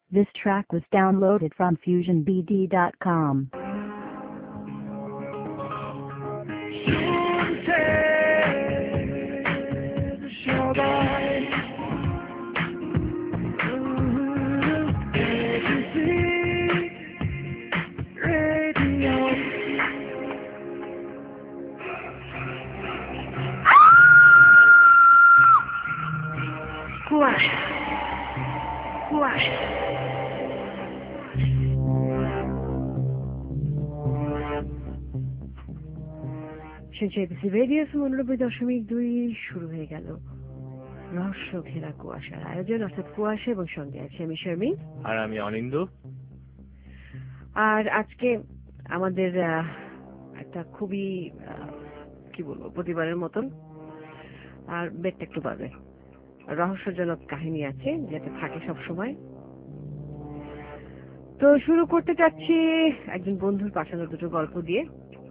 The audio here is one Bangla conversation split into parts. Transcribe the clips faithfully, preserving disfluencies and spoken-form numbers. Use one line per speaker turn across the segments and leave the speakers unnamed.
This track was downloaded from fusion b d dot com. ABC radio উননব্বই দশমিক দুই শুরু হয়ে গেল রহস্য ঘেরা কুয়াশার আয়োজন, অর্থাৎ কুয়াশা, এবং সঙ্গে আছে আমি শারমিন
আর আমি অনিন্দ।
আর আজকে আমাদের একটা খুবই কি বলবো প্রতিবারের মতন আর বেটটা একটু বাড়বে রহস্যজনক কাহিনী আছে, যেটা থাকে সব সময়। তো শুরু করতে চাচ্ছি একজন বন্ধুর পাঠানো দুটো গল্প দিয়ে।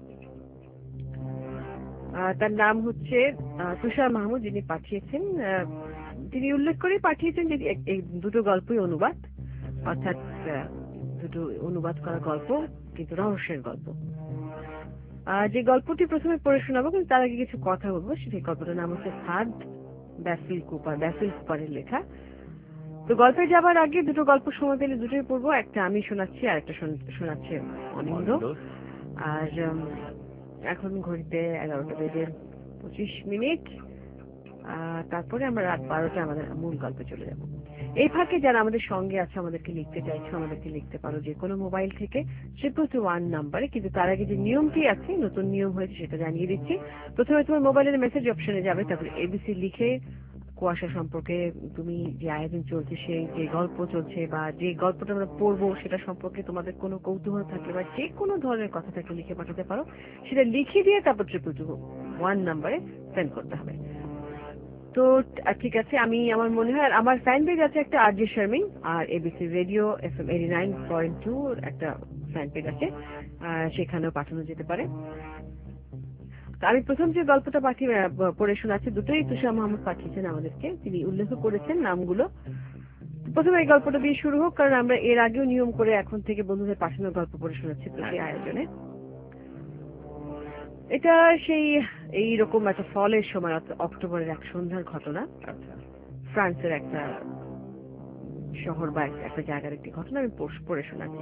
তার নাম হচ্ছে তুষার মাহমুদ, যিনি পাঠিয়েছেন। তিনি উল্লেখ করে পাঠিয়েছেন যে এই দুটো গল্পই অনুবাদ, অর্থাৎ দুটো অনুবাদ করা গল্প, কিন্তু রহস্যের গল্প। যে গল্পটি প্রথমে পড়ে শোনাবো, কিন্তু তার আগে কিছু কথা বলবো। সেই গল্পটার নাম হচ্ছে ফাদ, ব্যাসিল কুপার ব্যাসিল কুপারের লেখা। তো গল্পে যাবার আগে দুটো গল্প সময় পেলে দুটোই পড়বো। একটা আমি শোনাচ্ছি আর একটা শোনাচ্ছে অনিন্দ। আর এখন ঘড়িতে এগারোটা বেজে পঁচিশ মিনিট। তারপরে আমরা রাত বারোটা আমাদের মূল গল্পে চলে যাব। এই ফাঁকে যারা আমাদের সঙ্গে আছে, আমাদেরকে লিখতে চাইছো, আমাদেরকে লিখতে পারো যে কোনো মোবাইল থেকে ট্রিপল টু ওয়ান নাম্বারে। কিন্তু তার আগে যে নিয়মটি আছে, নতুন নিয়ম হয়েছে, সেটা জানিয়ে দিচ্ছি। প্রথমে তোমার মোবাইলের মেসেজ অপশনে যাবে, তারপরে এবিসি লিখে কুয়াশা সম্পর্কে, তুমি যে আয়োজন চলছে, সেই যে গল্প চলছে বা যে গল্পটা আমরা পড়বো সেটা সম্পর্কে তোমাদের কোনো কৌতূহল থাকে বা যে কোনো ধরনের কথা থাকে লিখে পাঠাতে পারো। সেটা লিখে দিয়ে তারপর ট্রিপল টু ওয়ান নাম্বারে সেন্ড করতে হবে। তো ঠিক আছে, আমি আমার মনে হয় আমার ফ্যান পেজ আছে একটা, আর জে শারমিন, আর ABC radio F M eighty nine point two একটা ফ্যান পেজ আছে, সেখানেও পাঠানো যেতে পারে। আমি প্রথম যে গল্পটা পাঠিয়ে পড়ে শোনাচ্ছি, দুটোই তুষার মাহমুদ পাঠিয়েছেন আমাদেরকে। তিনি উল্লেখ করেছেন নামগুলো। প্রথমে এই গল্পটা দিয়ে শুরু হোক, কারণ আমরা এর আগেও নিয়ম করে এখন থেকে বন্ধুদের পাঠানোর গল্প পড়ে শোনাচ্ছি প্রতি আয়োজনে। এটা সেই এইরকম একটা ফলের সময়, অক্টোবরের এক সন্ধ্যার ঘটনা। ফ্রান্সের একটা শহর বা একটা জায়গার একটি ঘটনা আমি পড়ে শোনাচ্ছি।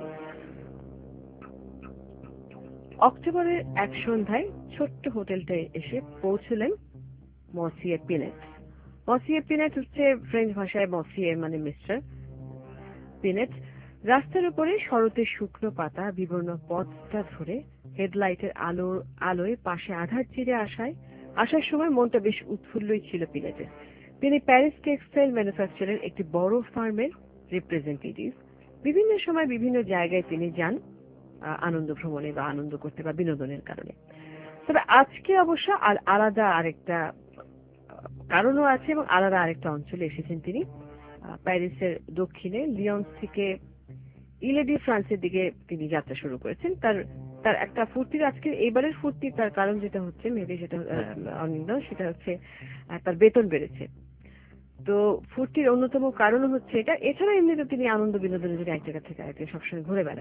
অক্টোবরের এক সন্ধ্যায় ছোট্ট হোটেলটায় এসে পৌঁছলেন মসিয়ে পিনেট। মসিয়ে পিনেট হচ্ছে ফ্রেঞ্চ ভাষায় মসিয়ে মানে মিস্টার পিনেট। রাস্তার উপরে শরতের শুকনো পাতা বিবর্ণ পথটা ধরে হেডলাইটের আলোর আলোয় পাশে আধার চিরে আসায় আসার সময় মনটা বেশ উৎফুল্লই ছিল পিনেটের। তিনি প্যারিস টেক্সটাইল ম্যানুফ্যাকচারের একটি বড় ফার্মের রিপ্রেজেন্টেটিভ। বিভিন্ন সময় বিভিন্ন জায়গায় তিনি যান আনন্দ ভ্রমণে বা আনন্দ করতে বা বিনোদনের কারণে। তবে আজকে অবশ্য আর আলাদা আরেকটা কারণও আছে এবং আলাদা আরেকটা অঞ্চলে এসেছেন তিনি। প্যারিসের দক্ষিণে লিয়ন্স থেকে ইলেডি ফ্রান্সের দিকে তিনি যাত্রা শুরু করেছেন। তার তার একটা ফুর্তির, আজকে এইবারের ফুর্তি তার কারণ যেটা হচ্ছে মেবি যেটা অনিন্দ, সেটা হচ্ছে তার বেতন বেড়েছে। তো ফুর্তির অন্যতম কারণ হচ্ছে এটা। এছাড়া এমনিতে তিনি আনন্দ বিনোদনের জন্য এক জায়গা থেকে আরেক জায়গায় সবসময় ঘুরে বেড়ান,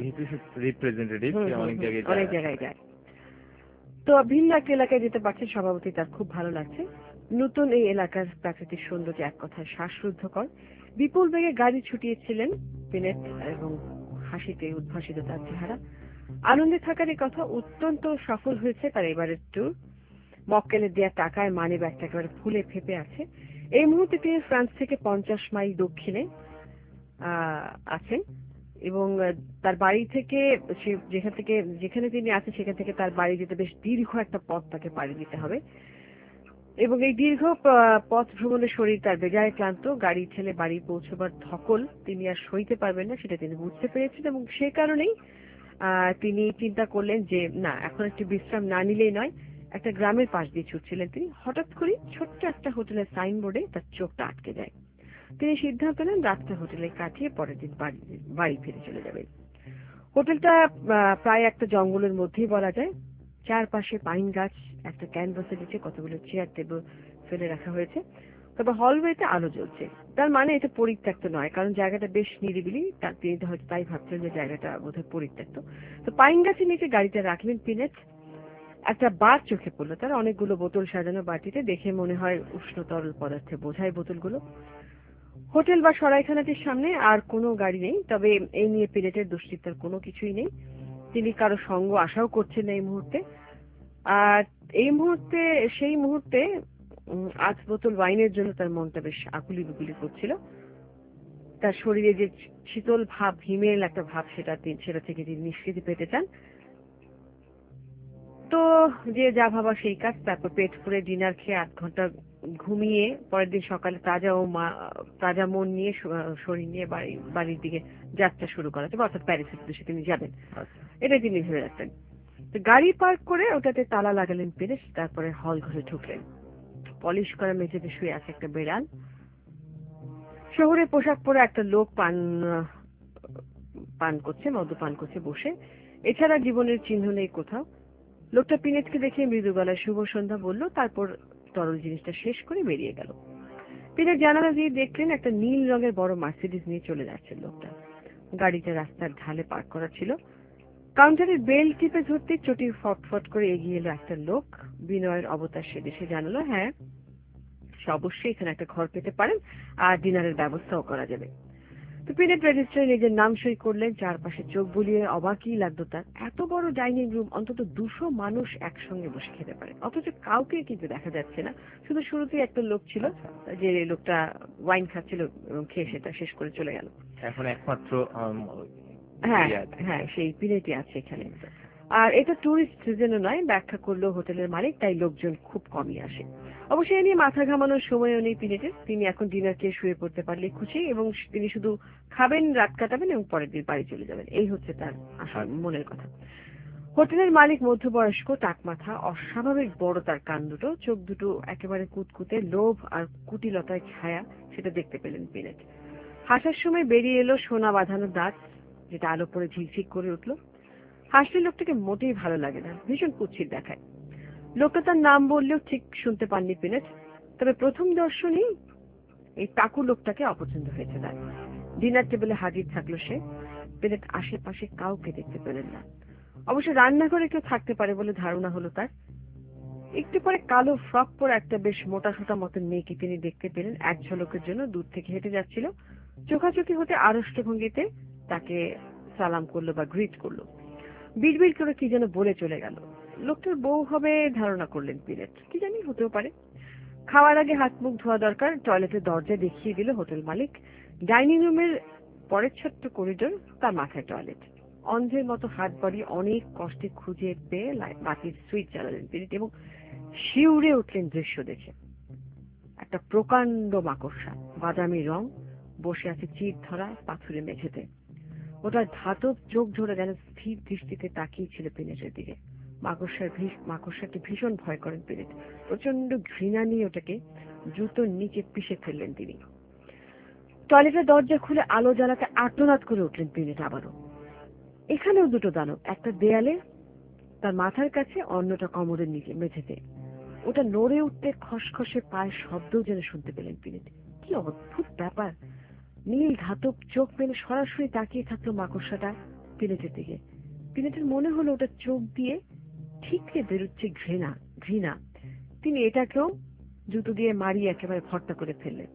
অনেক জায়গায় যায়। তো ভিন্ন একটা এলাকায় যেতে পারছেন, স্বভাবতই তার খুব ভালো লাগছে। নতুন এই এলাকার প্রাকৃতিক সৌন্দর্য এক কথায় শ্বাসরুদ্ধকর। বিপুল বেগে গাড়ি ছুটিয়েছিলেন পিনেট এবং হাসিতে উদ্ভাসিত তার চেহারা। আনন্দে থাকার এই কথা অত্যন্ত সফল হয়েছে তার এবারের ট্যুর। মক্কেলের দেওয়া টাকায় মানি ব্যাগটা একেবারে ফুলে ফেপে আছে। এই মুহূর্তে তিনি ফ্রান্স থেকে পঞ্চাশ মাইল দক্ষিণে আছেন এবং তার বাড়ি থেকে যেখান থেকে যেখানে তিনি আছেন সেখান থেকে তার বাড়ি যেতে বেশ দীর্ঘ একটা পথ তাকে পাড়ি দিতে হবে। এবং এই দীর্ঘ পথ ভ্রমণে শরীর তার বেজায় ক্লান্ত। গাড়ি ঠেলে বাড়ি পৌঁছবার ধকল তিনি আর সইতে পারবেন না, সেটা তিনি বুঝতে পেরেছেন। এবং সে কারণেই তিনি চিন্তা করলেন যে না, এখন একটু বিশ্রাম না নিলেই নয়। একটা গ্রামের পাশ দিয়ে ছুটছিলেন তিনি, হঠাৎ করে ছোট্ট একটা হোটেলের সাইনবোর্ডে তার চোখটা আটকে যায়। তিনি সিদ্ধান্ত নেন রাতটা হোটেলে কাটিয়ে পরের দিন বাড়ি ফিরে চলে যাবেন। হোটেলটা প্রায় একটা জঙ্গলের মধ্যেই বলা যায়। চারপাশে পাইন গাছ, একটা ক্যানভাসের নিচে কতগুলো চেয়ার টেবিল ফেলে রাখা হয়েছে। তবে হলওয়েতে আলো জ্বলছে, তার মানে এটা পরিত্যক্ত নয়, কারণ জায়গাটা বেশ নিরিবিলি। তার তিনি হয়তো তাই ভাবছেন যে জায়গাটা বোধহয় পরিত্যক্ত। তো পাইন গাছের নিচে গাড়িটা রাখলেন পিনেট। একটা বার চোখে পড়লো তার, অনেকগুলো বোতল সাজানো বাটিতে, দেখে মনে হয় উষ্ণ তরল পদার্থে বোঝায় বোতলগুলো। হোটেল বা সরাইখানাটির সামনে আর কোনো গাড়ি নেই, তবে এই নিয়ে পিনেটের দুশ্চিন্তার কোনো কিছুই নেই। তিনি কারো সঙ্গ আশাও করছেন না এই মুহূর্তে। আর এই মুহূর্তে সেই মুহূর্তে আজ বোতল ওয়াইনের জন্য তার মনটা বেশ আকুলি বুকুলি করছিল। তার শরীরে যে শীতল ভাব, হিমেল একটা ভাব, সেটা সেটা থেকে তিনি নিষ্কৃতি পেতে চান। তো যে যা ভাবা সেই কাজ। তারপর পেট পুরে ডিনার খেয়ে আধ ঘন্টা ঘুমিয়ে পরের দিন সকালে তাজা ও তাজা মন নিয়ে শরীর নিয়ে বাড়ি বাড়ির দিকে যাত্রা শুরু করা যাবে, অর্থাৎ প্যারিসের উদ্দেশ্যে তিনি যাবেন, এটাই তিনি ভেবে রাখতেন। গাড়ি পার্ক করে ওটাতে তালা লাগালেন পিনেট। তারপরে হল ঘরে ঢুকলেন। পলিশ করা মেঝেতে শুয়ে আছে একটা বেড়াল। শহুরে পোশাক পরে একটা লোক পান পান করছে, মদ্যপান করছে বসে। এছাড়া জীবনের চিহ্ন নেই কোথাও। লোকটা পিনেটকে দেখে মৃদু গলায় শুভ সন্ধ্যা বলল, তারপর তরল জিনিসটা শেষ করে বেরিয়ে গেল। পিনেট জানালা দিয়ে দেখলেন একটা নীল রঙের বড় মার্সিডিজ নিয়ে চলে যাচ্ছে লোকটা। গাড়িটা রাস্তার ঢালে পার্ক করা ছিল। কাউন্টারের বেল টিপে ধরতে চটি ফটফট করে এগিয়ে এলো একটা লোক। বিনয়ের অবতার সে দেশে জানালো, হ্যাঁ সে অবশ্যই এখানে একটা ঘর পেতে পারেন, আর ডিনারের ব্যবস্থাও করা যাবে। তো পিনেট রেজিস্টারে নিজের নাম সই করলেন। চারপাশে চোখ বুলিয়ে অবাকই লাগতো তার। এত বড় ডাইনিং রুম, অন্তত দুশো মানুষ একসঙ্গে বসে খেতে পারে, অথচ কাউকে কিন্তু দেখা যাচ্ছে না। শুধু শুরুতেই একটা লোক ছিল, যে লোকটা ওয়াইন খাচ্ছিল এবং খেয়ে সেটা শেষ করে চলে গেল।
এখন একমাত্র
হ্যাঁ হ্যাঁ সেই পিনেটই আছে এখানে। আর এটা টুরিস্ট সিজনও নয়, ব্যাখ্যা করলো হোটেলের মালিক, তাই লোকজন খুব কমই আসে। অবশ্যই এ নিয়ে মাথা ঘামানোর সময়ও নেই পিনেটের। তিনি এখন ডিনার খেয়ে শুয়ে পড়তে পারলে খুশি, এবং তিনি শুধু খাবেন, রাত কাটাবেন এবং পরের দিন বাড়ি চলে যাবেন, এই হচ্ছে তার আসল মনের কথা। হোটেলের মালিক মধ্যবয়স্ক, টাক মাথা, অস্বাভাবিক বড় তার কান দুটো, চোখ দুটো একেবারে কুতকুতে, লোভ আর কুটিলতায় ছায়া, সেটা দেখতে পেলেন পিনেট। হাসার সময় বেরিয়ে এলো সোনা বাঁধানো দাঁত, যেটা আলো পরে ঝিকঝিক করে উঠল। হাসলে লোকটাকে মোটেই ভালো লাগে না, ভীষণ কুৎসিত দেখায়। লোকটা তার নাম বললেও ঠিক শুনতে পাননি পিনেট। তবে প্রথম দর্শনেই এই টাকু লোকটাকে অপছন্দ হয়েছে তার। ডিনার টেবিলে হাজির থাকলো সে। পিনেট আশেপাশে কাউকে দেখতে পেলেন না। অবশ্য রান্নাঘরে কেউ থাকতে পারে বলে ধারণা হলো তার। একটু পরে কালো ফ্রক পরে একটা বেশ মোটা সোটা মতো মেয়েকে তিনি দেখতে পেলেন। এক ঝলকের জন্য দূর থেকে হেঁটে যাচ্ছিল। চোখাচোখি হতে আড়ষ্ট ভঙ্গিতে তাকে সালাম করলো বা গ্রিট করলো। বিড়বিড় করে কি যেন বলে চলে গেল। লোকটার বউ হবে ধারণা করলেন পিনেট, কি জানি হতেও পারে। খাওয়ার আগে হাত মুখ ধোয়া দরকার। টয়লেটের দরজা দেখিয়ে দিল হোটেল মালিক। ডাইনিং রুমের পরের ছোট্ট করিডোর, তার মাথায় টয়লেট। অন্ধের মতো হাত বাড়িয়ে অনেক কষ্টে খুঁজে পেয়ে বাতির সুইচ জ্বালালেন পিনেট এবং শিউরে উঠলেন দৃশ্য দেখে। একটা প্রকাণ্ড মাকড়সা, বাদামি রং, বসে আছে চির ধরা পাথুরে মেঝেতে। ওটার ধাতব চোখ ধরে যেন স্থির দৃষ্টিতে তাকিয়েছিল পিনেটের দিকে। মাকড়সার মাকড়সাকে ভীষণ ভয় করেন পিনেট। প্রচন্ড ঘৃণা নিয়ে ওটাকে জুতোর নিচে পিষে ফেললেন তিনি। টয়লেটের দরজা খুলে আলো জ্বালাতে আর্তনাদ করে উঠলেন পিনেট আবারও। এখানেও দুটো দানব, একটা দেয়ালে তার মাথার কাছে, অন্যটা কোমরের নিচে মেঝেতে। ওটা নড়ে উঠতে খসখসে পায়ের শব্দও যেন শুনতে পেলেন পিনেট। কি অদ্ভুত ব্যাপার! নীল ধাতব চোখ মেলে সরাসরি তাকিয়ে থাকলো মাকড়সাটা পিনেটের দিকে। পিনেটের মনে হলো ওটা চোখ দিয়ে ঠিকরে বেরোচ্ছে ঘৃণা ঘৃণা তিনি এটাকেও জুতো দিয়ে মারিয়ে একেবারে ভর্তা করে ফেললেন।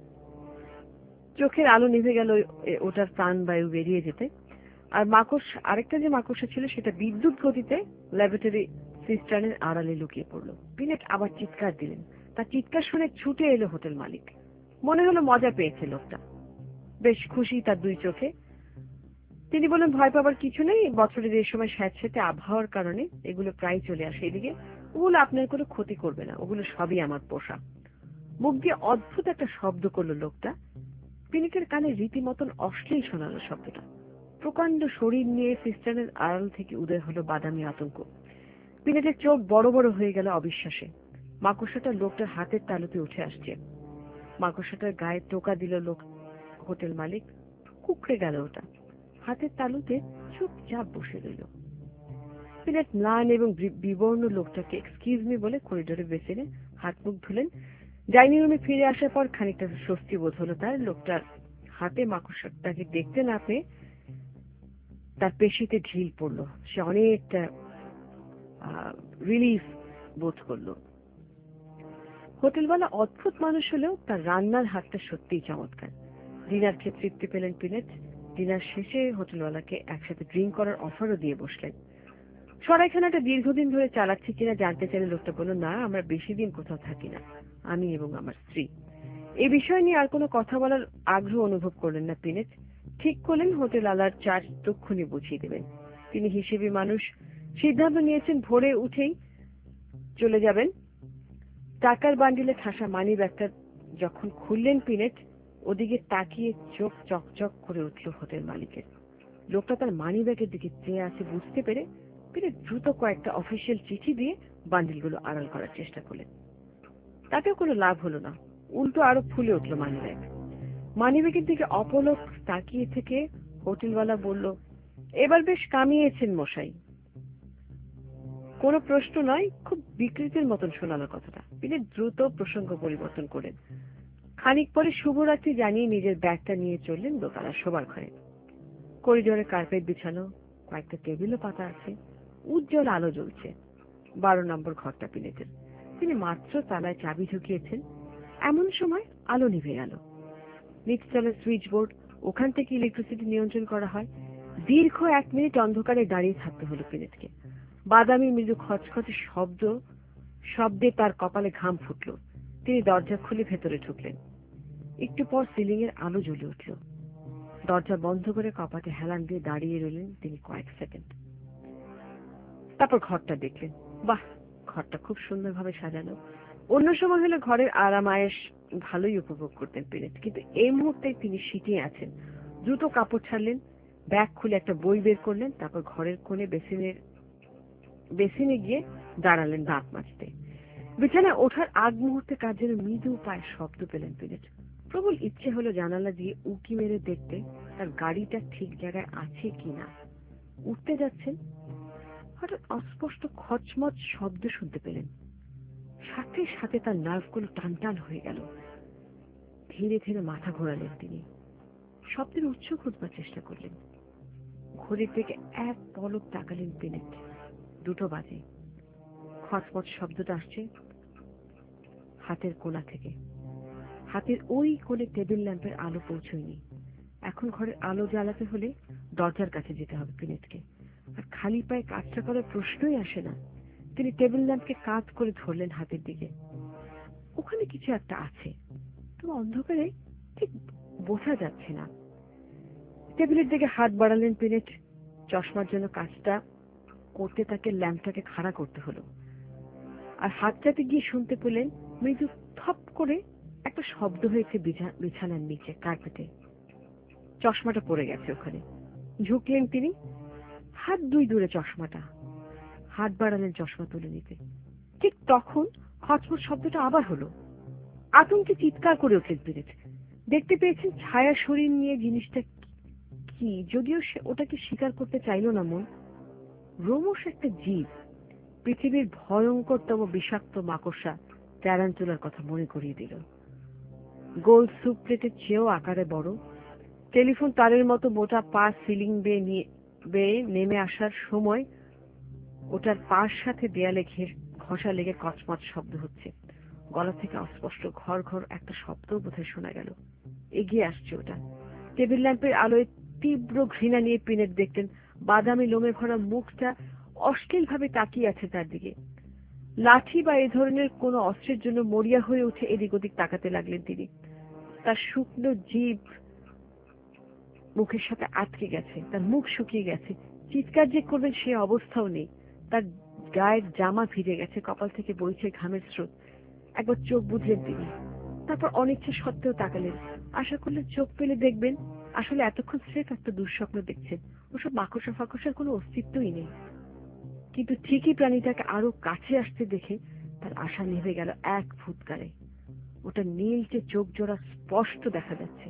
চোখের আলো নিভে গেল ওটার প্রাণবায়ু বেরিয়ে যেতে। আর মাকড়সা, আরেকটা যে মাকড়সা ছিল সেটা বিদ্যুৎ গতিতে ল্যাবরেটরি সিস্টার্নের আড়ালে লুকিয়ে পড়লো। পিনেট আবার চিৎকার দিলেন। তার চিৎকার শুনে ছুটে এলো হোটেল মালিক। মনে হলো মজা পেয়েছে লোকটা, বেশ খুশি তার দুই চোখে। তিনি বললেন, ভয় পাবার কিছু নেই, বছরের এই সময় স্যাঁতসেঁতে আবহাওয়ার কারণে এগুলো প্রায় চলে আসে এদিকে। ওগুলো আপনার কোনো ক্ষতি করবে না, ওগুলো সবই আমার পোষা। মুখ দিয়ে অদ্ভুত একটা শব্দ করলো লোকটা। পিনেটের কানে রীতিমতন অশ্লীল শোনালো শব্দটা। প্রকাণ্ড শরীর নিয়ে সিস্টারের আড়াল থেকে উদয় হলো বাদামি আতঙ্ক। পিনেটের চোখ বড় বড় হয়ে গেল অবিশ্বাসে। মাকড়সাটা লোকটার হাতের তালুতে উঠে আসছে। মাকড়সাটার গায়ে টোকা দিল লোক হোটেল মালিক। কুকড়ে গেল ওটা, হাতের তালুতে চুপচাপ বসে রইল। পিনেট ম্লান এবং বিবর্ণ লোকটাকে এক্সকিউজ মি বলে করিডোরে বেসিনে হাত মুখ ধুলেন। ডাইনিং রুমে ফিরে আসার পর খানিকটা স্বস্তি বোধ হলো তার। লোকটার হাতে মাকড়সাটাকে দেখতে না পেয়ে তার পেশিতে ঢিল পড়লো। সে অনেকটা রিলিফ বোধ করলো। হোটেলওয়ালা অদ্ভুত মানুষ হলেও তার রান্নার হাতটা সত্যিই চমৎকার। ডিনার খেয়ে তৃপ্তি পেলেন পিনেট। ডিনার শেষে হোটেলওয়ালাকে একসাথে ড্রিঙ্ক করার অফারও দিয়ে বসলেন। সরাইখানাটা দীর্ঘদিন ধরে চালাচ্ছি কিনা জানতে চাইলে লোকটা বলল, না, আমরা বেশি দিন কোথাও থাকি না, আমি এবং আমার স্ত্রী। এই বিষয় নিয়ে আর কোনো কথা বলার আগ্রহ অনুভব করলেন না পিনেট। ঠিক করলেন হোটেল আলার চার্জ তক্ষুনি বুঝিয়ে দেবেন। তিনি হিসেবি মানুষ, সিদ্ধান্ত নিয়েছেন ভোরে উঠেই চলে যাবেন। টাকার বান্ডিলে ঠাসা মানি ব্যাগটা যখন খুললেন পিনেট, ওদিকে তাকিয়ে চোখ চকচক করে উঠল হোটেল মালিকের। লোকটা তার মানি ব্যাগের দিকে চেয়ে আছে বুঝতে পেরে পিনেট দ্রুত কয়েকটা অফিসিয়াল চিঠি দিয়ে বান্ডিলগুলো আড়াল করার চেষ্টা করলেন। তাতেও কোনো লাভ হলো না, উল্টো আরো ফুলে উঠল মানি ব্যাগ। মানি ব্যাগের দিকে অপলক তাকিয়ে থেকে হোটেলওয়ালা বলল, এবার বেশ কামিয়েছেন মশাই। কোনো প্রশ্ন নয়, খুব বিকৃতির মতন শোনালো কথাটা। তিনি দ্রুত প্রসঙ্গ পরিবর্তন করেন। খানিক পরে শুভরাত্রি জানিয়ে নিজের ব্যাগটা নিয়ে চললেন দোতলা শোবার ঘরে। করিডোরে কার্পেট বিছানো, কয়েকটা টেবিলও পাতা আছে, উজ্জ্বল আলো জ্বলছে। বারো নম্বর ঘরটা পিনেটের। তিনি মাত্র তালায় চাবি ঢুকিয়েছেন, এমন সময় আলো নিভে গেল। নিচতলার সুইচ বোর্ড, ওখান থেকে ইলেকট্রিসিটি নিয়ন্ত্রণ করা হয়। দীর্ঘ এক মিনিট অন্ধকারে দাঁড়িয়ে থাকতে হলো পিনেটকে। বাদামি মৃদু খচখচে শব্দ শব্দে তার কপালে ঘাম ফুটল। তিনি দরজা খুলে ভেতরে ঢুকলেন। একটু পর সিলিং এর আলো জ্বলে উঠল। দরজা বন্ধ করে কপাটে হেলান দিয়ে দাঁড়িয়ে রইলেন তিনি কয়েক সেকেন্ড। তারপর ঘরটা দেখলেন। বাহ, ঘরটা খুব সুন্দরভাবে সাজানো। অন্য সময় হলে ঘরের আরাম আয়েশ ভালোই উপভোগ করতেন পিনেট, কিন্তু এই মুহূর্তে তিনি সিটিয়ে আছেন। দ্রুত কাপড় ছাড়লেন, ব্যাগ খুলে একটা বই বের করলেন, তারপর ঘরের কোণে বেসিনের বেসিনে গিয়ে দাঁড়ালেন দাঁত মাজতে। বিছানায় ওঠার আগ মুহূর্তে কার যেন মৃদু পায়ের শব্দ পেলেন পিনেট। প্রবল ইচ্ছে হলো জানালা দিয়ে উঁকি মেরে দেখতে তার গাড়িটা ঠিক জায়গায় আছে কিনা। উঠতে যাচ্ছেন, হঠাৎ অস্পষ্ট খচমচ শব্দ শুনতে পেলেন। সাথে সাথে তার নার্ভগুলো টান টান হয়ে গেল। ধীরে ধীরে মাথা ঘোরালেন তিনি। শব্দের উৎস খুঁজবার চেষ্টা করলেন। ঘড়ির দিকে এক পলক তাকালেন পিনেট। দুটো বাজে। খচমচ শব্দটা আসছে হাতের কোণা থেকে। হাতের ওই কোণে টেবিল ল্যাম্পের আলো পৌঁছয়নি। এখন ঘরের আলো জ্বালাতে হলে দরজার কাছে যেতে হবে পিনেটকে, আর খালি পায়ে কাজটা করার প্রশ্নই আসে না। তিনি টেবিল ল্যাম্পকে কাত করে ধরলেন হাতের দিকে। ওখানে কিছু একটা আছে, তবে অন্ধকারে ঠিক বোঝা যাচ্ছে না। টেবিলের দিকে হাত বাড়ালেন পিনেট। চশমার জন্য কাজটা করতে তাকে ল্যাম্পটাকে খাড়া করতে হলো। আর হাতটাতে গিয়ে শুনতে পেলেন মৃদু থপ করে একটা শব্দ হয়েছে বিছানার নিচে কার্পেটে। চশমাটা পড়ে গেছে ওখানে। ঝুঁকলেন তিনি, হাত দুই দূরে চশমাটা। হাত বাড়ালেন চশমা তুলে নিতে। ঠিক তখন খচমচ শব্দটা আবার হলো। আতঙ্কে চিৎকার করে উঠলেন পিনেট। দেখতে পেয়েছেন ছায়া শরীর নিয়ে জিনিসটা কি, যদিও সে ওটাকে স্বীকার করতে চাইল না মন। রোমশ একটা জীব, পৃথিবীর ভয়ঙ্করতম বিষাক্ত মাকড়সা ট্যারান্টুলার কথা মনে করিয়ে দিল। গোল স্যুপ প্লেটের চেয়েও আকারে বড়, টেলিফোন তারের মতো মোটা পা সিলিং বেয়ে নিয়ে বেয়ে নেমে আসার সময় ওটার পার সাথে দেয়ালে ঘষা লেগে কচমচ শব্দ হচ্ছে। গলা থেকে অস্পষ্ট ঘর ঘর একটা শব্দও বোধহয় শোনা গেল। এগিয়ে আসছে ওটা। টেবিল ল্যাম্পের আলোয় তীব্র ঘৃণা নিয়ে পিনেট দেখতেন বাদামি লোমে ভরা মুখটা অশ্লীল ভাবে তাকিয়ে আছে তার দিকে। লাঠি বা এ ধরনের কোন অস্ত্রের জন্য মরিয়া হয়ে উঠে এদিক ওদিক তাকাতে লাগলেন তিনি। তার শুকনো জিভ মুখের সাথে আটকে গেছে, তার মুখ শুকিয়ে গেছে। চিৎকার যে করবেন সে অবস্থাও নেই। তার গায়ের জামা ভিজে গেছে, কপাল থেকে বইছে ঘামের স্রোত। একবার চোখ বুঝলেন তিনি, তারপর অনিচ্ছা সত্ত্বেও তাকালেন। আশা করলেন চোখ পেলে দেখবেন আসলে এতক্ষণ স্রেফ একটা দুঃস্বপ্ন দেখছেন, ওসব মাকড়সা ফাকড়সার কোনো অস্তিত্বই নেই। কিন্তু ঠিকই প্রাণীটাকে আরো কাছে আসতে দেখে তার আশা নিভে গেল এক ফুৎকারে। ওটা নীলচে চোখ জোড়া স্পষ্ট দেখা যাচ্ছে।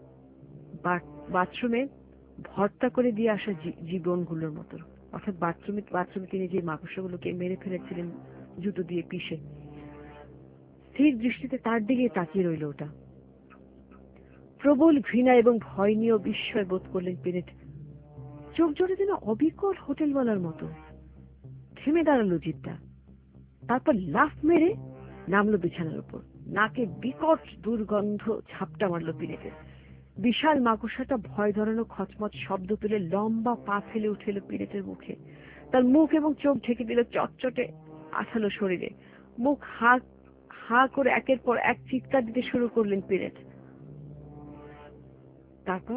বাথরুমে ভর্তা করে দিয়ে আসা জীবনগুলোর মতো, অর্থাৎ বাথরুমে বাথরুমে তিনি যে মাকড়সাগুলোকে মেরে ফেলেছিলেন জুতো দিয়ে পিষে। স্থির দৃষ্টিতে তার দিকে তাকিয়ে রইল ওটা। প্রবল ঘৃণা এবং ভয় নিয়েও বিস্ময় বোধ করলেন পিরেট। চোখ জোড়ে যেন অবিকল হোটেলওয়ালার মতো। থেমে দাঁড়ালো জিদ্দা, তারপর লাফ মেরে নামলো বিছানার উপর। নাকে বিকট দুর্গন্ধ ঝাপটা মারল পিরেটের। বিশাল মাকড়সাটা ভয় ধরানো খচমচ শব্দ তুলে লম্বা পা ফেলে উঠে এলো পিরেটের মুখে। তার মুখ এবং চোখ ঢেকে দিল চটচটে আঠালো শরীরে। মুখ হা হা করে একের পর এক চিৎকার দিতে শুরু করলেন পিরেট। তারপর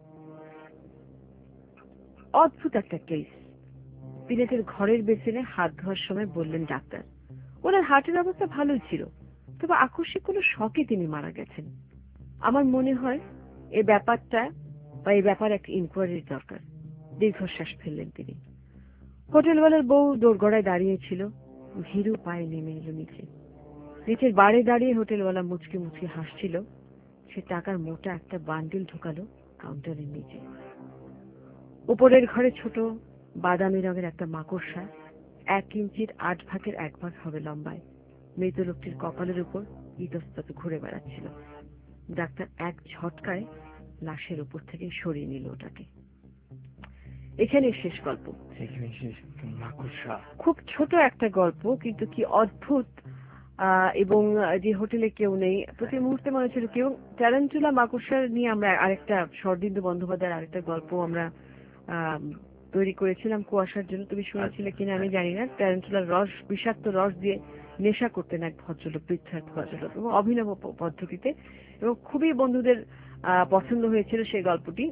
অদ্ভুত একটা কেস। পিরেটের ঘরের বেসিনে হাত ধোয়ার সময় বললেন ডাক্তার, ওনার হার্টের অবস্থা ভালোই ছিল, তবে আকস্মিক কোনো শকে তিনি মারা গেছেন। আমার মনে হয় এই ব্যাপারটা বা এই ব্যাপারে একটা ইনকোয়ারির দরকার। দীর্ঘশ্বাস ফেললেন তিনি। হোটেলওয়ালার বউ দোরগড়ায় দাঁড়িয়েছিল, ভীরু পায়ে নেমে এলো নিচে। নিচের বারে দাঁড়িয়ে হোটেলওয়ালা মুচকি মুচকি হাসছিল। সে টাকার মোটা একটা বান্ডিল ঢোকালো কাউন্টারের নিচে। উপরের ঘরে ছোট বাদামি রঙের একটা মাকড়সা, এক ইঞ্চির আট ভাগের এক ভাগ হবে লম্বায়, মৃত লোকটির কপালের উপর ইতস্তত ঘুরে বেড়াচ্ছিল। ডাক্তার এক ঝটকায় লাশের উপর থেকে সরিয়ে নিল ওটাকে। এখানে শেষ গল্প। খুব ছোট একটা গল্প, কিন্তু কি অদ্ভুত। আহ এবং যে হোটেলে কেউ নেই, প্রতি মুহূর্তে মনে হচ্ছিল কেউ। ট্যারান্টুলা মাকড়সার নিয়ে আমরা আরেকটা শরদিন্দু বন্দ্যোপাধ্যায়ের আরেকটা গল্প আমরা আহ তৈরি করেছিলাম কুয়াশার জন্য। তুমি শুনেছিলে কিনা আমি জানি না। ট্যারান্টুলার রস, বিষাক্ত রস দিয়ে নেশা করতেন এক ভদ্রলোক, বৃদ্ধার্থ ভদ্রলোক, এবং অভিনব পদ্ধতিতে, এবং খুবই বন্ধুদের আহ পছন্দ হয়েছিল সেই গল্পটি।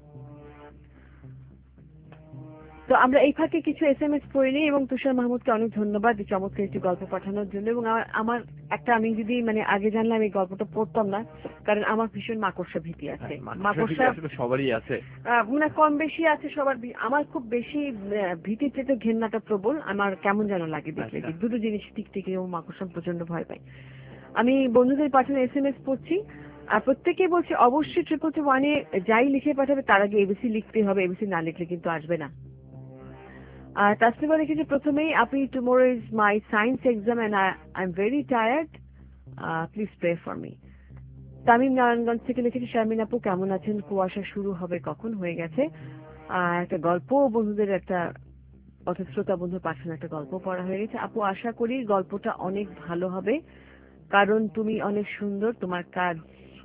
তো আমরা এই ফাঁকে কিছু এস এম এস পড়ে নিই, এবং তুষার মাহমুদকে অনেক ধন্যবাদ এই চমৎকার একটি গল্প পাঠানোর জন্য। এবং আমার একটা, আমি যদি মানে আগে জানলে আমি গল্পটা পড়তাম না, কারণ আমার ভীষণ মাকড়সা ভীতি আছে। মাকড়সা
সবারই আছে,
মানে কম বেশি আছে সবার। আমার খুব বেশি ভীতির চেয়ে ঘেন্নাটা প্রবল। আমার কেমন যেন লাগে দেখলে, দুটো জিনিস টিকটিকি এবং মাকড়সা প্রচন্ড ভয় পাই। আমি বন্ধুদের পাঠানো এস এম এস পড়ছি, আর প্রত্যেকেই বলছে অবশ্যই ট্রিপল টু ওয়ানে যাই লিখে পাঠাবে তার আগে এবিসি লিখতে হবে, এবিসি না লিখলে কিন্তু আসবে না। আর তাসলিমা লিখেছে প্রথমেই, আপনি tomorrow is my science exam and I am very tired, please pray for me. Tamim Narayanganj থেকে লিখেছে, শারমিন আপু কেমন আছেন, কুয়াশা শুরু হবে কখন, হয়ে গেছে। আর একটা গল্প বন্ধুদের, একটা পথশ্রোতা বন্ধু পাঠানো একটা গল্প পড়া হয়ে গেছে। আপু আশা করি গল্পটা অনেক ভালো হবে, কারণ তুমি অনেক সুন্দর, তোমার কাজ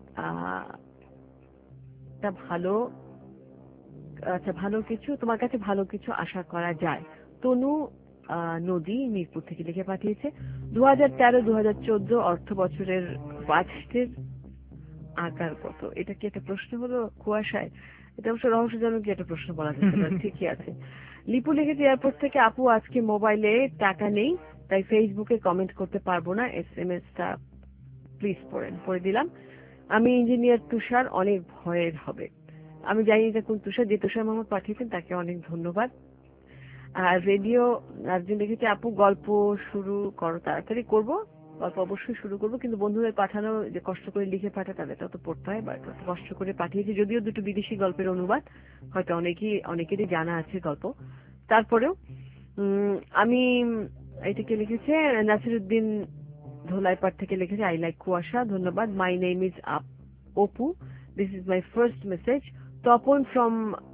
আহ ভালো। আচ্ছা, ভালো কিছু, তোমার কাছে ভালো কিছু আশা করা যায়। তনু নদী মিরপুর থেকে লিখে পাঠিয়েছে, দু হাজার তেরো দু হাজার চোদ্দ অর্থ বছরের বাজেটের আকার কত? এটা কি একটা প্রশ্ন হলো কুয়াশায়? এটা অবশ্য রহস্যজনক একটা প্রশ্ন বলা যেতে পারে। ঠিকই আছে। লিপু লিখেছে এয়ারপোর্ট থেকে, আপু আজকে মোবাইলে টাকা নেই তাই ফেসবুকে কমেন্ট করতে পারবো না, এস এম এস টা প্লিজ পড়েন। পড়ে দিলাম। আমি ইঞ্জিনিয়ার তুষার, অনেক ভয়ের হবে। আমি জানি এটা কোন তুষার, যে তুষার মাহমুদ পাঠিয়েছেন তাকে অনেক ধন্যবাদ। আর রেডিও একজন লিখেছে, আপু গল্প শুরু করো, তাড়াতাড়ি করবো, গল্প অবশ্যই শুরু করবো, কিন্তু বন্ধুদের পাঠানো যে কষ্ট করে লিখে পাঠা তাদেরটা তো পড়তে হয়, বা কষ্ট করে পাঠিয়েছে, যদিও দুটো বিদেশি গল্পের অনুবাদ, হয়তো অনেকেই অনেকেরই জানা আছে গল্প। তারপরেও উম আমি, এটাকে লিখেছে নাসিরুদ্দিন ধোলাইপাড় থেকে লিখেছে, আই লাইক কুয়াশা, ধন্যবাদ। মাই নেম ইজ আপ Apu, this is my first message. Tapan from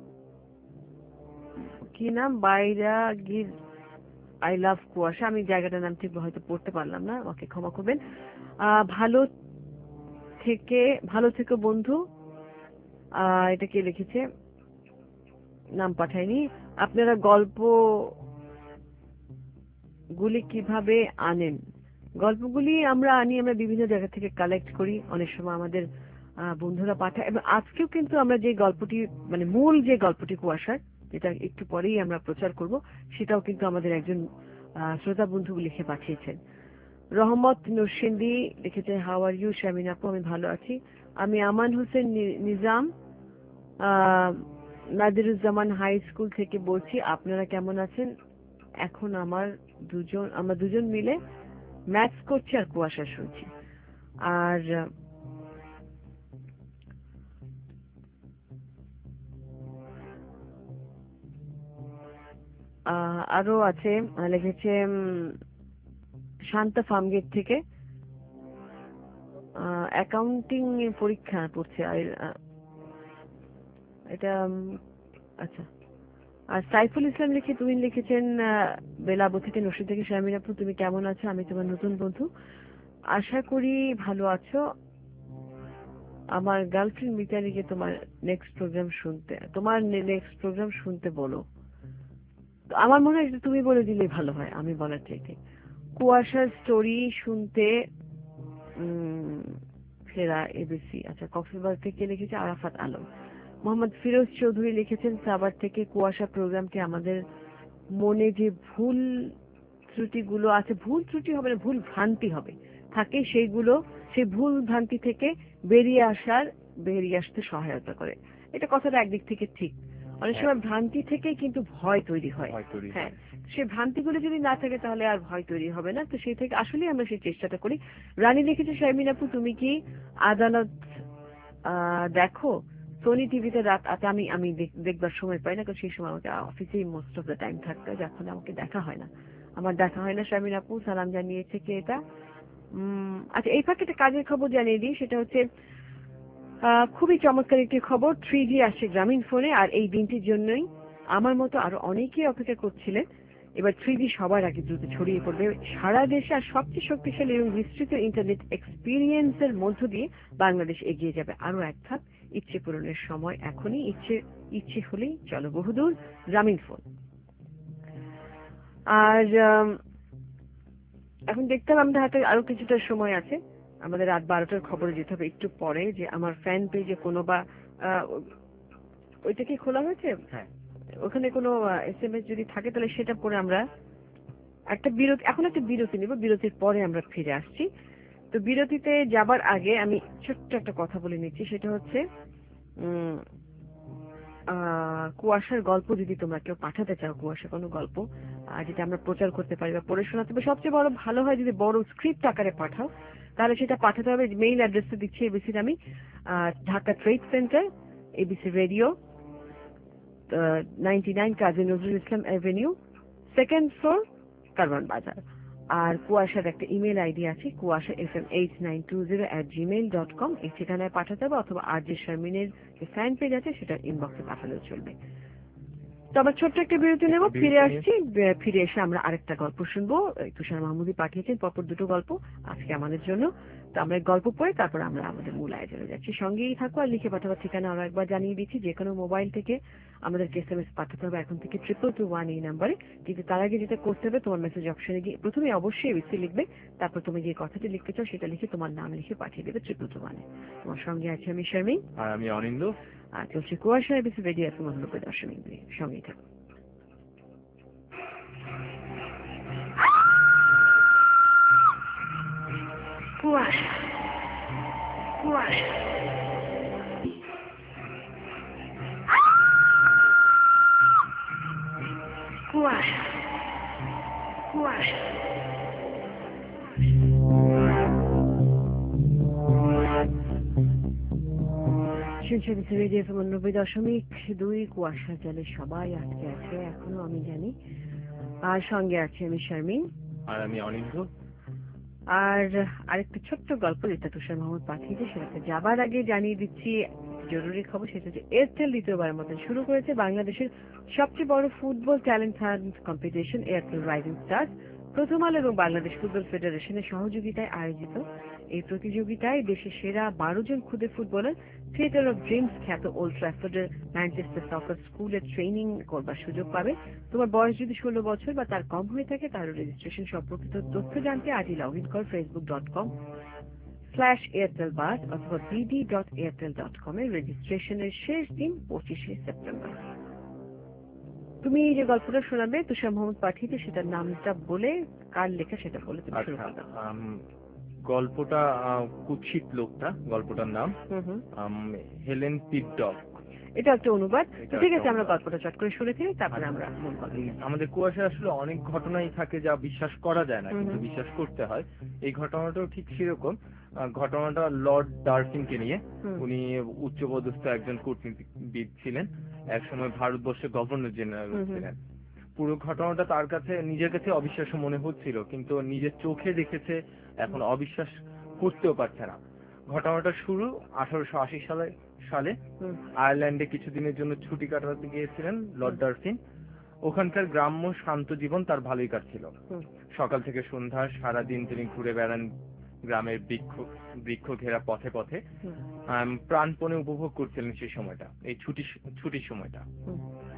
কি নাম, বাইরা গির, আই লাভ কুয়াশা। আমি জায়গাটার নাম ঠিক হয়তো পড়তে পারলাম না, ওকে ক্ষমা করবেন। ভালো থেকে ভালো থেকে বন্ধু, এটা কে লিখেছে, নাম পাঠায়নি। আপনারা গল্প গুলি কিভাবে আনেন? গল্পগুলি আমরা আনি, আমরা বিভিন্ন জায়গা থেকে কালেক্ট করি, অনেক সময় আমাদের বন্ধুরা পাঠায়। এবং আজকেও কিন্তু আমরা যে গল্পটি, মানে মূল যে গল্পটি কুয়াশার, যেটা একটু পরেই আমরা প্রচার করব, সেটাও কিন্তু আমাদের একজন শ্রোতা বন্ধু লিখে পাঠিয়েছেন। রহমত নরসিন্দি লিখেছে, হাউ আর ইউ শারমিন আপু, আমি ভালো আছি। আমি আমান হোসেন নিজাম নাদিরুজ্জামান হাই স্কুল থেকে বলছি, আপনারা কেমন আছেন? এখন আমার দুজন আমরা দুজন মিলে ম্যাথস করছি আর কুয়াশা শুনছি। আর আরো আছে, লিখেছে শান্তা ফার্মগেট থেকে, অ্যাকাউন্টিং পরীক্ষা পড়ছে। আর আহ, এটা উম, আচ্ছা। আর সাইফুল ইসলাম লিখে তুমি লিখেছেন আহ, বেলাবো থেকে নসিব থেকে শারমিন আপু, তুমি কেমন আছো? আমি তোমার নতুন বন্ধু, আশা করি ভালো আছো। আমার গার্লফ্রেন্ড মিতালিকে তোমার নেক্সট প্রোগ্রাম শুনতে তোমার নেক্সট প্রোগ্রাম শুনতে বলো। তো আমার মনে হয় যে তুমি বলে দিলেই ভালো হয়, আমি বলার চাইতে। কুয়াশার স্টোরি শুনতে উম, ফেরা এবিসি। আচ্ছা, কক্সবাজার থেকে লিখেছে আরাফাত আলম। মোহাম্মদ ফিরোজ চৌধুরী লিখেছেন সাভার থেকে, কুয়াশা প্রোগ্রামটি আমাদের মনে যে ভুল ত্রুটিগুলো আছে, ভুল ত্রুটি হবে না, ভুল ভ্রান্তি হবে থাকে, সেইগুলো সেই ভুল ভ্রান্তি থেকে বেরিয়ে আসার বেরিয়ে আসতে সহায়তা করে। এটা কথাটা একদিক থেকে ঠিক। অনেক সময় ভ্রান্তি থেকে কিন্তু ভয় তৈরি হয়। হ্যাঁ, সেই ভ্রান্তিগুলো যদি না থাকে তাহলে আর ভয় তৈরি হবে না। তো সেই থেকে আসলে আমরা সেই চেষ্টাটা করি। রানী লিখেছে শারমিন আপু, তুমি কি আদালত আহ, দেখো? সোনি টিভিতে রাত আচ্ছা, আমি আমি দেখ- দেখবার সময় পাই না, কারণ সেই সময় আমাকে অফিসেই মোস্ট অফ দ্য টাইম থাকতে হয়, যার ফলে আমাকে দেখা হয় না। আমার দেখা হয় না। শারমিন আপু সালাম জানিয়েছে কে এটা? উম, আচ্ছা, এই ফাঁকে একটা কাজের খবর জানিয়ে দিই। সেটা হচ্ছে আহ, খুবই চমৎকার একটি খবর, থ্রি জি আসছে গ্রামীণ ফোনে। আর এই দিনটির জন্যই আমার মতো আরো অনেকেই অপেক্ষা করছিলেন। এবার থ্রি জি সবার আগে দ্রুত ছড়িয়ে পড়বে সারা দেশে, আর সবচেয়ে শক্তিশালী এবং বিস্তৃত ইন্টারনেট এক্সপিরিয়েন্সের মধ্য দিয়ে বাংলাদেশ এগিয়ে যাবে আরো এক ধাপ। ইচ্ছে পূরণের সময় এখনই। ইচ্ছে ইচ্ছে হলেই চলো বহুদূর, গ্রামীণ ফোন। আর আম, এখন দেখতে হবে আমাদের হাতে আরো কিছুটা সময় আছে। আমাদের রাত বারোটার খবরে যেতে হবে একটু পরে, যে আমার ফ্যান পেজে কোনো বা আহ, ওইটা কি খোলা হয়েছে?
হ্যাঁ,
ওখানে কোনো এস এম এস যদি থাকে তাহলে সেটা পরে আমরা একটা বিরতি, এখন একটা বিরতি নিব, বিরতির পরে আমরা ফিরে আসছি। তো বিরতিতে যাবার আগে আমি ছোট্ট একটা কথা বলে নিচ্ছি। সেটা হচ্ছে উম আহ কুয়াশার গল্প যদি তোমরা কেউ পাঠাতে চাও, কুয়াশা কোনো গল্প আহ, যেটা আমরা প্রচার করতে পারি বা পড়ে শোনাতে পারি, সবচেয়ে বড় ভালো হয় যদি বড় স্ক্রিপ্ট আকারে পাঠাও। তাহলে সেটা পাঠাতে হবে, মেইল অ্যাড্রেসটা দিচ্ছি এবিসির আমি, আহ, Dhaka trade centre, ABC radio, ninety nine Kazi Nazrul Islam avenue, second floor, Karwan Bazar. আর কুয়াশার একটা ইমেল আইডি আছে, Kuasha F M eight nine two zero at Gmail dot com. এই ঠিকানায় পাঠাতে হবে, অথবা আর যে শারমিনের যে ফ্যান পেজ আছে সেটার ইনবক্সে পাঠালেও চলবে। তো আবার ছোট্ট একটা বিরতি নেব, ফিরে আসছি। বে- ফিরে এসে আমরা আরেকটা গল্প শুনবো। এই তুষার মাহমুদি পাঠিয়েছেন পরপর দুটো গল্প আজকে আমাদের জন্য। তো আমরা এই গল্প পড়ে তারপর আমরা আমাদের মূল আয়োজনে যাচ্ছি। সঙ্গেই থাকো। আর লিখে পাঠাবার ঠিকানা আরো একবার জানিয়ে দিচ্ছি, যে কোনো মোবাইল থেকে আমাদেরকে এস এম এস পাঠাতে হবে এখন থেকে ট্রিপল টু ওয়ান এই নাম্বারে। কিন্তু তার আগে যেটা করতে হবে, তোমার মেসেজ অপশনে গিয়ে প্রথমে অবশ্যই এবিসি লিখবে, তারপর তুমি যে কথাটি লিখতে চাও সেটা লিখে তোমার নাম লিখে পাঠিয়ে দেবে ট্রিপল টু ওয়ানে। তোমার সঙ্গে আছে আমি শারমিন,
আর আমি অনিন্দ।
আর চলছে কুয়াশা এবিসি রেডিও এফ এম নব্বই দশমিক দুই। সঙ্গেই থাকো। কুয়াশা কুয়াশা কুয়াশা কুয়াশা। শুনছে রেডিও এফ এম নব্বই দশমিক দুই। কুয়াশা জলে সবাই আটকে আছে এখনো, আমি জানি। আর সঙ্গে আছে আমি শারমিন,
আর আমি অনিন্দ।
আর আরেকটা ছোট্ট গল্প যেটা তুষার মাহমুদ পাঠিয়েছে, সেটাতে যাবার আগে জানিয়ে দিচ্ছি জরুরি খবর। সেটা হচ্ছে এয়ারটেল দ্বিতীয়বারের মতো শুরু করেছে বাংলাদেশের সবচেয়ে বড় football talent hunt competition, Airtel rising star. প্রথম আলো এবং বাংলাদেশ ফুটবল ফেডারেশনের সহযোগিতায় আয়োজিত এই প্রতিযোগিতায় দেশের সেরা বারো জন খুদে ফুটবলার থিয়েটার অফ ড্রিমস খ্যাত ওল্ড ট্র্যাফোর্ডের ম্যানচেস্টার সকার স্কুলে ট্রেনিং করবার সুযোগ পাবে। তোমার বয়স যদি ষোলো বছর বা তার কম হয়ে থাকে, তাহলে রেজিস্ট্রেশন সম্পর্কিত তথ্য জানতে আজই লগ ইন কর Facebook dot com slash Airtel buzz অথবা BD dot Airtel dot com এ। রেজিস্ট্রেশনের শেষ দিন পঁচিশে সেপ্টেম্বর। তুমি এই যে গল্পটা শোনাবে তুষার মাহমুদ পাঠিয়েছে, সেটার নামটা বলে কার লেখা সেটা বলে তুমি শুরু
আচ্ছা,
করো।
আম, গল্পটা আহ, কুৎসিত লোকটা, গল্পটার নাম
হুম হুম
আম, হেলেন পিডডগ।
এটা একটা অনুবাদ। তো
এটা
ঠিক
একটা
আছে, আমরা
অনুবাদ।
গল্পটা চট করে শুনে ফেলি, তারপরে
আচ্ছা,
আমরা মূল গল্পে
উম,
যাই।
আমাদের কুয়াশায় আসলে অনেক ঘটনাই থাকে যা বিশ্বাস করা যায় না,
হুম
কিন্তু
হুম
বিশ্বাস করতে হয়। এই ঘটনাটাও ঠিক সেরকম। আহ, ঘটনাটা লর্ড ডারফিনকে নিয়ে।
হুম
উনি উচ্চপদস্থ একজন কূটনীতিবিদ ছিলেন, একসময় ভারতবর্ষের গভর্নর জেনারেল
হুম হুম
ছিলেন। পুরো ঘটনাটা তার কাছে নিজের কাছে অবিশ্বাস্য মনে হচ্ছিল, কিন্তু নিজের চোখে দেখেছে, এখন অবিশ্বাস করতেও পারছে না। ঘটনাটা শুরু আঠারোশো আশি সালে সালে
হুম,
আয়ারল্যান্ডে কিছুদিনের জন্য ছুটি কাটাতে গিয়েছিলেন লর্ড ডারফিন। ওখানকার গ্রাম্য শান্ত জীবন তার ভালোই কাটছিল।
হুম,
সকাল থেকে সন্ধ্যা সারাদিন তিনি ঘুরে বেড়ান গ্রামের বৃক্ষ বৃক্ষ ঘেরা পথে পথে।
হুম,
আম, প্রাণপণে উপভোগ করছিলেন সেই সময়টা, এই ছুটি ছুটির সময়টা।
হুম,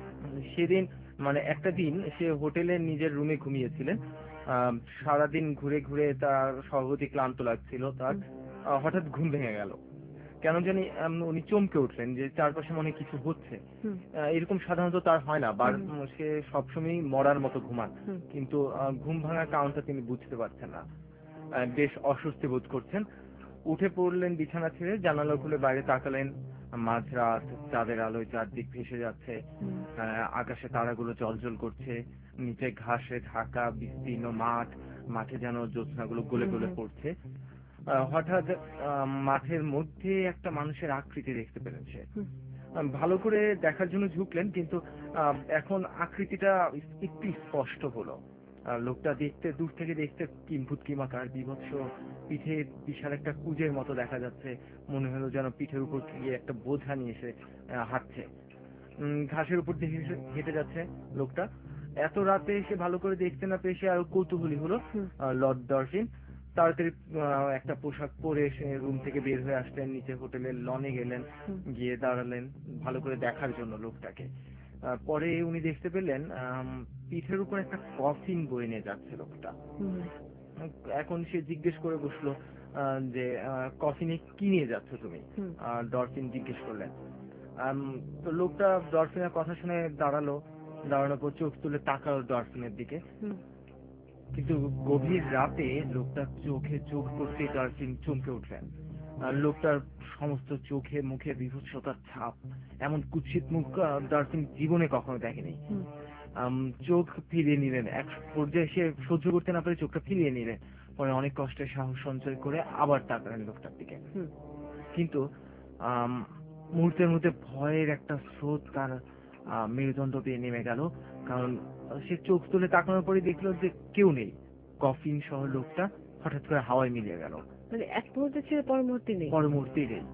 সেদিন মানে একটা দিন সে হোটেলে নিজের রুমে ঘুমিয়েছিলেন। আম, সারাদিন ঘুরে ঘুরে তার সর্বতি ক্লান্ত লাগছিল তার। আহ, হঠাৎ ঘুম ভেঙে গেল। কেন জানি আম, উনি চমকে উঠলেন যে চারপাশে মনে হয় কিছু হচ্ছে।
হুম,
আহ, এরকম সাধারণত তার হয় না, বার
হুম,
সে সবসময় মরার মতো ঘুমান।
হুম,
কিন্তু আহ, ঘুম ভাঙার কারণটা তিনি বুঝতে পারছেন না। আহ, বেশ অস্বস্তি বোধ করছেন। উঠে পড়লেন বিছানা ছেড়ে, জানালা খুলে বাইরে তাকালেন। মাঝরাত, চাঁদের আলোয় চারদিক ভেসে যাচ্ছে।
হুম,
আহ, আকাশে তারাগুলো জ্বলজ্বল করছে। নিচে ঘাসে ঢাকা বিস্তীর্ণ মাঠ, মাঠে যেন জ্যোৎস্নাগুলো গলে
হুম,
গলে
হুম,
পড়ছে। আহ, হঠাৎ আহ, মাঠের মধ্যে একটা মানুষের আকৃতি দেখতে পেলেন সে।
হুম,
আহ, ভালো করে দেখার জন্য ঝুঁকলেন, কিন্তু আহ, এখন আকৃতিটা একটু স্পষ্ট হলো। আহ, লোকটা দেখতে, দূর থেকে দেখতে কিম্ভূত কিমাকার, বিভৎস, পিঠে বিশাল একটা কুজের মতো দেখা যাচ্ছে। মনে হলো যেন পিঠের উপর গিয়ে একটা বোঝা নিয়ে এসে আহ, হাঁটছে। উম, ঘাসের উপর দিয়ে হেসে- হেঁটে যাচ্ছে লোকটা। এত রাতে সে ভালো করে দেখতে না পেয়ে সে আরো কৌতূহলী হলো।
হুম,
আহ, লর্ড ডরফিন তাড়াতাড়ি আহ, একটা পোশাক পরে সে রুম থেকে বের হয়ে আসলেন, নিচে হোটেলের লনে গেলেন,
হুম,
গিয়ে দাঁড়ালেন ভালো করে দেখার জন্য লোকটাকে। আহ, পরে উনি দেখতে পেলেন আম, পিঠের উপর একটা কফিন বয়ে নিয়ে যাচ্ছে লোকটা।
হুম,
উম, এখন সে জিজ্ঞেস করে বসলো আহ, যে আহ, কফিনে কি নিয়ে যাচ্ছ তুমি?
হুম,
আহ, ডরফিন জিজ্ঞেস করলেন। আম, তো লোকটা ডরফিনের কথা শুনে দাঁড়ালো, দাঁড়ানোর পর চোখ তুলে তাকালো ডরফিনের দিকে।
হুম,
কিন্তু গভীর রাতে লোকটার চোখে চোখ পড়তে ডরফিন চমকে উঠলেন। আর লোকটার সমস্ত চোখে মুখে বিভৎসতার ছাপ, এমন কুৎসিত মুখ আহ, ডরফিন জীবনে কখনো দেখেনি।
হুম,
আম, চোখ ফিরিয়ে নিলেন, এক পর্যায়ে সে সহ্য করতে না পেরে চোখটা ফিরিয়ে নিলেন। পরে অনেক কষ্টে সাহস সঞ্চয় করে আবার তাকালেন লোকটার দিকে।
হুম,
কিন্তু আম, মুহূর্তের মধ্যে ভয়ের একটা স্রোত তার আহ, মেরুদণ্ড দিয়ে নেমে গেল। কারণ সে চোখ তুলে তাকানোর পরে দেখলো যে কেউ নেই। কফিন সহ লোকটা হঠাৎ করে হাওয়ায় মিলিয়ে গেল।
মানে এক মুহূর্তে ছিল, পর মুহূর্তে নেই।
পর মুহূর্তেই নেই।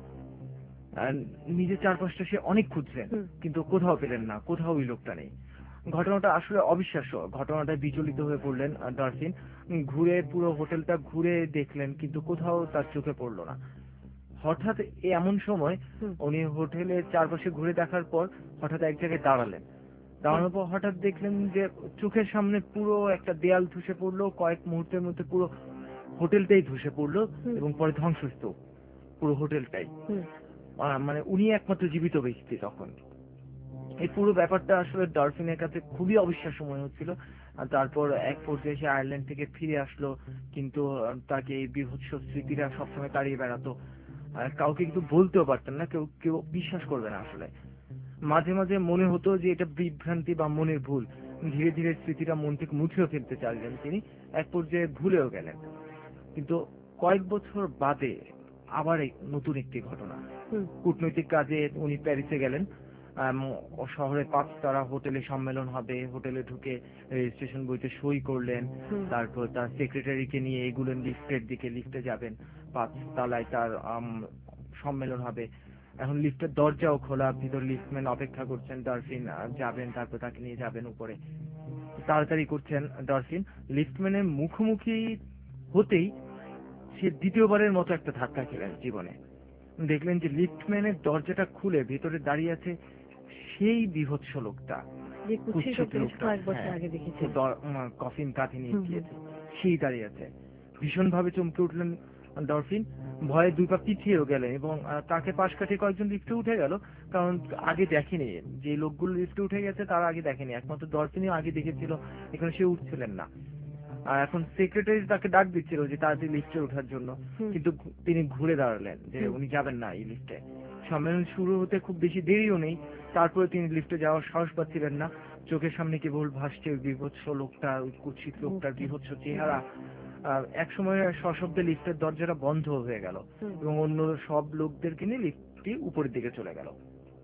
আর নিজের চারপাশটা সে অনেক খুঁজলেন,
হুম,
কিন্তু কোথাও পেলেন না, কোথাও ওই লোকটা নেই। ঘটনাটা আসলে অবিশ্বাস্য। ঘটনাটা বিচলিত হয়ে পড়লেন আহ, ডরফিন। উম, ঘুরে পুরো হোটেলটা ঘুরে দেখলেন, কিন্তু কোথাও তার চোখে পড়লো না। হঠাৎ এ এমন সময়
হুম,
উনি হোটেলের চারপাশে ঘুরে দেখার পর হঠাৎ এক জায়গায় দাঁড়ালেন।
হুম,
দাঁড়ানোর পর হঠাৎ দেখলেন যে চোখের সামনে পুরো একটা দেয়াল ধসে পড়লো, কয়েক মুহূর্তের মধ্যে পুরো হোটেলটাই ধসে পড়লো
হুম,
এবং পরে ধ্বংসস্তূপ পুরো হোটেলটাই।
হুম,
আহ, মানে উনি একমাত্র জীবিত ব্যক্তি তখন। এই পুরো ব্যাপারটা আসলে ডলফিনের কাছে খুবই অবিশ্বাস্য মনে হচ্ছিল। আর তারপর এক পর্যায়ে সে আয়ারল্যান্ড থেকে ফিরে আসলো, কিন্তু আহ, তাকে এই বীভৎস স্মৃতিরা সবসময় তাড়িয়ে বেড়াতো। আর কাউকে কিন্তু বলতেও পারতেন না, কেউ কেউ বিশ্বাস করবে না আসলে। মাঝে মাঝে মনে হতো যে এটা বিভ্রান্তি বা মনের ভুল। ধীরে ধীরে স্মৃতিটা মন থেকে মুছেও ফেলতে চাইলেন তিনি, এক পর্যায়ে ভুলেও গেলেন। কিন্তু কয়েক বছর বাদে আবার এই নতুন একটি ঘটনা।
হুম,
কূটনৈতিক কাজে উনি প্যারিসে গেলেন। আম, ও শহরে পাঁচ তারা হোটেলে সম্মেলন হবে, হোটেলে ঢুকে রেজিস্ট্রেশন বইতে সই করলেন।
হুম,
তারপর তার সেক্রেটারিকে নিয়ে এগুলেন লিফটের দিকে, লিফটে যাবেন। পাঁচ তলায় তার আম, সম্মেলন হবে। এখন লিফটের দরজাও খোলা, ভিতর লিফটম্যান অপেক্ষা করছেন। ডলফিন আহ, যাবেন, তারপর তাকে নিয়ে যাবেন উপরে। তাড়াতাড়ি করছেন ডলফিন। লিফটম্যানের মুখোমুখি হতেই সে দ্বিতীয়বারের মতো একটা ধাক্কা খেলেন জীবনে। দেখলেন যে লিফটম্যানের দরজাটা খুলে ভেতরে দাঁড়িয়ে আছে সেই বীভৎস লোকটা,
যে কুৎসিত
কুৎসিত
জিনিস
লোকটা।
কয়েক বছর
হ্যাঁ,
আগে
ও
দেখেছেন।
দ- উম, কফিন কাঁধে নিয়ে
হুম, হুম,
গিয়েছে, সেই দাঁড়িয়ে আছে। ভীষণ ভাবে চমকে উঠলেন ডরফিন। ভয়ে দুই পা পিছিয়েও গেলেন এবং আহ, তাকে পাশ কাটিয়ে কয়েকজন লিফটে উঠে গেল। কারণ আগে দেখেনি, যে লোকগুলো লিফটে উঠে গেছে তারা আগে দেখেনি, একমাত্র ডরফিনই আগে দেখেছিল। এখানে সে উঠছিলেন না। আর এখন সেক্রেটারি তাকে ডাক দিচ্ছিল যে তাড়াতাড়ি লিফটে ওঠার জন্য,
হুম,
কিন্তু ঘু- তিনি ঘুরে দাঁড়ালেন যে
হুম,
উনি যাবেন না এই লিফটে। সম্মেলন শুরু হতে খুব বেশি দেরিও নেই, তারপরে তিনি লিফটে যাওয়ার সাহস পাচ্ছিলেন না। চোখের সামনে কেবল ভাসছে ওই বীভৎস লোকটা, ওই কুৎসিত লোকটার
মুখটা।
বীভৎস চেহারা। এক সময় সশব্দে লিফটের দরজাটা বন্ধ হয়ে গেল
হুম,
এবং অন্য সব লোকদেরকে নিয়ে লিফটটি উপরের দিকে চলে গেল।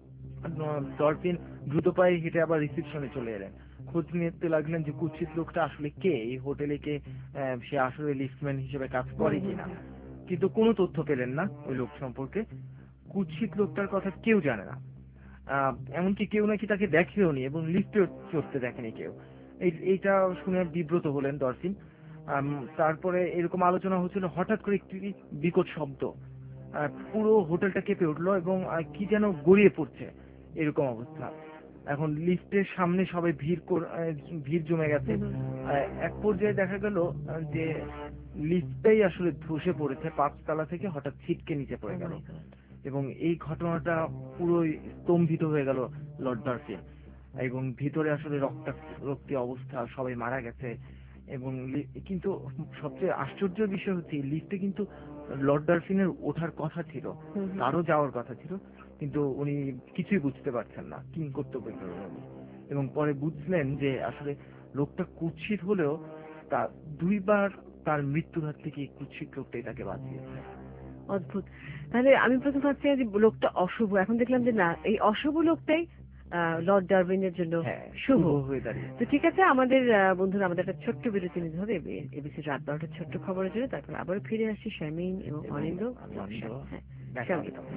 ডলফিন দ্রুত পায়ে হেঁটে আবার রিসিপশনে চলে এলেন। খোঁজ নিতে লাগলেন যে কুৎসিত লোকটা আসলে কে, এই হোটেলে কে, আহ, সে আসলে লিফটম্যান হিসেবে কাজ
হুম,
করে
হুম,
কিনা।
হুম,
কিন্তু কোনো তথ্য পেলেন না ওই লোক সম্পর্কে। কুৎসিত লোকটার কথা কেউ জানে না, আহ, এমনকি কেউ নাকি তাকে দেখেও নি এবং লিফটে চড়তে দেখেনি কেউ। এই- এইটা শুনে বিব্রত হলেন ডরফিন। আম, তারপরে এরকম আলোচনা হচ্ছিল, হঠাৎ করে একটি বিকট শব্দ, আহ, পুরো হোটেলটা কেঁপে উঠলো এবং আহ, কি যেন গড়িয়ে পড়ছে এরকম অবস্থা। এখন লিফটের সামনে সবাই ভিড় কর- আহ, ভিড় জমে গেছে। আহ, এক পর্যায়ে দেখা গেল আহ, যে লিফটটাই আসলে ধসে পড়েছে পাঁচতলা থেকে, হঠাৎ ছিটকে নিচে পড়ে গেল। এবং এই ঘটনাটা পুরোই স্তম্ভিত হয়ে গেল লর্ড ডার্ফিন, এবং ভিতরে আসলে রক্তাক্ত অবস্থা, সবাই মারা গেছে। এবং লি- কিন্তু সবচেয়ে আশ্চর্যের বিষয় হচ্ছে লিফটে কিন্তু লর্ড ডার্ফিনের ওঠার কথা ছিল, তারও যাওয়ার কথা ছিল, কিন্তু উনি কিছুই বুঝতে পারছেন না কি কর্তব্য করবেন উনি। এবং পরে বুঝলেন যে আসলে লোকটা কুৎসিত হলেও তা দুইবার তার মৃত্যুর হাত থেকে এই কুৎসিত লোকটাই তাকে বাঁচিয়েছে।
অদ্ভুত। তাহলে আমি প্রথম ভাবছি যে লোকটা অশুভ, এখন দেখলাম যে না, এই অশুভ লোকটাই লর্ড ডারউইনের জন্য
হ্যাঁ,
শুভ
শুভ হয়ে দাঁড়িয়ে।
তো ঠিক আছে আমাদের আহ, বন্ধুরা, আমাদের একটা ছোট্ট বিরতি নিতে হবে এবিসি রাত বারোটার ছোট্ট খবরের জন্য, তারপর আবার ফিরে আসছি শারমিন এবং
এবং
অনিন্দ।
আনন্দ
হ্যাঁ,
দেখা
সঙ্গে
হবে তখন।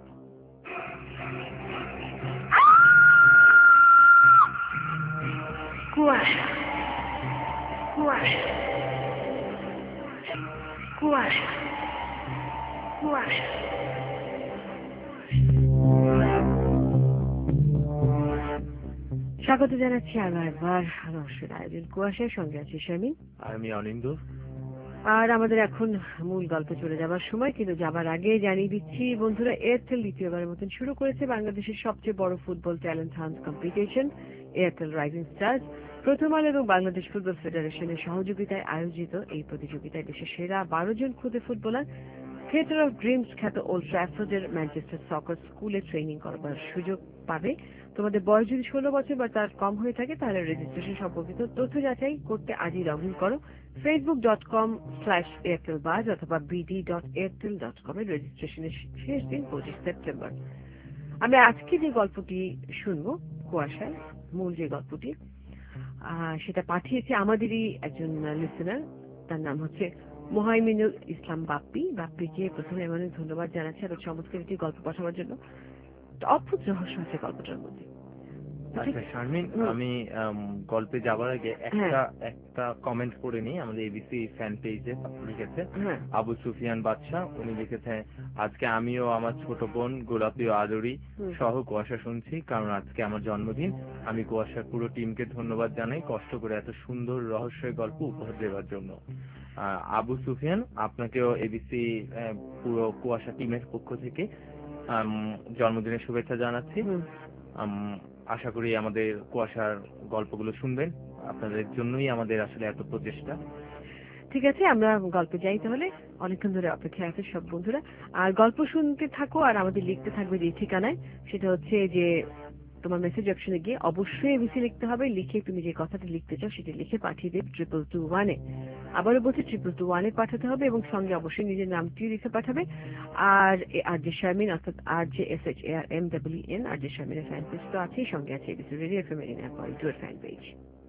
কুয়াশা কুয়াশা কুয়াশা কুয়াশা। স্বাগত জানাচ্ছি আরো একবার রহস্যের আয়োজন কুয়াশার সঙ্গে আছি শারমিন
আর আমি অনিন্দ।
আর আমাদের এখন মূল গল্পে চলে যাবার সময়, কিন্তু যাবার আগে জানিয়ে দিচ্ছি বন্ধুরা, এয়ারটেল দ্বিতীয়বারের মতন শুরু করেছে বাংলাদেশের সবচেয়ে বড় football talent hunt competition, Airtel rising stars. প্রথম আলো এবং বাংলাদেশ ফুটবল ফেডারেশনের সহযোগিতায় আয়োজিত এই প্রতিযোগিতায় দেশের সেরা বারো জন খুদে ফুটবলার থিয়েটার অফ ড্রিমস খ্যাত ওল্ড ট্র্যাফোর্ডের ম্যানচেস্টার সকার স্কুলে ট্রেনিং করবার সুযোগ পাবে। তোমাদের বয়স যদি ষোলো বছর বা তার কম হয়ে থাকে তাহলে রেজিস্ট্রেশন সম্পর্কিত তথ্য যাচাই করতে আজই লগ ইন করো Facebook dot com slash Airtel buzz অথবা BD dot Airtel dot com এর। রেজিস্ট্রেশনের শেষ দিন পঁচিশ সেপ্টেম্বর। আমরা আজকে যে গল্পটি শুনবো কুয়াশায়, মূল যে গল্পটি আহ সেটা পাঠিয়েছে আমাদেরই একজন লিসেনার, তার নাম হচ্ছে মোহাইমিনুল ইসলাম বাপ্পি। বাপ্পিকে প্রথমে অনেক ধন্যবাদ জানাচ্ছি এত চমৎকার একটি গল্প পাঠাবার জন্য। অদ্ভুত রহস্য আছে গল্পটার মধ্যে।
আচ্ছা শারমিন, আমি গল্পে যাবার আগে একটা একটা কমেন্ট করে নিই। আমাদের এবিসি ফ্যান পেজে লিখেছে আবু সুফিয়ান বাদশা, উনি লিখেছে, আজকে আমিও আমার ছোট বোন গোলাপি ও আদরি সহ কুয়াশা শুনছি, কারণ আজকে আমার জন্মদিন। আমি কুয়াশার পুরো টিমকে ধন্যবাদ জানাই কষ্ট করে এত সুন্দর রহস্যের গল্প উপহার দেওয়ার জন্য। আহ, আবু সুফিয়ান, আপনাকেও এবিসি পুরো কুয়াশা টিমের পক্ষ থেকে জন্মদিনের শুভেচ্ছা জানাচ্ছি। আশা করি আমাদের কুয়াশার গল্পগুলো শুনবেন, আপনাদের জন্যই আমাদের আসলে এত প্রচেষ্টা।
ঠিক আছে, আমরা গল্পে যাই তাহলে। অনেকক্ষণ ধরে অপেক্ষায় আছে সব বন্ধুরা, আর গল্প শুনতে থাকো আর আমাদের লিখতে থাকবে যে ঠিকানায়, সেটা হচ্ছে যে তোমার মেসেজ অপশনে গিয়ে অবশ্যই এবিসি লিখতে হবে, লিখে তুমি যে কথাটা লিখতে চাও সেটা লিখে পাঠিয়ে দেবে ট্রিপল টু ওয়ানে। আবারও বলছি ট্রিপল টু ওয়ানে পাঠাতে হবে এবং সঙ্গে অবশ্যই নিজের নামটিও লিখে পাঠাবে। আর আর যে শারমিন অর্থাৎ R J S H A R M W N, R J শারমিনের ফ্যান পেজ তো আছেই, সঙ্গে আছে এবিসি রেডিও এফএম এর ফ্যান পেজ।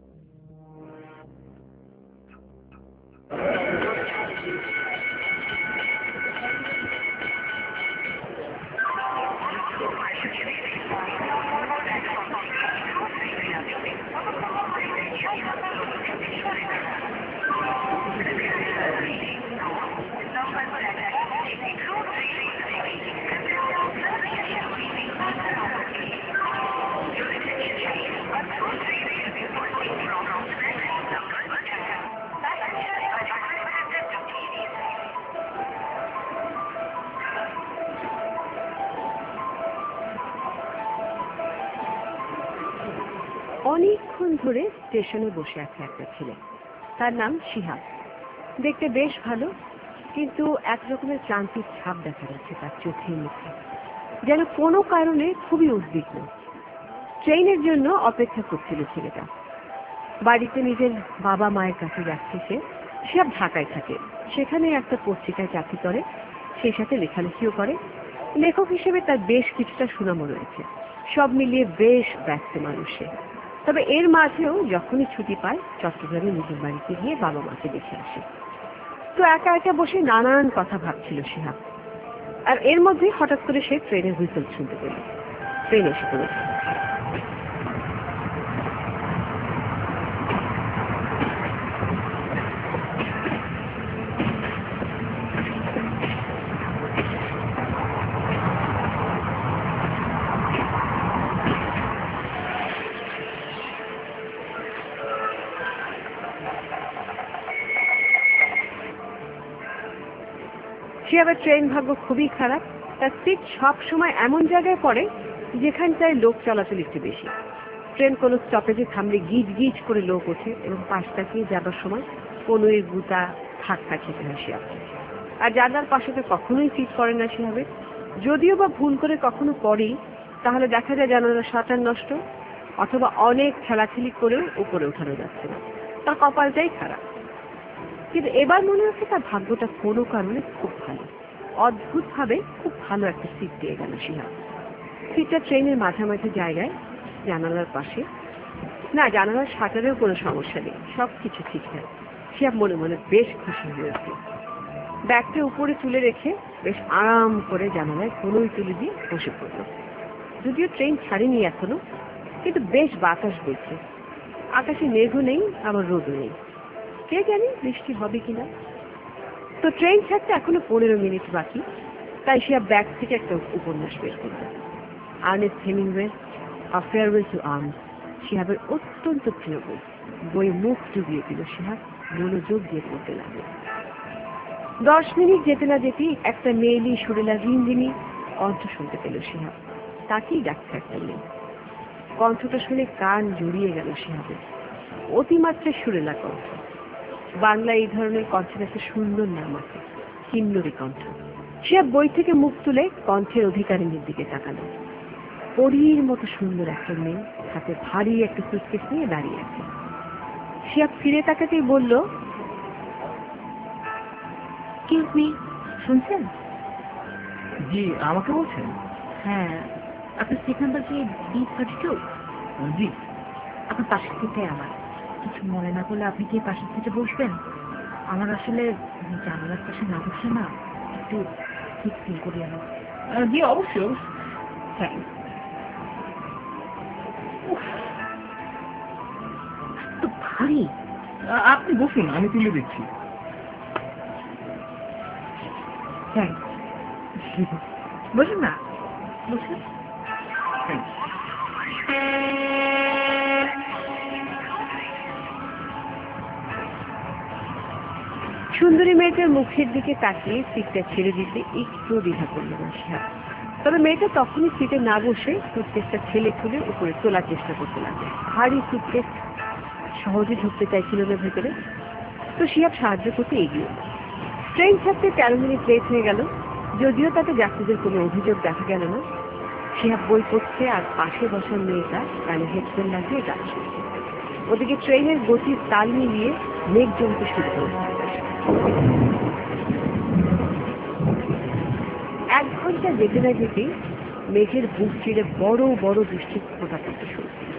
অনেকক্ষণ ধরে স্টেশনে বসে আছে একটা ছেলে, তার নাম শিহাব। দেখতে বেশ ভালো, কিন্তু এক রকমের ক্লান্তির ছাপ দেখা যাচ্ছে তার চোখে মুখে, যেন কোনো কারণে খুবই উদ্বিগ্ন। ট্রেনের জন্য অপেক্ষা করছিল ছেলেটা। বাড়িতে নিজের বাবা মায়ের কাছে যাচ্ছে সে। শিহাব ঢাকায় থাকে, সেখানে একটা পত্রিকায় চাকরি করে, সেই সাথে লেখালেখিও করে। লেখক হিসেবে তার বেশ কিছুটা সুনামও রয়েছে। সব মিলিয়ে বেশ ব্যস্ত মানুষ সে। তবে এর মাঝেও যখনই ছুটি পায় চট্টগ্রামে নিজের বাড়িতে গিয়ে বাবা মাকে দেখে আসে। তো একা একা বসে নানান কথা ভাবছিল শিহাব। আর এর মধ্যে হঠাৎ করে সে ট্রেনের হুইসেল শুনতে পেল। ট্রেন এসে পড়েছে। শিহাবের ট্রেন ভাগ্য খুবই খারাপ। তার সিট সব সময় এমন জায়গায় পড়ে যেখানটায় লোক চলাচল একটু বেশি। ট্রেন কোনো স্টপেজে থামলে গিজ গিজ করে লোক ওঠে এবং পাশ তাকিয়ে যাবার সময় কোনোই গুতা ধাক্কা খেতে হয় শিহাবকে। আর জানলার পাশে তো কখনোই সিট পড়ে না শিহাবে। যদিও বা ভুল করে কখনো পড়েই, তাহলে দেখা যায় জানালার শাটার নষ্ট অথবা অনেক ঠেলাঠেলি করেও উপরে উঠানো যাচ্ছে না। তার কপালটাই খারাপ। কিন্তু এবার মনে হচ্ছে তার ভাগ্যটা কোনো কারণে খুব ভালো। অদ্ভুত ভাবে খুব ভালো একটা সিট পেয়ে গেল শিহাব। সিটটা ট্রেনের মাঝামাঝি জায়গায়, জানালার পাশে। না, জানালার শাটারেও কোনো সমস্যা নেই, সবকিছু ঠিকঠাক। শিহাব মনে মনে বেশ খুশি হয়েছে। ব্যাগটা উপরে তুলে রেখে বেশ আরাম করে জানালায় কোনোই তুলে দিয়ে বসে পড়ল। যদিও ট্রেন ছাড়েনি এখনো, কিন্তু বেশ বাতাস বইছে। আকাশে মেঘও নেই, আবার রোদও নেই। কে জানি বৃষ্টি হবে কিনা। তো ট্রেন ছাড়তে এখনো পনেরো মিনিট বাকি। তাই শিহাব ব্যাগ থেকে একটা উপন্যাস বের করল। Ernest Hemingway, a farewell to arms. শিহাবের অত্যন্ত প্রিয় বই। বই মুখ ডুবিয়ে দিল শিহাব, মনোযোগ দিয়ে পড়তে লাগলো। দশ মিনিট যেতে না যেতেই একটা মেয়েলি সুরেলা রিনঝিনি কণ্ঠ শুনতে পেল শিহাব। তাকেই ডাকছে একটা মেয়ে। কণ্ঠটা শুনে কান জড়িয়ে গেল শিহাবের। অতিমাত্রায় সুরেলা কণ্ঠ। বাংলায় এই ধরনের কণ্ঠের একটা সুন্দর নাম আছে, কিন্নরী কণ্ঠ। শিহাব বই থেকে মুখ তুলে কণ্ঠের অধিকারিণীর দিকে তাকালো। পরীর মতো সুন্দর একটা মেয়ে, হাতে ভারী একটা সুটকেস নিয়ে দাঁড়িয়ে আছে। শিহাব ফিরে তাকাতেই বলল,
এক্সকিউজ মি, শুনছেন?
জি, আমাকে বলছেন?
হ্যাঁ, আপনার সিট নাম্বার কি বি থার্টি টু?
জি।
আপনার পাশের সিটে আমার। কিছু মনে না করলে আপনি কি পাশের সিটে বসবেন? আমার আসলে জানালার পাশে না বসে না একটু ঠিক ফিল করি আমি।
জি, অবশ্যই অবশ্যই।
থ্যাংকস। তো ভারী।
আপনি বসুন, আমি তুলে দিচ্ছি।
থ্যাংকস। বসুন না, বসুন।
সুন্দরী মেয়েটার মুখের দিকে তাকিয়ে সিটটা ছেড়ে দিতে একটু দ্বিধা করল না শিহাব। তবে মেয়েটা তখনই সিটে না বসে সুটকেসটা ঠেলে খুলে উপরে তোলার চেষ্টা করতে লাগলো। ভারী সুটকেস, সহজে ঢুকতে চাইছিল না ভেতরে। তো শিহাব সাহায্য করতে এগিয়ে। ট্রেন ছাড়তে তেরো মিনিট লেট হয়ে গেল। যদিও তাতে যাত্রীদের কোনো অভিযোগ দেখা গেল না। শিহাব বই পড়ছে আর পাশে বসা মেয়েটা কানে হেডফোন লাগিয়ে গান শুনছে। ওদিকে ট্রেনের গতির তাল মিলিয়ে মেঘ জমতে শুরু করেছে। এক ঘন্টা যেতে না যেতেই মেঘের বুক চিরে বড় বড় বৃষ্টির ফোঁটা পড়তে শুরু করল।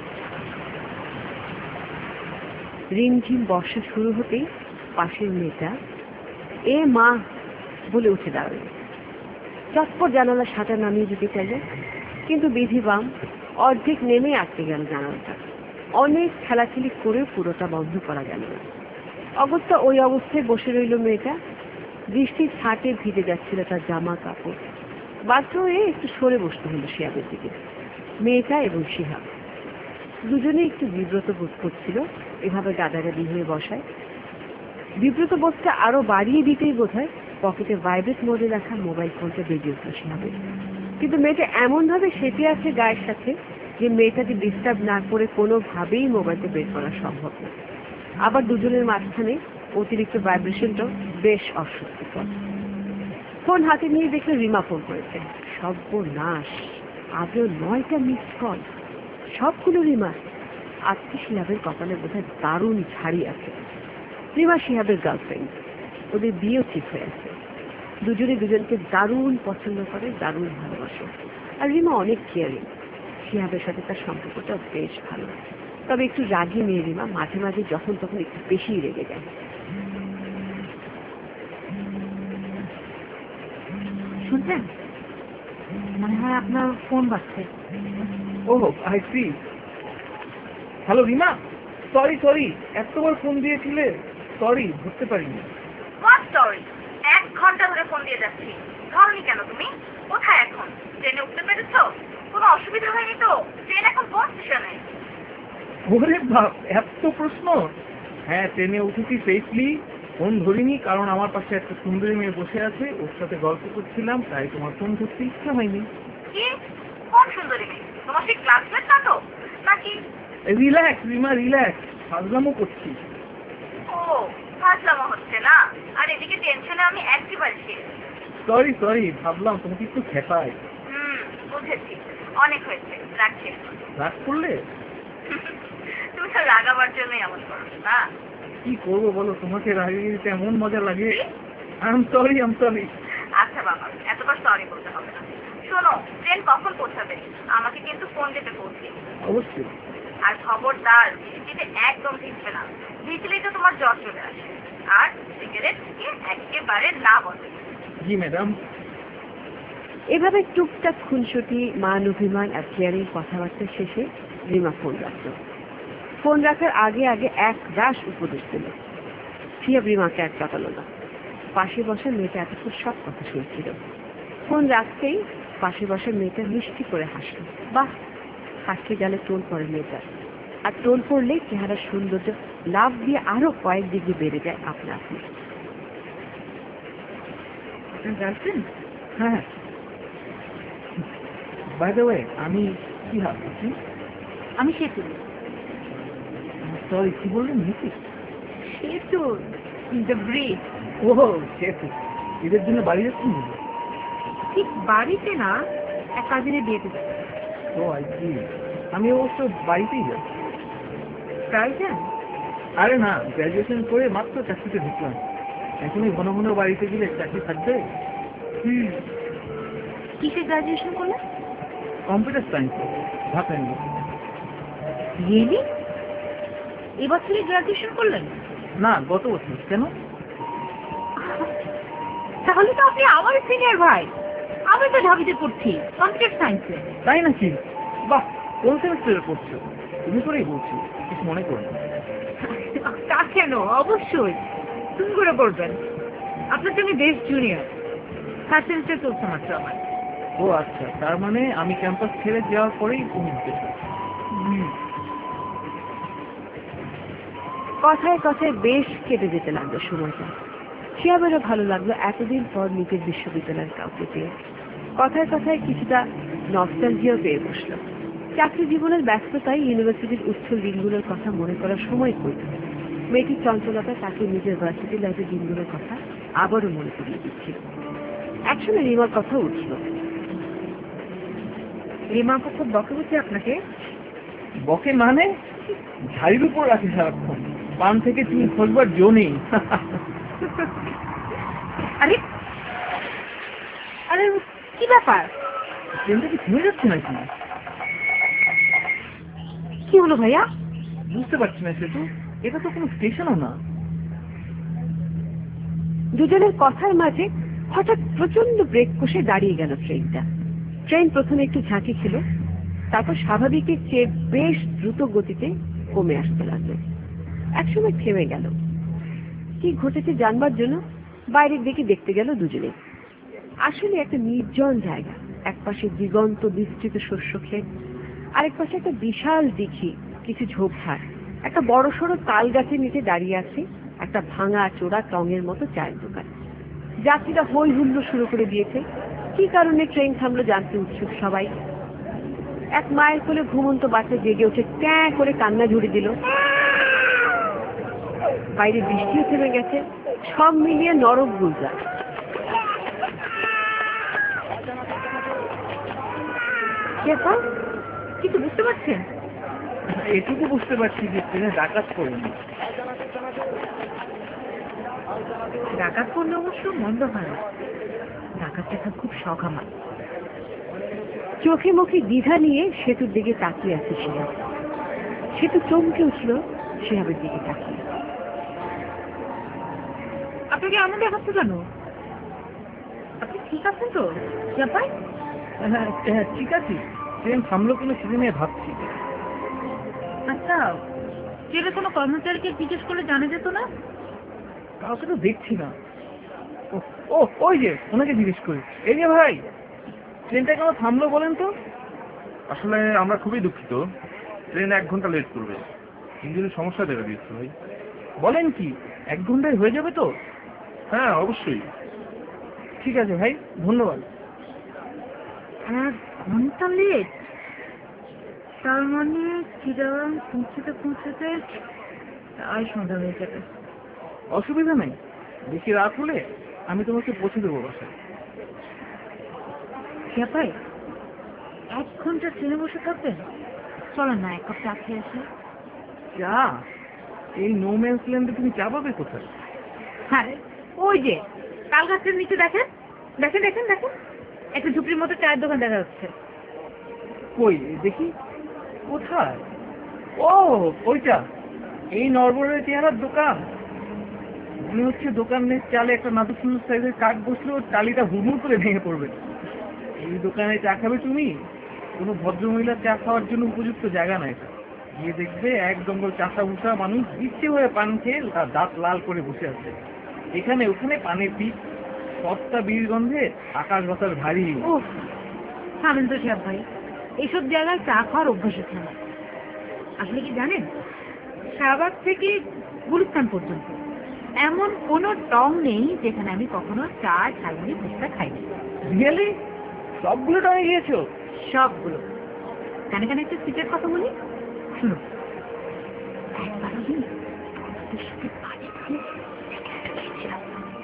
রিমঝিম বর্ষা শুরু হতেই পাশের মেয়েটা এ মা বলে উঠে দাঁড়ালো। চটপট জানালা শাটার নামিয়ে দিতে চাইল, কিন্তু বিধিবাম অর্ধেক নেমে আটকে গেল জানালাটা। অনেক খেলাখেলি করে পুরোটা বন্ধ করা গেল না। অগত্যা ওই অবস্থায় বসে রইল মেয়েটা। বৃষ্টির ছাটে ভিজে যাচ্ছিল তার জামা কাপড়। বাধ্য হয়ে একটু সরে বসতে হলো শিহাবের দিকে। মেয়েটা এবং শিহাব দুজনে একটু বিব্রত বোধ করছিল এভাবে গাদাগাদি হয়ে বসায়। বিব্রত বোধটা আরো বাড়িয়ে দিতেই বোধ হয় পকেটে ভাইব্রেট মোডে রাখা মোবাইল ফোনটা বেজে উঠল শিহাবের। কিন্তু মেয়েটা এমন ভাবে সেটে আছে গায়ের সাথে যে মেয়েটাকে ডিস্টার্ব না করে কোনোভাবেই মোবাইলটা বের করা সম্ভব না। আবার দুজনের মাঝখানে অতিরিক্ত ভাইব্রেশনটাও বেশ অস্বস্তিকর। ফোন হাতে নিয়ে দেখলে রিমা ফোন করেছে। সর্বনাশ, আগেও নয়টা মিস কল, সবগুলো রিমা। আজকে শিহাবের কপালে বোধহয় দারুণ ঝাড়ি আছে। রিমা শিহাবের গার্লফ্রেন্ড, ওদের বিয়েও ঠিক হয়ে আছে। দুজনে দুজনকে দারুণ পছন্দ করে, দারুণ ভালোবাসে। আর রিমা অনেক কেয়ারিং। শিহাবের সাথে তার সম্পর্কটা বেশ ভালো। তবে একটু রাগী মেয়ে রিমা, মাঝে মাঝে যখন তখন একটু বেশি রেগে যায়।
শুনছেন? মনে হয় আপনার ফোন বাজছে।
Oh I see. Hello Rima, sorry sorry, এতবার ফোন দিয়েছিলে, সরি ধরতে পারিনি।
What sorry? এক ঘন্টা ধরে ফোন দিয়ে যাচ্ছি, ধরনি কেন তুমি? কোথায় এখন? ট্রেনে উঠতে পেরেছো? কোনো অসুবিধা হয়নি তো? ট্রেন এখন কোন স্টেশনে?
ওরে বাপ, এত প্রশ্ন! হ্যাঁ, ট্রেনে উঠেছি সেফলি। ফোন ধরিনি কারণ আমার পাশে একটা সুন্দরী মেয়ে বসে আছে, ওর সাথে গল্প করছিলাম, তাই তোমার ফোন ধরতে ইচ্ছা হয়নি।
কি? কোন সুন্দরী মেয়ে? তোমার সেই ক্লাসমেট না তো নাকি?
রিল্যাক্স রিমা, রিল্যাক্স, ফাজলামো করছি।
ও, ফাজলামো হচ্ছে না? আর এদিকে টেনশনে আমি একেবারে শেষ।
সরি সরি, ভাবলাম তোমাকে একটু খেপাই।
হুম, বুঝেছি। অনেক হয়েছে, রাখছি এখন।
রাগ করলে?
তুমি তো রাগাবার জন্যই এমন করো না?
কি করবো বলো, তোমাকে রাগিয়ে দিতে এমন মজা লাগে। I am sorry, I am sorry.
আচ্ছা বাবা, এতবার সরি বলতে হবে না। শোনো, ট্রেন কখন পৌঁছাবে? আমাকে কিন্তু ফোন দিতে পৌঁছে।
অবশ্যই।
আর খবরদার বৃষ্টিতে একদম ভিজবে না, ভিজলেই তো তোমার জ্বর চলে আসে। আর সিগারেট থেকে একেবারে না বলে।
জি ম্যাডাম।
এভাবে টুকটাক খুনসুটি, মান অভিমান আর কেয়ারিং কথাবার্তা শেষে রিমা ফোন রাখল। ফোন রাখার আগে আগে এক রাশ উপদেশ দিল। শিহাব রিমাকে এক কাটালো না। পাশে বসা মেয়েটা এতক্ষণ সব কথা শুনছিল। ফোন রাখতেই পাশে বসা মেয়েটা মিষ্টি করে হাসল। বাহ, হাসতে গেলে টোল পড়ে মেয়েটা, আর টোল পড়লেই চেহারার সৌন্দর্য লাভ দিয়ে আরো কয়েক ডিগ্রি বেড়ে যায় আপনা আপনি।
আপনার গার্লফ্রেন্ড?
হ্যাঁ, বাই দ্য ওয়ে, আমি কি ভাবছি?
আমি সেতু।
সরি, কি বললেন? নিতি?
সেতু, দ্য ব্রিজ।
ও সেতু, এদের জন্য বাড়ি যাচ্ছেন?
ঠিক বাড়িতে না, এক কাজিনের বিয়েতে যাবে।
Oh I see. আমি অবশ্য বাড়িতেই যাই।
প্রায় যান?
আরে না, গ্র্যাজুয়েশন করে মাত্র চাকরিতে ঢুকলাম। এখনই ঘন ঘন বাড়িতে গেলে চাকরি থাকবে?
হুম। কিসে গ্রাজুয়েশন করলেন?
Computer science, Dhaka university.
Really? এবছরই গ্রাজুয়েশন করলেন?
না, গত বছর। কেন?
তাহলে তো আপনি আমার সিনিয়র ভাই। আমি তো ঢাবিতে পড়ছি কম্পিউটার সায়েন্সে।
তাই নাকি? বাহ, কোন সেমিস্টারে পড়ছো? তুমি করেই বলছি, কিছু মনে করো না।
তা কেন, অবশ্যই তুমি করে পড়বেন। আপনার সঙ্গে বেশ জুনিয়র, থার্ড সেমিস্টার চলছে মাত্র আমার।
ও আচ্ছা, তার মানে আমি ক্যাম্পাস ছেড়ে যাওয়ার পরেই তুমি দিতে চাও।
কথায় কথায় বেশ কেটে যেতে লাগলো সময়টা। শিহাবেরও ভালো লাগলো এতদিন পর নিজের বিশ্ববিদ্যালয়ের কাউকে পেয়ে। কথায় কথায় কিছুটা নস্টালজিয়াও পেয়ে বসলো। চাকরি জীবনের ব্যস্ততায় ইউনিভার্সিটির উচ্ছল দিনগুলোর কথা মনে করার সময় কই। মেয়েটির চঞ্চলতা তাকে নিজের ভার্সিটি লাইফের দিনগুলোর কথা আবারও মনে করিয়ে দিচ্ছিল। একসময় রিমার কথা উঠল।
রিমা আপু খুব বকে বুঝি আপনাকে?
বকে মানে? ঝাড়ির উপর রাখে সারাক্ষণ, পান থেকে চুল খসবার জো নেই।
আরে আরে কি ব্যাপার?
ট্রেনটা কি থেমে যাচ্ছে নাকি?
কি হলো ভাইয়া?
বুঝতে পারছি না সেতু, এটা তো কোনো স্টেশনও না।
দুজনের কথার মাঝে হঠাৎ প্রচন্ড ব্রেক কষে দাঁড়িয়ে গেল ট্রেনটা। ট্রেন প্রথমে একটু ঝাঁকি ছিল, তারপর স্বাভাবিকের চেয়ে বেশ দ্রুত গতিতে কমে আসতে লাগলো। একসময় থেমে গেল। কি ঘটেছে জানবার জন্য বাইরের দিকে দেখতে গেল দুজনে। আসলে একটা নির্জন জায়গা, এক পাশে দিগন্ত বিস্তৃত শস্য ক্ষেত, আরেক পাশে একটা বিশাল দিঘি, কিছু ঝোপঝাড়, একটা বড় সড়ো তাল গাছের নিচে দাঁড়িয়ে আছে একটা ভাঙা চোরা টঙের মতো চায়ের দোকান। যাত্রীরা হই হুল্লো শুরু করে দিয়েছে। কি কারণে ট্রেন থামলো জানতে উৎসুক সবাই। এক মায়ের কোলে ঘুমন্ত বাচ্চা জেগে উঠে ট্যাঁ করে কান্না ঝুড়ি দিল। বাইরে বৃষ্টিও থেমে গেছে, সব মিলিয়ে নরক গুলজা।
কিছু বুঝতে পারছেন?
এটুকু বুঝতে পারছি যে ট্রেনে ডাকাত করেনি।
ডাকাত করলে অবশ্য মন্দ হয় না, ডাকাত দেখা খুব শখ আমার।
চোখে মুখে দ্বিধা নিয়ে সেতুর দিকে তাকিয়ে আছে শিহাব। সেতু চমকে উঠল শিহাবের দিকে তাকিয়ে।
আপনাকে এমন দেখাচ্ছে কেন? আপনি ঠিক আছেন তো শিহাব ভাই?
হ্যাঁ হ্যাঁ ঠিক আছে, ট্রেন থামলো কিনা সেটা নিয়ে ভাবছি।
আচ্ছা, ট্রেনের কোনো কর্মচারীকে জিজ্ঞেস করলে জানা যেত না?
কাউকে তো দেখছি না। ও ও ওই যে ওনাকে জিজ্ঞেস করি, এই যে ভাই, ট্রেনটা কেন থামলো বলেন তো?
আসলে আমরা খুবই দুঃখিত, ট্রেন এক ঘন্টা লেট করবে, ইঞ্জিনের সমস্যা দেখা দিয়েছে ভাই।
বলেন কি, এক ঘন্টায় হয়ে যাবে তো?
হ্যাঁ অবশ্যই।
ঠিক আছে ভাই, ধন্যবাদ।
এক ঘন্টা লেট? তার মানে চিটাগাং পৌঁছতে পৌঁছতে প্রায় সন্ধ্যা হয়ে যাবে।
অসুবিধা নেই, বেশি রাত হলে আমি তোমাকে পৌঁছে দেবো বাসায়।
শিহাব ভাই, এক ঘন্টা ট্রেনে বসে থাকবেন? চলো না এক কাপ চা খেয়ে আসি।
চা? এই নো ম্যানস ল্যান্ডে তুমি চা পাবে কোথায়?
হ্যাঁ, ওই যে তাল গাছের নিচে দেখেন দেখেন দেখেন দেখেন একটা ঝুপড়ির মতো চায়ের দোকান দেখা যাচ্ছে।
কই দেখি, কোথায়? ও ওইটা, এই নরবরের চেহারার দোকান। মনে হচ্ছে দোকানের চালে একটা নাদু সুন্দর সাইজের কাঠ বসলেও টালিটা হুড়মুড় করে ভেঙে পড়বে। এই দোকানে চা খাবে তুমি? কোনো ভদ্রমহিলার চা খাওয়ার জন্য উপযুক্ত জায়গা না এটা। গিয়ে দেখবে এক জঙ্গল চাষা ভুষা মানুষ ইচ্ছে হয়ে পান খেয়ে তার দাঁত লাল করে বসে আছে। এখানে ওখানে পানের পিক, সস্তা বীর গন্ধে আকাশ বাতাস ভারী।
ও থামেন তো শিহাব ভাই, এইসব জায়গায় চা খাওয়ার অভ্যাস আছে না। আসলে কি জানেন, শাহবাগ থেকে গুলিস্তান পর্যন্ত এমন কোনো টং নেই যেখানে আমি কখনো চা ঝালমুড়ি ফুচকা খাইনি।
রিয়েলি? সবগুলো টঙে গিয়েছো?
সবগুলো। কানে কানে একটা সিটের কথা বলি, শুনো। একবার আমি তোমাদের সাথে বাড়ি গিয়ে সিগারেট খেয়েছিলাম।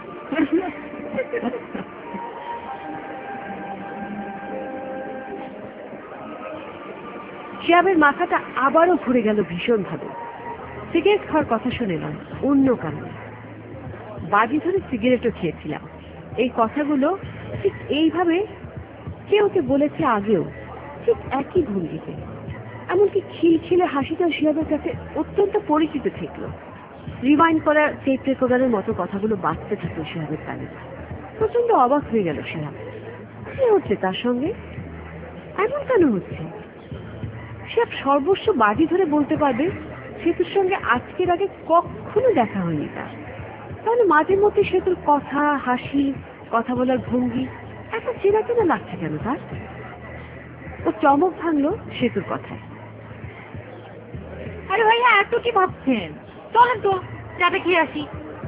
শিহাবের মাথাটা আবারও ঘুরে গেল ভীষণ ভাবে। সিগারেট খাওয়ার কথা শুনে নয়, অন্য কারণে। বাজি ধরে সিগারেটও খেয়েছিলাম, এই কথাগুলো ঠিক এইভাবে কে ওকে বলেছে আগেও, ঠিক একই ভঙ্গিতে। এমনকি খিলখিলে হাসিটাও শিহাবের কাছে অত্যন্ত পরিচিত থাকলো। রিওয়াইন্ড করা টেপ রেকর্ডারের মতো কথাগুলো বাঁচতে থাকলো শিহাবের কানে। প্রচন্ড অবাক হয়ে গেল শিহাব। কি হচ্ছে তার সঙ্গে? এমন কেন হচ্ছে? শিহাব সর্বস্ব বাজি ধরে বলতে পারবে সেতুর সঙ্গে আজকের আগে কখনো দেখা হয়নি তার। তাহলে মাঝে মধ্যে সেতুর কথা, হাসি, কথা বলার ভঙ্গি এত চেনা চেনা লাগছে কেন তার? ও চমক ভাঙলো সেতুর কথায়।
আরে ভাইয়া, এত কি ভাবছেন? চলেন তো চাটা খেয়ে আসি।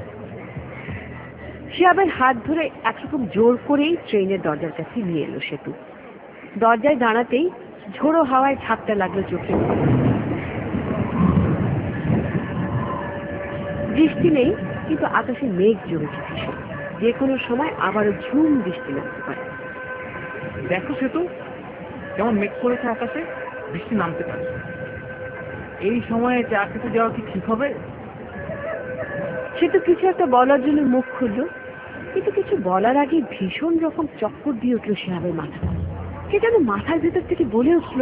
শিহাবের হাত ধরে একরকম জোর করেই ট্রেনের দরজার কাছে নিয়ে এলো সেতু। দরজায় দাঁড়াতেই ঝোড়ো হাওয়ায় ঝাপটা লাগলো চোখে। বৃষ্টি নেই, কিন্তু আকাশে মেঘ জমেছে ভীষণ। যে কোনো সময় আবারও ঝুম বৃষ্টি নামতে পারে।
দেখো সেতু কেমন মেঘ করেছে আকাশে, বৃষ্টি নামতে পারে। এই সময়ে চা খেতে যাওয়া কি ঠিক হবে?
সে তো কিছু একটা বলার জন্য মুখ খুলল, কিন্তু কিছু বলার আগে ভীষণ রকম চক্কর দিয়ে উঠলো শিহাবের মাথা। সে যেন মাথার ভেতর থেকে বলে উঠল,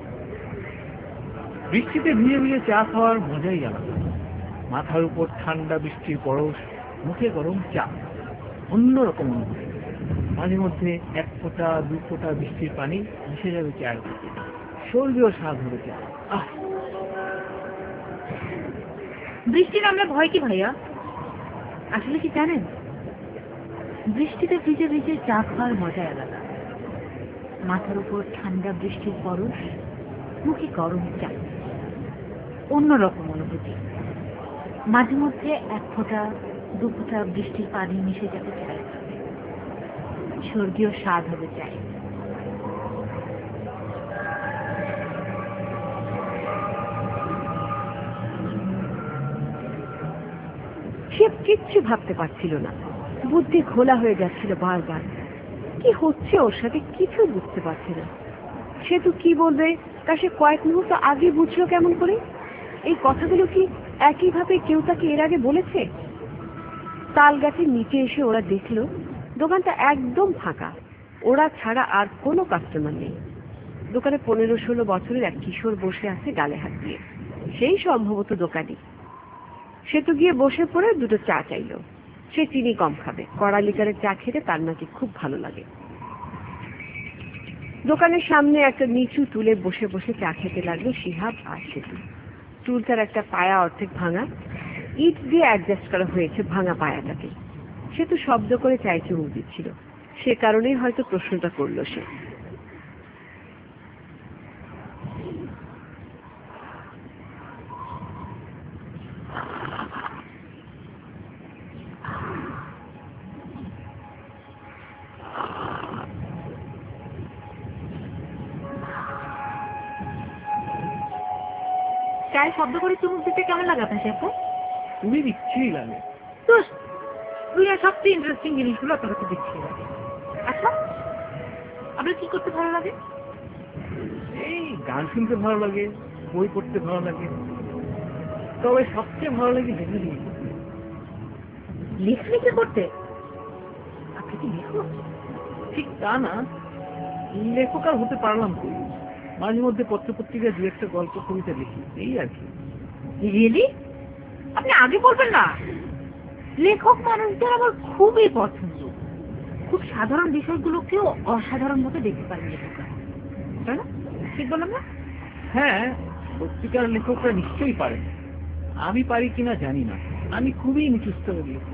বৃষ্টিতে ভিজে ভিজে চা খাওয়ার মজাই আলাদা। মাথার উপর ঠান্ডা বৃষ্টির পরশ, মুখে গরম চা, অন্যরকম অনুভূতি। মাঝে মধ্যে এক ফোঁটা দু ফোঁটা বৃষ্টির পানি মিশে যাবে চায়ের সাথে, স্বর্গীয় স্বাদ হবে চা। আহ,
বৃষ্টি নামলে ভয় কি ভাইয়া? আসলে কি জানেন, বৃষ্টিতে ভিজে ভিজে চা খাওয়ার মজা আলাদা। মাথার উপর ঠান্ডা বৃষ্টির পরশ, মুখে গরম চা, অন্যরকম অনুভূতি। মাঝে মধ্যে এক ফোঁটা দু ফোঁটা বৃষ্টির পানি মিশে যাবে চায়ের সাথে, স্বর্গীয় স্বাদ হবে চাই।
সে কিচ্ছু ভাবতে পারছিল না। বুদ্ধি খোলা হয়ে যাচ্ছিল বারবার। কি হচ্ছে ওর সাথে কিছু বুঝতে পারছে না। সে তো কি বলবে তা সে কয়েক মুহূর্ত আগে বুঝলো কেমন করে? এই কথাগুলো কি একইভাবে কেউ তাকে এর আগে বলেছে? তাল গাছের নিচে এসে ওরা দেখলো দোকানটা একদম ফাঁকা। ওরা ছাড়া আর কোনো কাস্টমার নেই। দোকানে পনেরো ষোলো বছরের এক কিশোর বসে আছে গালে হাত দিয়ে। সেই সম্ভবত দোকানি। সে তো গিয়ে বসে পড়ে দুটো চা চাইল। সে চিনি কম খাবে, কড়া লিকারের চা খেতে তার নাকি খুব ভালো লাগে। দোকানের সামনে একটা নিচু টুলে বসে বসে চা খেতে লাগলো শিহাব আর সেতু। টুলটার একটা পায়া অর্ধেক ভাঙা, ইট দিয়ে অ্যাডজাস্ট করা হয়েছে ভাঙা পায়াটাকে। সেতু শব্দ করে চায়ে চুমুক দিচ্ছিল, সে কারণেই হয়তো প্রশ্নটা করলো সে।
চায়ে শব্দ করে চুমুক দিতে কেমন লাগে আপনার শেফা?
খুবই বিচ্ছিরি লাগে।
তো দুনিয়ার সবচেয়ে ইন্টারেস্টিং জিনিসগুলো আপনার কাছে বিচ্ছিরি লাগে। আচ্ছা, আপনার কি করতে ভালো লাগে?
এই গান শুনতে ভালো লাগে, বই পড়তে ভালো লাগে, তবে সবচেয়ে ভালো লাগে লেখালেখি করতে।
লেখালেখি করতে? আপনি কি লেখক?
ঠিক তা না, লেখক আর হতে পারলাম কই, মাঝে মধ্যে পত্রপত্রিকায় দু একটা গল্প কবিতা লিখি, এই আর কি।
রিয়েলি? আপনি আগে বলবেন না। লেখক মানুষদের আমার খুবই পছন্দ। খুব সাধারণ বিষয়গুলোকেও অসাধারণ মতো দেখতে পারেন লেখকরা, তাই না? ঠিক বললাম না?
হ্যাঁ, পত্রিকার লেখকরা নিশ্চয়ই পারে, আমি পারি কিনা জানি না, আমি খুবই নিচু স্তরে লিখি।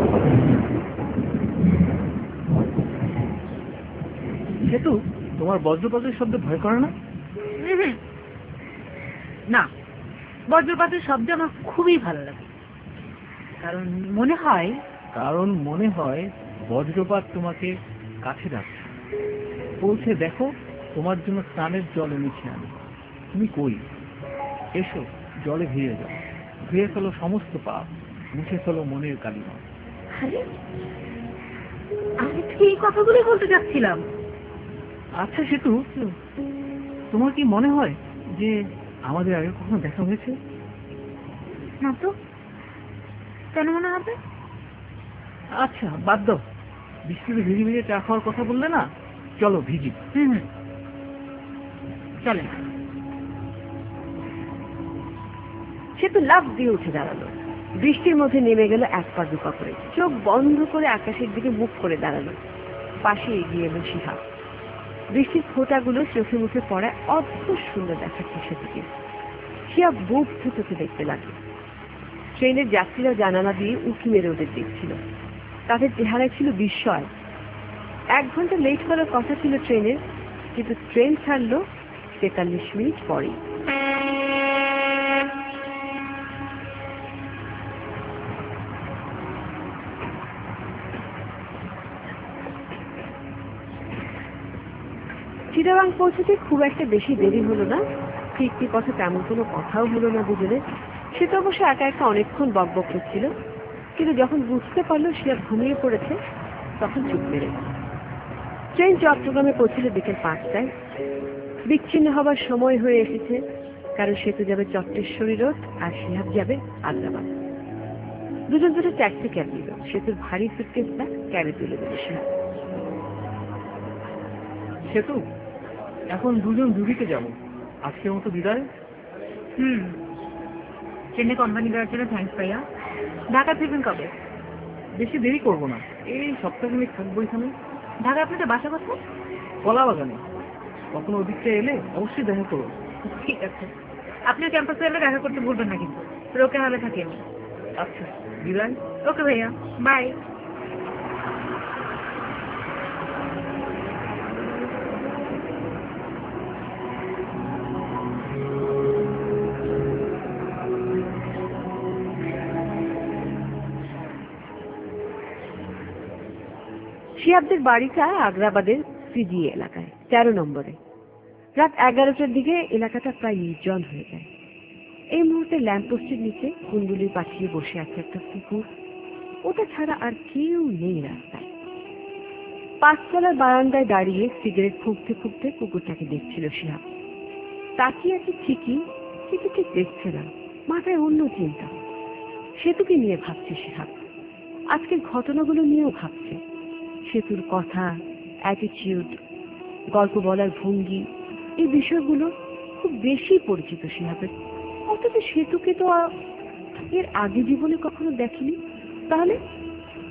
সেতু, তোমার বজ্রপাতের শব্দ ভয় করে না?
হুম, না, বজ্রপাতের শব্দ আমার খুবই ভালো লাগে, কারণ মনে হয়
কারণ মনে হয় বজ্রপাত তোমাকে কাছে ডাকছে, বলছে দেখো তোমার জন্য স্নানের জল এনেছি আমি, তুমি কই, এসো জলে ভিজে যাও, ধুয়ে ফেলো সমস্ত পাপ, মুছে ফেলো মনের কালিমা।
আরে, আমি তো এই কথাগুলোই বলতে যাচ্ছিলাম।
আচ্ছা সেতু, তোমার কি মনে হয় যে আমাদের আগে কখনো দেখা হয়েছে?
না তো, কেন মনে হবে?
আচ্ছা বাদ দাও, বৃষ্টিতে ভিজে ভিজে চা খাওয়ার কথা বললে না, চলো ভিজি।
হুম, চলেন।
সে তো লাফ দিয়ে উঠে দাঁড়ালো, বৃষ্টির মধ্যে নেমে গেল এক পা দুপা করে, চোখ বন্ধ করে আকাশের দিকে মুখ করে দাঁড়ালো। পাশে এগিয়ে এলো শিহাব। বৃষ্টির ফোঁটাগুলো চোখে মুখে পড়ায় অদ্ভুত সুন্দর দেখাচ্ছে সেতুকে। শিহাব বুক চোখে দেখতে লাগলো। ট্রেনের যাত্রীরা জানালা দিয়ে উঁকি মেরে ওদের দেখছিল, তাদের চেহারায় ছিল বিস্ময়। এক ঘন্টা লেট করার কথা ছিল ট্রেনের, কিন্তু ট্রেন ছাড়লো তেতাল্লিশ মিনিট পরেই। চিটাগাং পৌঁছতে খুব একটা বেশি দেরি হলো না, ফিরতি পথে তেমন কোনো কথাও হলো না দুজনের। সে তো অবশ্য একা একা অনেকক্ষণ বকবক করছিল, কিন্তু যখন বুঝতে পারলো সে আর ঘুমিয়ে পড়েছে তখন চুপ মেরে গেল। ট্রেন চট্টগ্রামে পৌঁছলে বিকেল পাঁচটায়। বিচ্ছিন্ন হবার সময় হয়ে এসেছে, কারণ সেতু যাবে চট্টেশ্বরী রোড আর শিহাব যাবে আগ্রাবাদ। দুজন দুটো ট্যাক্সি ক্যাব নিল, সেতুর ভারী সুটকেস ব্যাগ ক্যাবে তুলে দিল শিহাব।
সেতু, এখন দুজন দুদিকে যাবো, আজকের মতো বিদায়।
হুম, ট্রেনে কোম্পানি দেওয়ার জন্য থ্যাংকস ভাইয়া। ঢাকা ফিরবেন কবে?
বেশি দেরি করবো না, এই সপ্তাহখানেক থাকবো এখানে।
ঢাকা আপনাদের বাসা কোথায়?
কলা বাগানে, কখনো ওদিকটা এলে অবশ্যই দেখা করো।
ঠিক আছে, আপনিও ক্যাম্পাসে এলে দেখা করতে ভুলবেন না কিন্তু। রোকে হলে থাকেন।
আচ্ছা বিদায়।
ওকে ভাইয়া, বাই।
শিহাবদের বাড়িটা আগ্রাবাদের সিজি এলাকায়, তেরো নম্বরে। রাত এগারোটার দিকে এলাকাটা প্রায় নির্জন হয়ে যায়। এই মুহূর্তে ল্যাম্পপোস্টের নিচে কুণ্ডুলি পাঠিয়ে বসে আছে একটা কুকুর, ওটা ছাড়া আর কেউ নেই রাস্তায়। পাঁচতলার বারান্দায় দাঁড়িয়ে সিগারেট ফুঁকতে ফুঁকতে কুকুরটাকে দেখছিল শিহাব। তাকিয়ে আছে ঠিকই, কিন্তু ঠিক দেখছে না, মাথায় অন্য চিন্তা। সেতুকে নিয়ে ভাবছে শিহাব, আজকের ঘটনাগুলো নিয়েও ভাবছে। সেতুর কথা, অ্যাটিটিউড, গল্প বলার ভঙ্গি, এই বিষয়গুলো খুব বেশি পরিচিত শিহাবের। অথচ সেতুকে তো এর আগে জীবনে কখনো দেখেনি। তাহলে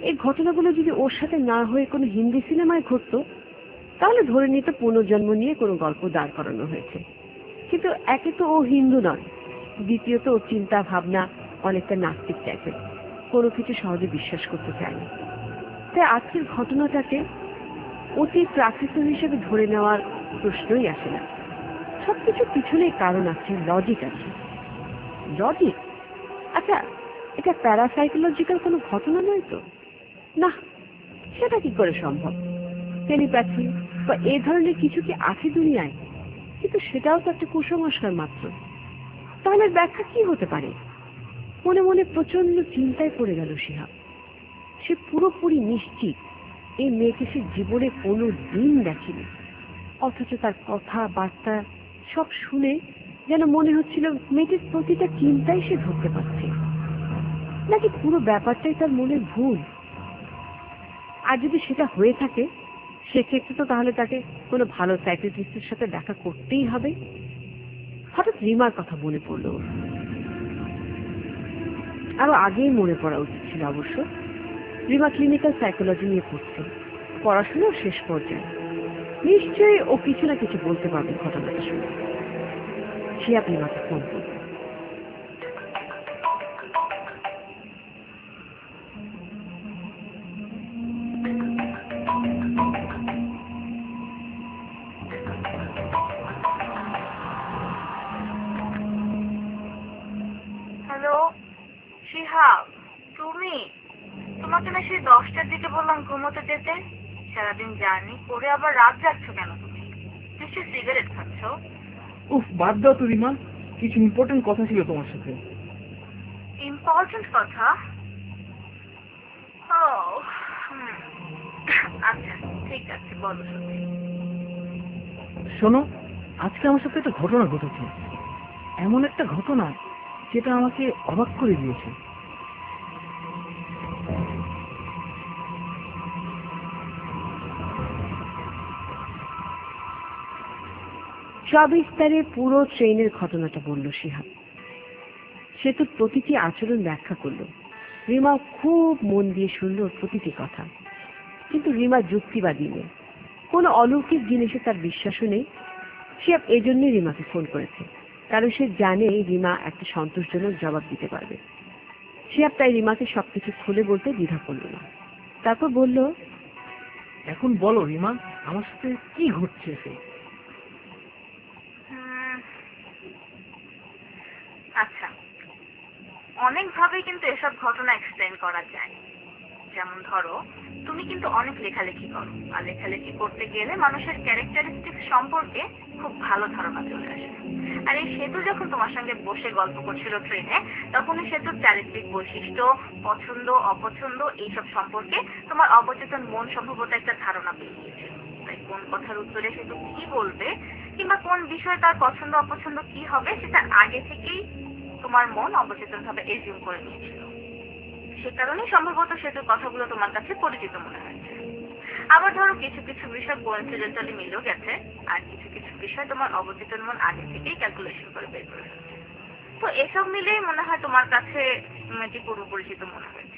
এই ঘটনাগুলো যদি ওর সাথে না হয়ে কোনো হিন্দি সিনেমায় ঘটতো তাহলে ধরে নিতে পুনর্জন্ম নিয়ে কোনো গল্প দাঁড় করানো হয়েছে। কিন্তু একে তো ও হিন্দু নয়, দ্বিতীয়ত ওর চিন্তা ভাবনা অনেকটা নাস্তিক টাইপের, কোনো কিছু সহজে বিশ্বাস করতে চায় না। তাই আজকের ঘটনাটাকে অতি প্রাকৃত হিসেবে ধরে নেওয়ার প্রশ্নই আসে না। সবকিছুর পিছনে কারণ আছে, লজিক আছে। লজিক? আচ্ছা, এটা প্যারাসাইকোলজিক্যাল কোনো ঘটনা নয় তো? না, সেটা কি করে সম্ভব? টেলিপ্যাথি বা এ ধরনের কিছু কি আছে দুনিয়ায়? কিন্তু সেটাও তো একটা কুসংস্কার মাত্র। তাহলে ব্যাখ্যা কি হতে পারে? মনে মনে প্রচন্ড চিন্তায় পড়ে গেল শিহাব। সে পুরোপুরি নিশ্চিত এই মেয়েকে সে জীবনে কোনো দিন দেখেনি, অথচ তার কথাবার্তা সব শুনে যেন মনে হচ্ছিল মেয়েটির প্রতিটা চিন্তাই সে ধরতে পারছে। নাকি পুরো ব্যাপারটাই তার মনের ভুল? আর যদি সেটা হয়ে থাকে সেক্ষেত্রে তো তাহলে তাকে কোনো ভালো সাইকিয়াট্রিস্টের সাথে দেখা করতেই হবে। হঠাৎ রিমার কথা মনে পড়ল। আরো আগেই মনে পড়া উচিত ছিল অবশ্য। রিমা ক্লিনিক্যাল সাইকোলজি নিয়ে পড়ছে, পড়াশোনাও শেষ পর্যায়ে। নিশ্চয়ই ও কিছু না কিছু বলতে পারবে ঘটনাটা শুনে। শিহাব রিমাকে ফোন করল।
হ্যালো শিহাব, তুমি? তোমাকে না সেই দশটার দিকে বললাম ঘুমোতে যেতে। সারাদিন জার্নি করে আবার রাত যাচ্ছ কেন তুমি? নিশ্চয়ই সিগারেট খাচ্ছ।
উফ, বাদ দাও তো রিমা, কিছু ইম্পর্টেন্ট কথা ছিল তোমার সাথে।
ইম্পর্টেন্ট কথা? ও হুম, আচ্ছা ঠিক আছে, বলো শুনছি।
শোনো, আজকে আমার সাথে একটা ঘটনা ঘটেছে। এমন একটা ঘটনা যেটা আমাকে অবাক করে দিয়েছে।
সবিস্তারে পুরো ট্রেনের ঘটনাটা বলল শিহাব। সে তো প্রতিটি আচরণ ব্যাখ্যা করলো। রিমা খুব মন দিয়ে শুনল প্রতিটি কথা। কিন্তু রিমা যুক্তিবাদী নেই, কোনো অলৌকিক জিনিসে তার বিশ্বাসও নেই। শিহাব এজন্যই রিমাকে ফোন করেছে, কারণ সে জানে রিমা একটা সন্তোষজনক জবাব দিতে পারবে। শিহাব তাই রিমাকে সবকিছু খুলে বলতে দ্বিধা করল না। তারপর বলল,
এখন বলো রিমা, আমার সাথে কি ঘটছে? সে
হুম, আচ্ছা, অনেকভাবেই কিন্তু এসব ঘটনা এক্সপ্লেন করা যায়। যেমন ধরো, তুমি কিন্তু অনেক লেখালেখি করো, আর লেখালেখি করতে গেলে মানুষের ক্যারেক্টারিস্টিক্স সম্পর্কে খুব ভালো ধারণা চলে আসে। আর এই সেতু যখন তোমার সঙ্গে বসে গল্প করছিল ট্রেনে, তখন এই সেতুর চারিত্রিক বৈশিষ্ট্য, পছন্দ অপছন্দ এইসব সম্পর্কে তোমার অবচেতন মন সম্ভবত একটা ধারণা পেয়ে গিয়েছিল। তাই কোন কথার উত্তরে সেতু কি বলবে কিংবা কোন বিষয়ে তার পছন্দ অপছন্দ কি হবে সেটা আগে থেকেই তোমার মন অবচেতন ভাবে এজিউম করে নিয়েছিল। সে কারণেই সম্ভবত সেতুর কথাগুলো তোমার কাছে পরিচিত মনে হয়েছে। আবার ধরো, কিছু কিছু বিষয় কোইন্সিডেন্টালি মিলেও গেছে, আর কিছু কিছু বিষয় তোমার অবচেতন মন আগে থেকেই ক্যালকুলেশন করে বের করে ফেলছে। তো এসব মিলেই মনে হয় তোমার কাছে এটি পূর্ব পরিচিত মনে হয়েছে।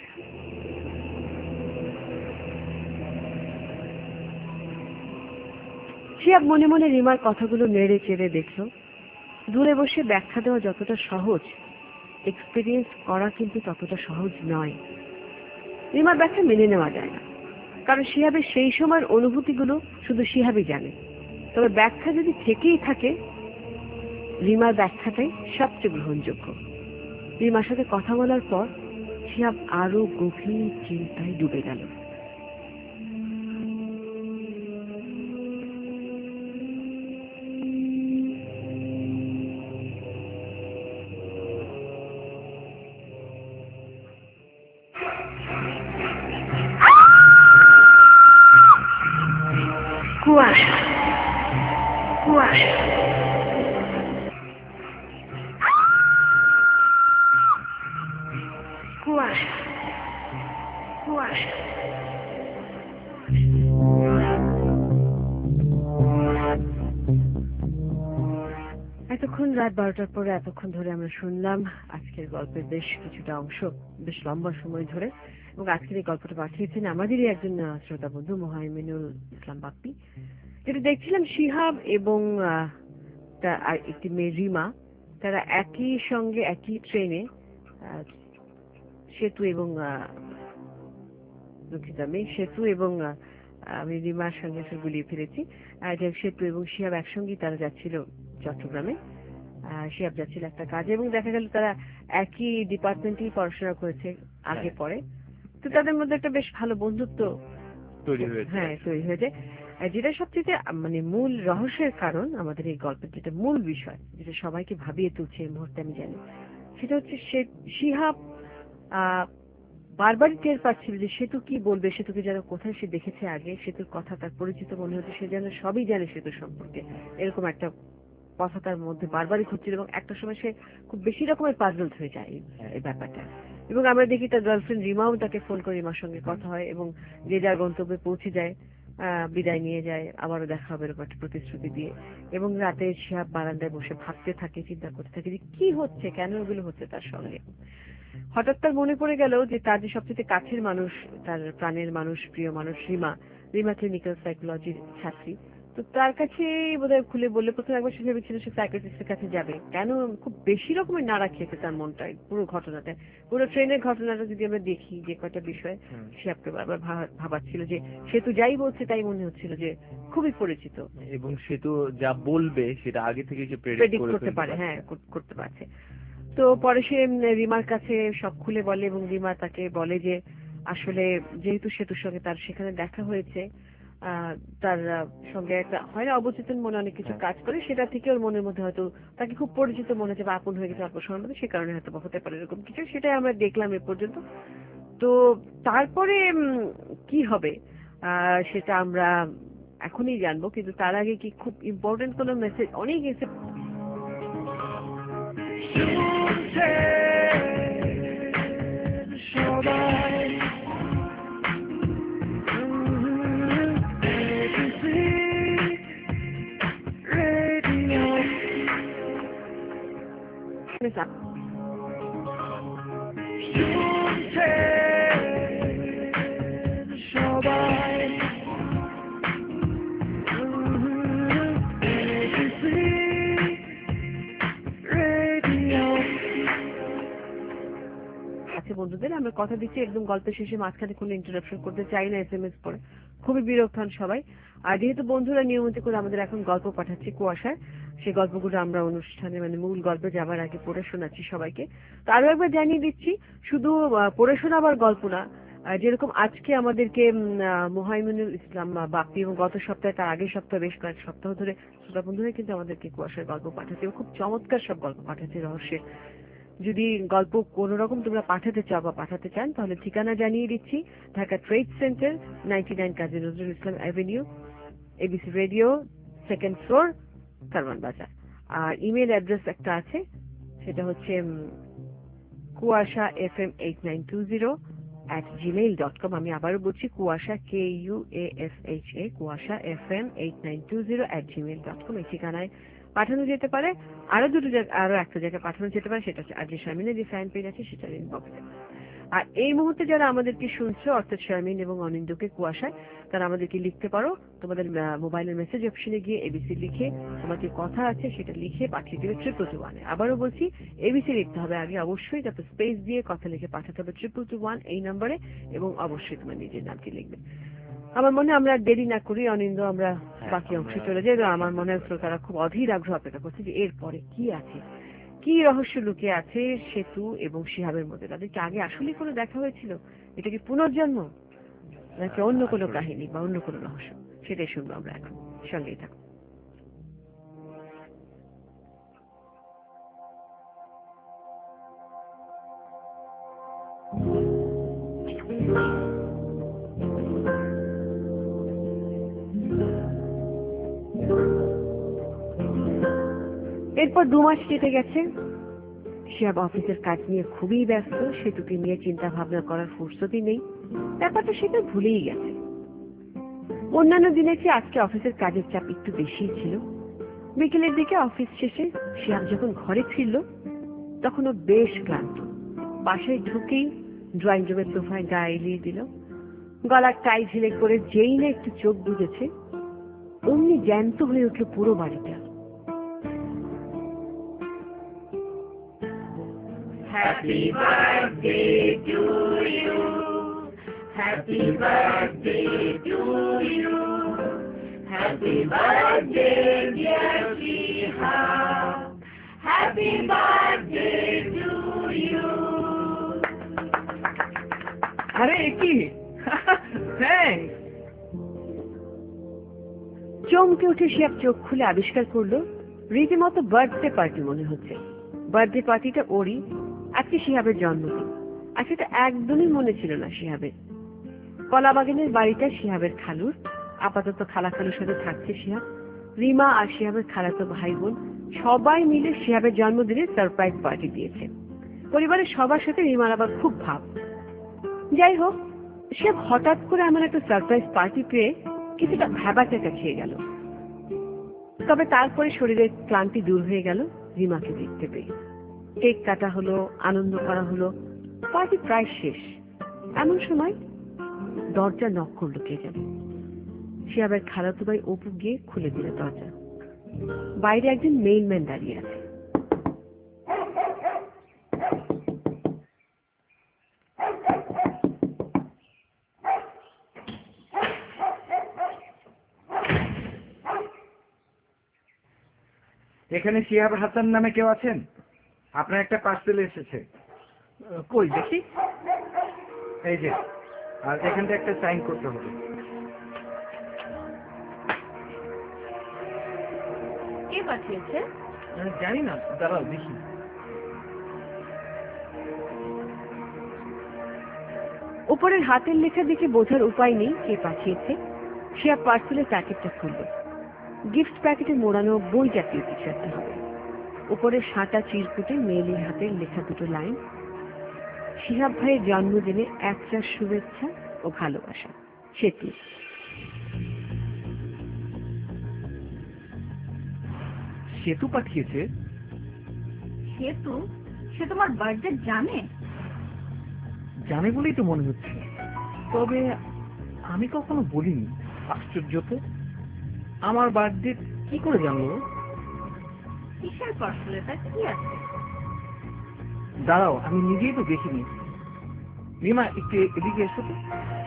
শিহাব মনে মনে রিমার কথাগুলো নেড়ে চেড়ে দেখল। দূরে বসে ব্যাখ্যা দেওয়া যতটা সহজ, এক্সপিরিয়েন্স করা কিন্তু ততটা সহজ নয়। রিমার ব্যাখ্যা মেনে নেওয়া যায় না, কারণ শিহাবের সেই সময়ের অনুভূতিগুলো শুধু শিহাবই জানে। তবে ব্যাখ্যা যদি থেকেই থাকে, রিমার ব্যাখ্যাটাই সবচেয়ে গ্রহণযোগ্য। রিমার সাথে কথা বলার পর শিহাব আরো গভীর চিন্তায় ডুবে গেল। কুয়াশা, কুয়াশা, কুয়াশা, কুয়াশা। এতক্ষণ রাত বারোটার পরে এতক্ষণ ধরে আমরা শুনলাম আজকের গল্পের বেশ কিছুটা অংশ, বেশ লম্বা সময় ধরে। এবং আজকের এই গল্পটা পাঠিয়েছেন আমাদেরই একজন আহ, শ্রোতা বন্ধু মোহাইমিনুল ইসলাম বাপ্পি। যেটা দেখছিলাম শিহাব এবং আহ, তার আর একটি মেয়ে রিমা, তারা একই সঙ্গে একই ট্রেনে আহ, সেতু এবং আহ, দুঃখিত আমি সেতু এবং আহ, আমি রিমার সঙ্গে আসলে গুলিয়ে ফেলেছি। আহ, যে সেতু এবং শিহাব একসঙ্গেই তারা যাচ্ছিল চট্টগ্রামে। আহ, শিহাব যাচ্ছিল একটা কাজে এবং দেখা গেল তারা একই ডিপার্টমেন্টেই পড়াশোনা করেছে আগে
হ্যাঁ।
পরে। তো তাদের মধ্যে একটা বেশ ভালো বন্ধুত্ব
তৈরি হয়েছে।
হ্যাঁ তৈরি হয়েছে। আর যেটা সবচেয়ে মানে মূল রহস্যের কারণ, আমাদের এই গল্পের যেটা মূল বিষয়, যেটা সবাইকে ভাবিয়ে তুলছে এই মুহূর্তে আমি জানি, সেটা হচ্ছে সে শিহাব আহ বারবারই টের পাচ্ছিল যে সেতু কি বলবে, সেতুকে যেন কোথায় সে দেখেছে আগে, সেতুর কথা তার পরিচিত মনে হচ্ছে, সে যেন সবই জানে সেতু সম্পর্কে, এরকম একটা কথা তার মধ্যে বারবারই ঘুরছিল। এবং একটা সময় সে খুব বেশি রকমের পাজলড হয়ে যায় এই- এই ব্যাপারটা। এবং আমরা দেখি তার গার্লফ্রেন্ড রিমাও তাকে ফোন করে রিমার সঙ্গে কথা হয় এবং যে যার গন্তব্যে পৌঁছে যায়, আহ বিদায় নিয়ে যায়, আবারও দেখা হবে এরকম একটা প্রতিশ্রুতি দিয়ে। এবং রাতে শিহাব বারান্দায় বসে ভাবতে থাকে, চিন্তা করতে থাকে যে কি হচ্ছে, কেন এগুলো হচ্ছে তার সঙ্গে। হঠাৎ তার মনে পড়ে গেল যে তার যে সবচেয়ে কাছের মানুষ, তার প্রাণের মানুষ, প্রিয় মানুষ রিমা, রিমা ক্লিনিক্যাল সাইকোলজির ছাত্রী। তো তার কাছে বোধহয় খুলে বললে, প্রথমে একবার সে ভেবেছিল সে সাইকিয়াট্রিস্টের কাছে যাবে, কেন খুব বেশি রকমের নাড়া খেয়েছে তার মনটায় পুরো ঘটনাটা। পুরো ট্রেনের ঘটনাটা যদি আমরা দেখি, যে কয়টা বিষয় সে আপনি বারবার ভা- ভাবাচ্ছিল যে সে তো যাই বলছে তাই মনে হচ্ছিল যে খুবই পরিচিত
এবং সে তো যা বলবে সেটা আগে থেকে সে
প্রেডিক্ট
প্রেডিক্ট করে
করতে
ফেলতে
পারে,
পারছে।
হ্যাঁ কর- করতে পারছে। তো পরে সে উম, রিমার কাছে সব খুলে বলে এবং রিমা তাকে বলে যে আসলে যেহেতু সেতুর সঙ্গে তার সেখানে দেখা হয়েছে, আহ, তার আহ, সঙ্গে একটা হয় না অবচেতন মনে অনেক কিছু
হ্যাঁ।
কাজ করে, সেটা থেকে ওর মনের মধ্যে হয়তো তাকে খুব পরিচিত মনে হচ্ছে বা আপন হয়ে গেছে অল্প সময়ের মধ্যে, সে কারণে হয়তো বা হতে পারে এরকম কিছু। সেটাই আমরা দেখলাম এ পর্যন্ত। তো তারপরে উম, কি হবে আহ, সেটা আমরা এখনই জানবো, কিন্তু তার আগে কি খুব ইম্পর্টেন্ট কোনো মেসেজ, অনেক এসে আছে বন্ধুদের, আমরা কথা দিচ্ছি একদম গল্পের শেষে মাঝখানে কোনো ইন্টারাপশন করতে চাই না, এস এম এস করে খুবই বিরক্ত হন সবাই। আর যেহেতু বন্ধুরা নিয়মিত করে আমাদের এখন গল্প পাঠাচ্ছে কুয়াশায়, সেই গল্পগুলো আমরা অনুষ্ঠানে মানে মূল গল্পে যাবার আগে পড়ে শোনাচ্ছি সবাইকে। তো আরো একবার জানিয়ে দিচ্ছি, শুধু আহ, পড়ে শোনাবার গল্প না, আহ, যেরকম আজকে আমাদেরকে উম, আহ, মোহাইমিনুল ইসলাম আহ, বাপ্পি এবং গত সপ্তাহে তার আগের সপ্তাহে বেশ কয়েক সপ্তাহ ধরে শ্রোতা বন্ধুরা কিন্তু আমাদেরকে কুয়াশার গল্প পাঠাচ্ছে এবং খুব চমৎকার সব গল্প পাঠাচ্ছে রহস্যের। যদি গল্প কোন রকম তোমরা পাঠাতে চাও বা পাঠাতে চান, তাহলে ঠিকানা জানিয়ে দিচ্ছি, Dhaka trade centre, ninety nine Kazi Nazrul Islam avenue, ABC radio, second floor, Karwan Bazar. আর ইমেল অ্যাড্রেস একটা আছে, সেটা হচ্ছে Kuasha F M eight nine two zero at Gmail dot com. আমি আবারও বলছি, Kuasha K U A S H A Kuasha F M eight nine two zero at Gmail dot com. এই ঠিকানায় পাঠানো যেতে পারে। আরো দুটো জায়গা, আরো একটা জায়গায় পাঠানো যেতে পারে, সেটা হচ্ছে আর যে শারমিনের যে ফ্যান পেজ আছে সেটার ইনবক্সে। আর এই মুহূর্তে যারা আমাদেরকে শুনছো, অর্থাৎ শারমিন এবং অনিন্দকে কুয়াশায়, তারা আমাদেরকে লিখতে পারো, তোমাদের মোবাইলের মেসেজ অপশনে গিয়ে এবিসি লিখে তোমার যে কথা আছে সেটা লিখে পাঠিয়ে দেবে ট্রিপল টু ওয়ানে। আবারও বলছি, এবিসি লিখতে হবে আগে অবশ্যই, তারপর স্পেস দিয়ে কথা লিখে পাঠাতে হবে ট্রিপল টু ওয়ান এই নাম্বারে, এবং অবশ্যই তোমার নিজের নামটি লিখবে। আমার মনে হয় আমরা আর দেরি না করি অনিন্দ, আমরা বাকি অংশে চলে যাই। আমার মনে হয় শ্রোতারা খুব অধীর আগ্রহ অপেক্ষা করছে যে এরপরে কি আছে, কি রহস্য লুকিয়ে আছে সেতু এবং শিহাবের মধ্যে। তাদের কি আগে আসলে কোনো দেখা হয়েছিল, এটা কি পুনর্জন্ম, নাকি অন্য কোনো কাহিনী বা অন্য কোনো রহস্য, সেটাই শুনবো আমরা এখন। সঙ্গেই থাকুন। এরপর দু মাস কেটে গেছে, শিহাব অফিসের কাজ নিয়ে খুবই ব্যস্ত, সেতুকে নিয়ে চিন্তা ভাবনা করার ফুরসতই নেই, ব্যাপারটা সেটা ভুলেই গেছে। অন্যান্য দিনের চেয়ে আজকে অফিসের কাজের চাপ একটু বেশি ছিল। বিকেলের দিকে অফিস শেষে শিহাব যখন ঘরে ফিরল তখন ও বেশ ক্লান্ত। বাসায় ঢুকেই ড্রয়িং রুমের সোফায় গা এলিয়ে দিল। গলার টাই ঝিলে করে যেই না একটু চোখ বুঝেছে অমনি জ্যান্ত হয়ে উঠল পুরো বাড়িটা।
Happy birthday to you. Happy birthday to you. Happy birthday dear Shihab. Happy birthday to you.
আরে কি থ্যাঙ্কস।
চমকে উঠে শিহাব চোখ খুলে আবিষ্কার করলো রীতিমতো বার্থডে পার্টি মনে হচ্ছে। বার্থডে পার্টিটা ওরই, আজকে শিহাবের জন্মদিন। আর সেটা একদমই মনে ছিল না শিহাবের। কলাবাগানের বাড়িটা শিহাবের খালুর। আপাতত খালা খালুর সাথে থাকছে শিহাব। রিমা আর শিহাবের খালাতো ভাই বোন সবাই মিলে শিহাবের জন্মদিনে সারপ্রাইজ পার্টি দিয়েছে। পরিবারের সবার সাথে রিমার আবার খুব ভাব। যাই হোক, শিহাব হঠাৎ করে এমন একটা সারপ্রাইজ পার্টি পেয়ে কিছুটা ভ্যাবাচাকা খেয়ে গেল। তবে তারপরে শরীরের ক্লান্তি দূর হয়ে গেল রিমাকে দেখতে পেয়ে। কেক কাটা হলো, আনন্দ করা হলো, পার্টি প্রায় শেষ। এমন সময় দরজা নক করলো কে জানে। শিহাবের খালাতো ভাই অপু গিয়ে খুলে দিল দরজা। বাইরে একজন মেইলম্যান দাঁড়িয়ে আছে।
এখানে শিহাব হাসান নামে কেউ আছেন? আপনার একটা পার্সেল এসেছে।
কই দেখি।
এই যে, আর এখানটা একটা সাইন করতে হবে।
কে পাঠিয়েছে?
জানি না, দাঁড়াও দেখি।
উপরের হাতের লেখা দেখে বোঝার উপায় নেই কে পাঠিয়েছে। শিহাব পার্সেলের প্যাকেটটা খুলল। গিফট প্যাকেটে মোড়ানো বই জাতীয় কিছু একটা হবে। উপরে সাঁটা চিরকুটে মেয়েলির হাতের লেখা দুটো লাইন। শিহাব ভাইয়ের জন্মদিনে একটা শুভেচ্ছা ও ভালোবাসা, সেতু।
সেতু পাঠিয়েছে?
সেতু? সে তোমার বার্থডে জানে?
জানে বলেই তো মনে হচ্ছে, তবে আমি কখনো বলিনি। আশ্চর্য তো, আমার বার্থডে কি করে জানলো?
কিসের পার্সেলে তা কি আছে?
দাঁড়াও, আমি নিজেই তো দেখিনি। রিমা, একটু এদিকে এসো তো।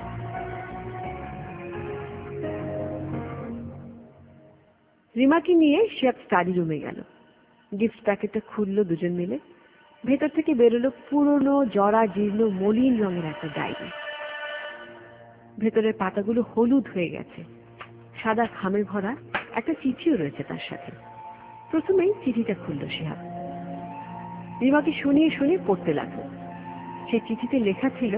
রিমাকে নিয়ে শিহাব স্টাডি রুমে গেল। গিফট প্যাকেটটা খুললো দুজন মিলে। ভেতর থেকে বেরোলো পুরনো জরা জীর্ণ মলিন রঙের একটা ডায়েরি। ভেতরের পাতাগুলো হলুদ হয়ে গেছে। সাদা খামে ভরা একটা চিঠিও রয়েছে তার সাথে। প্রথমেই চিঠিটা খুলল শিহাব। রিমাকে শুনিয়ে শুনিয়ে পড়তে লাগলো। সেই চিঠিতে লেখা ছিল,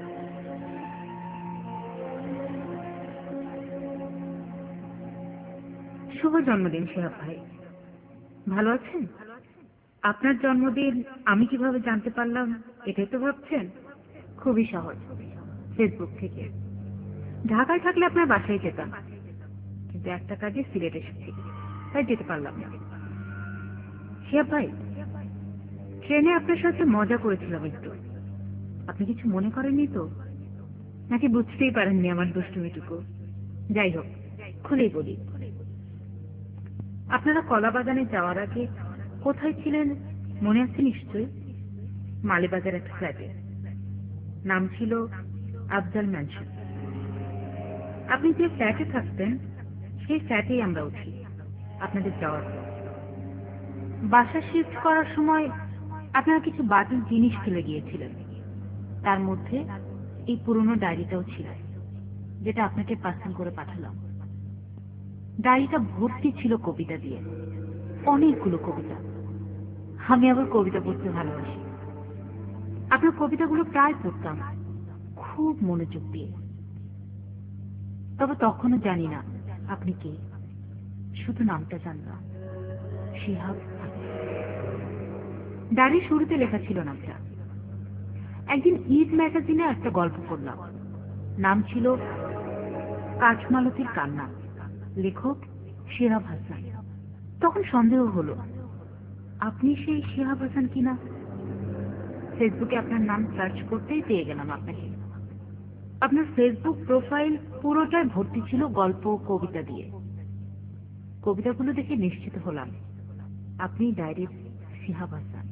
শুভ জন্মদিন শিহাব ভাই, ভালো আছেন? আপনার জন্মদিন আমি কিভাবে জানতে পারলাম এটাই তো ভাবছেন? খুবই সহজ, ফেসবুক থেকে। ঢাকায় থাকলে আপনার বাসায় যেতাম, কিন্তু একটা কাজে সিলেট এসেছি, তাই যেতে পারলাম না। শিহাব ভাই, ট্রেনে আপনার সাথে মজা করেছিলাম একটু, আপনি কিছু মনে করেননি তো? নাকি বুঝতেই পারেননি আমার দুষ্টুমিটুকু? যাই হোক, খুলেই বলি। আপনারা কলাবাগানে যাওয়ার আগে কোথায় ছিলেন মনে আছে নিশ্চয়ই? মালিবাজার একটা ফ্ল্যাটে, নাম ছিল আফজাল ম্যানশন। আপনি যে ফ্ল্যাটে থাকতেন সেই ফ্ল্যাটেই আমরা উঠি আপনাদের যাওয়ার পর। বাসা শিফট করার সময় আপনারা কিছু বাতিল জিনিস ফেলে গিয়েছিলেন, তার মধ্যে এই পুরনো ডায়েরিটাও ছিল, যেটা আপনাকে পার্সেল করে পাঠালাম। ডায়েরিটা ভর্তি ছিল কবিতা দিয়ে, অনেকগুলো কবিতা। আমি আবার কবিতা পড়তে ভালোবাসি। আপনার কবিতাগুলো প্রায় পড়তাম খুব মনোযোগ দিয়ে। তবে তখনও জানি না আপনি কে, শুধু নামটা জানলাম, শিহাব। ডায়েরির শুরুতে লেখা ছিল নামটা। একদিন ঈদ ম্যাগাজিনে একটা গল্প করলাম, নাম ছিল কাঠমালতির কান্না, লেখক শিহাব হাসান। তখন সন্দেহ হলো আপনি সেই শিহাব হাসান কিনা। ফেসবুকে আপনার নাম সার্চ করতেই পেয়ে গেলাম আপনাকে। আপনার ফেসবুক প্রোফাইল পুরোটাই ভর্তি ছিল গল্প ও কবিতা দিয়ে। কবিতাগুলো দেখে নিশ্চিত হলাম আপনি ডায়েরির শিহাব হাসান।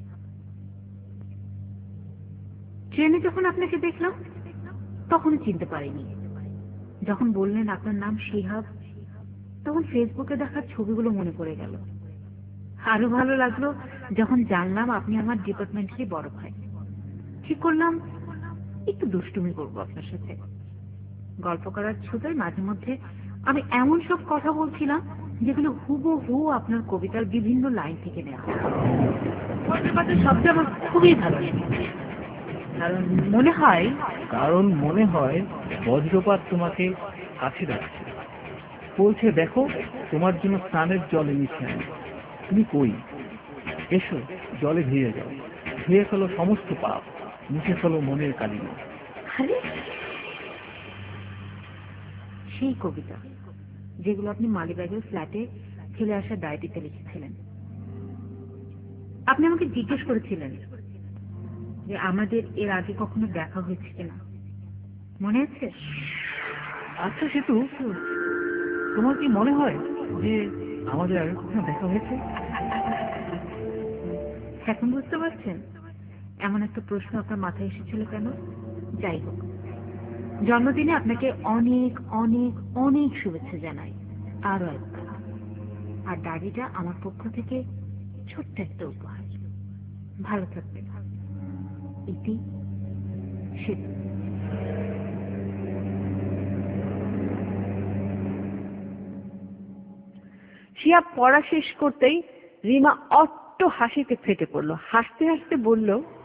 ট্রেনে যখন আপনাকে দেখলাম তখনও চিনতে পারিনি। যখন বললেন আপনার নাম শিহাব, তখন ফেসবুকে দেখার ছবিগুলো মনে পড়ে গেল। আরো ভালো লাগলো যখন জানলাম আপনি আমার ডিপার্টমেন্টেরই বড় ভাই। ঠিক করলাম একটু দুষ্টুমি করবো আপনার সাথে। গল্প করার ছুতোয় মাঝে মধ্যে আমি এমন সব কথা বলছিলাম যেগুলো হুবহু আপনার কবিতার বিভিন্ন লাইন থেকে নেওয়া। ব্যাপারটা শব্দ আমার খুবই ভালো লেগেছে। কারণ মনে হয়
কারণ মনে হয় বজ্রপাত তোমাকে কাছে রাখছে, বলছে দেখো তোমার জন্য স্নানের জল এনেছি আমি, তুমি কই, এসো জলে ধুয়ে যাও, ধুয়ে ফেলো সমস্ত পাপ, মুছে ফেলো মনের কালিমা।
আরে সেই কবিতা যেগুলো আপনি মালিবাগের ফ্ল্যাটে ফেলে আসা ডায়েরিতে লিখেছিলেন। আপনি আমাকে জিজ্ঞেস করেছিলেন যে আমাদের এর আগে কখনো দেখা হয়েছে কিনা, মনে আছে?
আচ্ছা সেতু, তোমার কি মনে হয় যে আমাদের আগে কখনো দেখা হয়েছে?
এখন বুঝতে পারছেন এমন একটা প্রশ্ন আপনার মাথায় এসেছিল কেন? যাই হোক, জন্মদিনে আপনাকে অনেক অনেক অনেক শুভেচ্ছা জানাই আরো একবার। আর ডায়েরিটা আমার পক্ষ থেকে ছোট্ট একটা উপহার। ভালো থাকবেন। ইতি সেতু।
শিহাব পড়া শেষ করতেই রিমা অট্ট হাসিতে ফেটে পড়লো। হাসতে হাসতে বলল,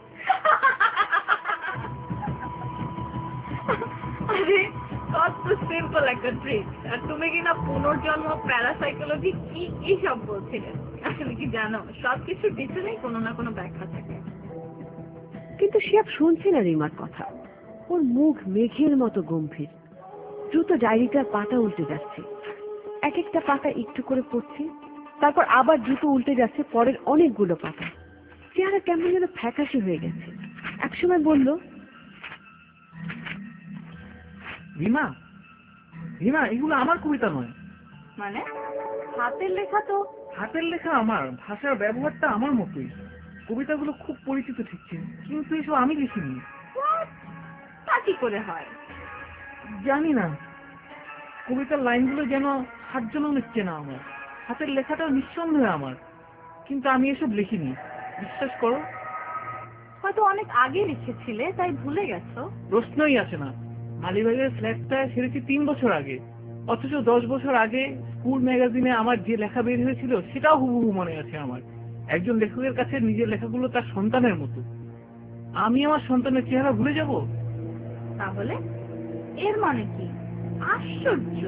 আরে কত সিম্পল একটা ট্রিক, আর তুমি কিনা পুনর্জন্ম, প্যারাসাইকোলজি কি কি সব বলছিলে। আসলে কি জানো, সবকিছুর পিছনেই কোনো না কোনো ব্যাখ্যা থাকে।
কিন্তু শিহাব শুনছে না রিমার কথা। ওর মুখ মেঘের মতো গম্ভীর। দ্রুত ডায়েরিটার পাতা উল্টে যাচ্ছে, এক একটা পাতা একটু করে পড়ছে, তারপর আবার দ্রুত উল্টে যাচ্ছে পরের অনেকগুলো পাতা। চেহারা কেমন যেন ফ্যাকাশে হয়ে গেছে। একসময় বলল,
রিমা, রিমা এগুলো আমার কবিতা নয়।
মানে হাতের লেখা তো।
হাতের লেখা আমার, ভাষার ব্যবহারটা আমার মতোই। কবিতাগুলো খুব পরিচিত ঠিকছে, কিন্তু এসব আমি লিখিনি।
তা কি করে হয়?
জানি না, কবিতার লাইনগুলো যেন হাত জন্য নিচ্ছে না আমার। হাতের লেখাটাও নিঃসন্দেহে আমার, কিন্তু আমি এসব লিখিনি, বিশ্বাস করো।
হয়তো অনেক আগে লিখেছিলে তাই ভুলে গেছো।
প্রশ্নই আসে না। মালিবাগের ফ্ল্যাটটা ছেড়েছি তিন বছর আগে, অথচ দশ বছর আগে স্কুল ম্যাগাজিনে আমার যে লেখা বের হয়েছিল সেটাও হুবহু মনে আছে আমার। একজন লেখকের কাছে নিজের লেখাগুলো তার সন্তানের মতো। আমি আমার সন্তানের চেহারা ভুলে যাব?
তাহলে এর মানে কি? আশ্চর্য।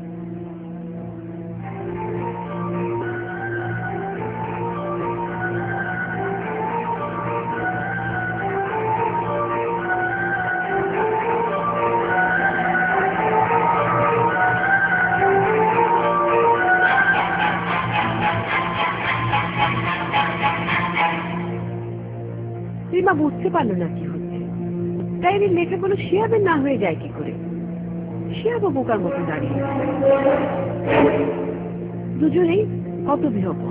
রিমা বুঝতে পারলো না কি হচ্ছে। ডায়েরির লেখাগুলো শিহাবের না হয়ে যায় কি করে? শিহাবও বোকার মতো দাঁড়িয়ে আছে। দুজনেই হতবিহ্বল।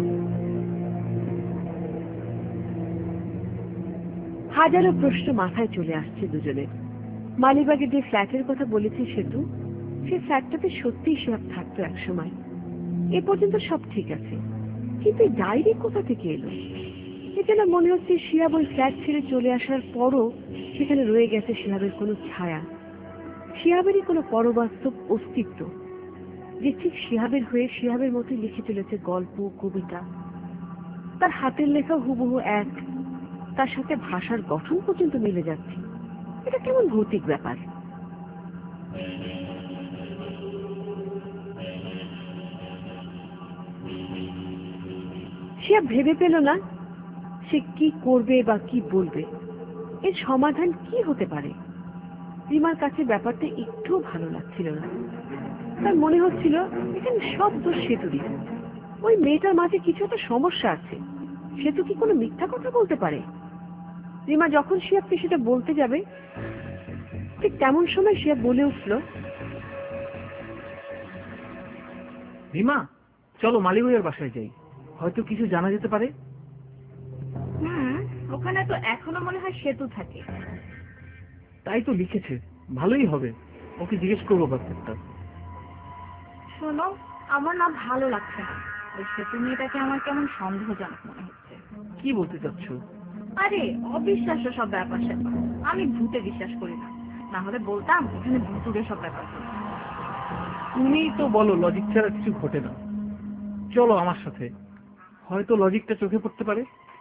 হাজারো প্রশ্ন মাথায় চলে আসছে দুজনের। মালিবাগে যে ফ্ল্যাটের কথা বলেছে সেতু, সে ফ্ল্যাটটাতে সত্যিই শিহাব থাকতো একসময়। এ পর্যন্ত সব ঠিক আছে, কিন্তু এই ডায়েরি কোথা থেকে এলো? এ যেন মনে হচ্ছে শিহাব ওই ফ্ল্যাট ছেড়ে চলে আসার পরও সেখানে রয়ে গেছে শিহাবের কোনো ছায়া, শিহাবেরই কোনো পরবাস্তব অস্তিত্ব, যে ঠিক শিহাবের হয়ে শিহাবের মতো লিখে চলেছে গল্প, কবিতা। তার হাতের লেখা হুবহু এক, তার সাথে ভাষার গঠন পর্যন্ত মিলে যাচ্ছে। এটা কেমন ভৌতিক ব্যাপার! শিহাব ভেবে পেল না সে কি করবে বা কি বলবে। এর সমাধান কি হতে পারে? রিমার কাছে ব্যাপারটা একটুও ভালো লাগছিল না। তার মনে হচ্ছিল এখানে সব দোষ সেতুরই। ওই মেয়েটার মাঝে কিছু একটা সমস্যা আছে। সে তো কি কোনো মিথ্যা কথা বলতে পারে? রিমা যখন শিহাবকে সেটা বলতে যাবে ঠিক তেমন সময় শিহাব বলে উঠল,
রিমা, চলো মালি ভাইয়ের বাসায় যাই, হয়তো কিছু জানা যেতে পারে।
হুম, ওখানে তো এখনো মনে হয় সেতু থাকে।
তাই তো লিখেছে, ভালোই হবে, ওকে জিজ্ঞেস করবো ব্যাপারটা।
শোনো, আমার না ভালো লাগছে না। ওই সেতু মেয়েটাকে আমার কেমন সন্দেহজনক মনে হচ্ছে।
কি বলতে চাচ্ছ?
আরে অবিশ্বাস্য সব ব্যাপার স্যাপার। আমি ভূতে বিশ্বাস করি না, না হলে বলতাম এখানে ভূতুরে সব ব্যাপার চলছে।
তুমিই তো বলো লজিক ছাড়া কিছু ঘটে না। চলো আমার সাথে, হয়তো লজিকটা চোখে পড়তে পারে।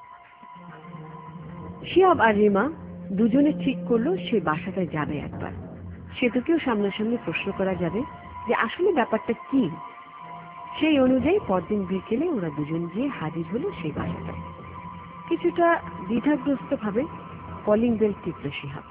শিহাব আর রিমা দুজনে ঠিক করলো সে বাসাটায় যাবে একবার। সেতুকেও সামনাসামনি প্রশ্ন করা যাবে যে আসলে ব্যাপারটা কি। সেই অনুযায়ী পরদিন বিকেলে ওরা দুজন গিয়ে হাজির হলো সেই বাসাটায়। কিছুটা দ্বিধাগ্রস্ত ভাবে কলিং বেল টিপল শিহাব।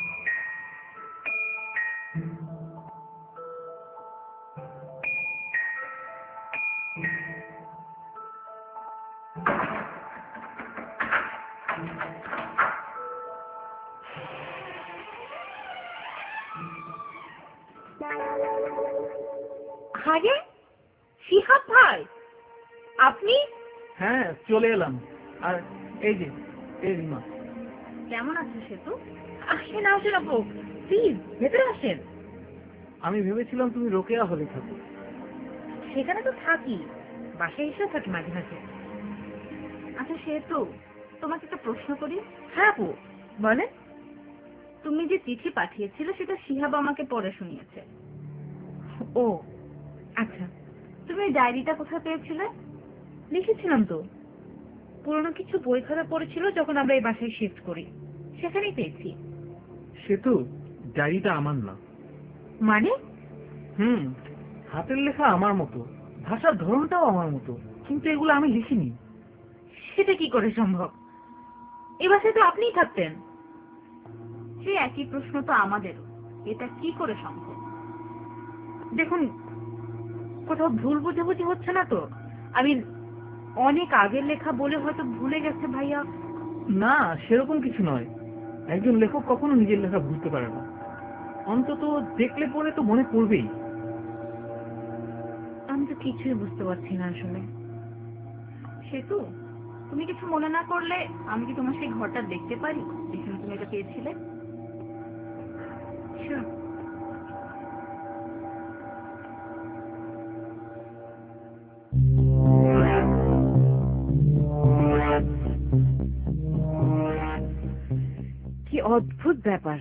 আরে শিহাব ভাই, আপনি?
হ্যাঁ, চলে এলাম। আর এই যে এই রিমা।
কেমন আছে সেতু?
আসেন আসেন আপু, প্লিজ ভেতরে আসেন।
আমি ভেবেছিলাম তুমি রোকেয়া হলে থাকো।
সেখানে তো থাকি, বাসায় এসেও থাকি মাঝে মাঝে।
আচ্ছা সেতু, তোমাকে একটা প্রশ্ন করি।
হ্যাঁ আপু, বলেন।
তুমি যে চিঠি পাঠিয়েছিলে সেটা শিহাব আমাকে পড়ে শুনিয়েছে।
ও আচ্ছা,
তুমি ওই ডায়েরিটা কোথায় পেয়েছিলে?
লিখেছিলাম তো, পুরনো কিছু বই খাতা পড়েছিল যখন আমরা এই বাসায় শিফট করি, সেখানেই পেয়েছি।
সেতু, ডায়েরিটা আমার না।
মানে?
হুম, হাতের লেখা আমার মতো, ভাষার ধরনটাও আমার মতো, কিন্তু এগুলো আমি লিখিনি।
সেটা কি করে সম্ভব? এই বাসায় তো আপনিই থাকতেন।
সেই একই প্রশ্ন তো আমাদেরও, এটা কি করে সম্ভব?
দেখুন, কোথাও ভুল বুঝাবুঝি হচ্ছে না তো? আমি অনেক আগের লেখা বলে হয়তো ভুলে গেছে ভাইয়া।
না, সেরকম কিছু নয়। একজন লেখক কখনো নিজের লেখা ভুলতে পারে না, অন্তত দেখলে পরে তো মনে পড়বেই।
আমি তো কিছুই বুঝতে পারছি না আসলে।
সেতু, তুমি কিছু মনে না করলে আমি কি তোমার সেই ঘরটা দেখতে পারি যেখানে তুমি এটা পেয়েছিলে?
Sure.
কি অদ্ভুত ব্যাপার।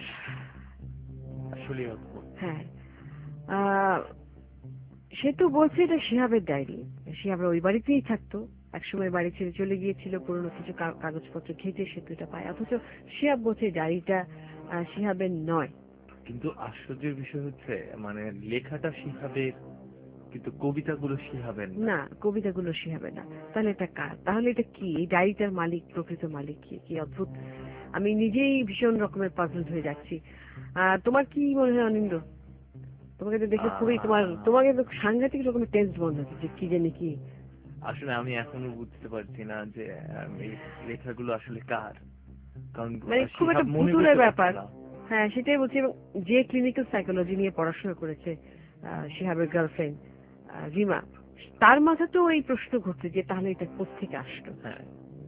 আসলে অদ্ভুত।
হ্যাঁ, আহ, সে তো বলছে এটা শিহাবের ডায়েরি। শিহাবের ওই বাড়িতেই থাকতো, একসময় বাড়ি ছেড়ে চলে গিয়েছিল, পুরনো কিছু কা- কাগজপত্র ঘেঁটে সেতুটা পায়, অথচ শিহাব বলছে ডায়েরিটা আহ, শিহাবের নয়।
কিন্তু আশ্চর্যের বিষয় হচ্ছে মানে লেখাটা শিহাবের, কিন্তু কবিতাগুলো শিহাবের না।
না, কবিতাগুলো শিহাবের না। তাহলে এটা কার? তাহলে এটা কি? এই ডায়েরিটার মালিক, প্রকৃত মালিক কি? কি অদ্ভুত! আমি নিজেই ভীষণ রকমের পাজল হয়ে যাচ্ছি। আহ তোমার কি মনে হয় অনিন্দ? তোমাকে তো দেখে খুবই, তোমার তোমাকে তো সাংঘাতিক রকমের টেন্স মনে হচ্ছে যে কি জানি কি।
আসলে আমি এখনো বুঝতে পারছি না যে আম, এই লেখাগুলো আসলে কার, কারণ
মানে খুব একটা
শিহাব মনে
ভুতুরে
করতে
ব্যাপার।
পারছে না।
হ্যাঁ, সেটাই বলছি। এবং যে ক্লিনিক্যাল সাইকোলজি নিয়ে পড়াশোনা করেছে আহ, শিহাবের গার্লফ্রেন্ড রিমা, তার মাথাতেও এই প্রশ্ন ঘুরছে যে তাহলে এটা কোত্থেকে আসলো।
হ্যাঁ,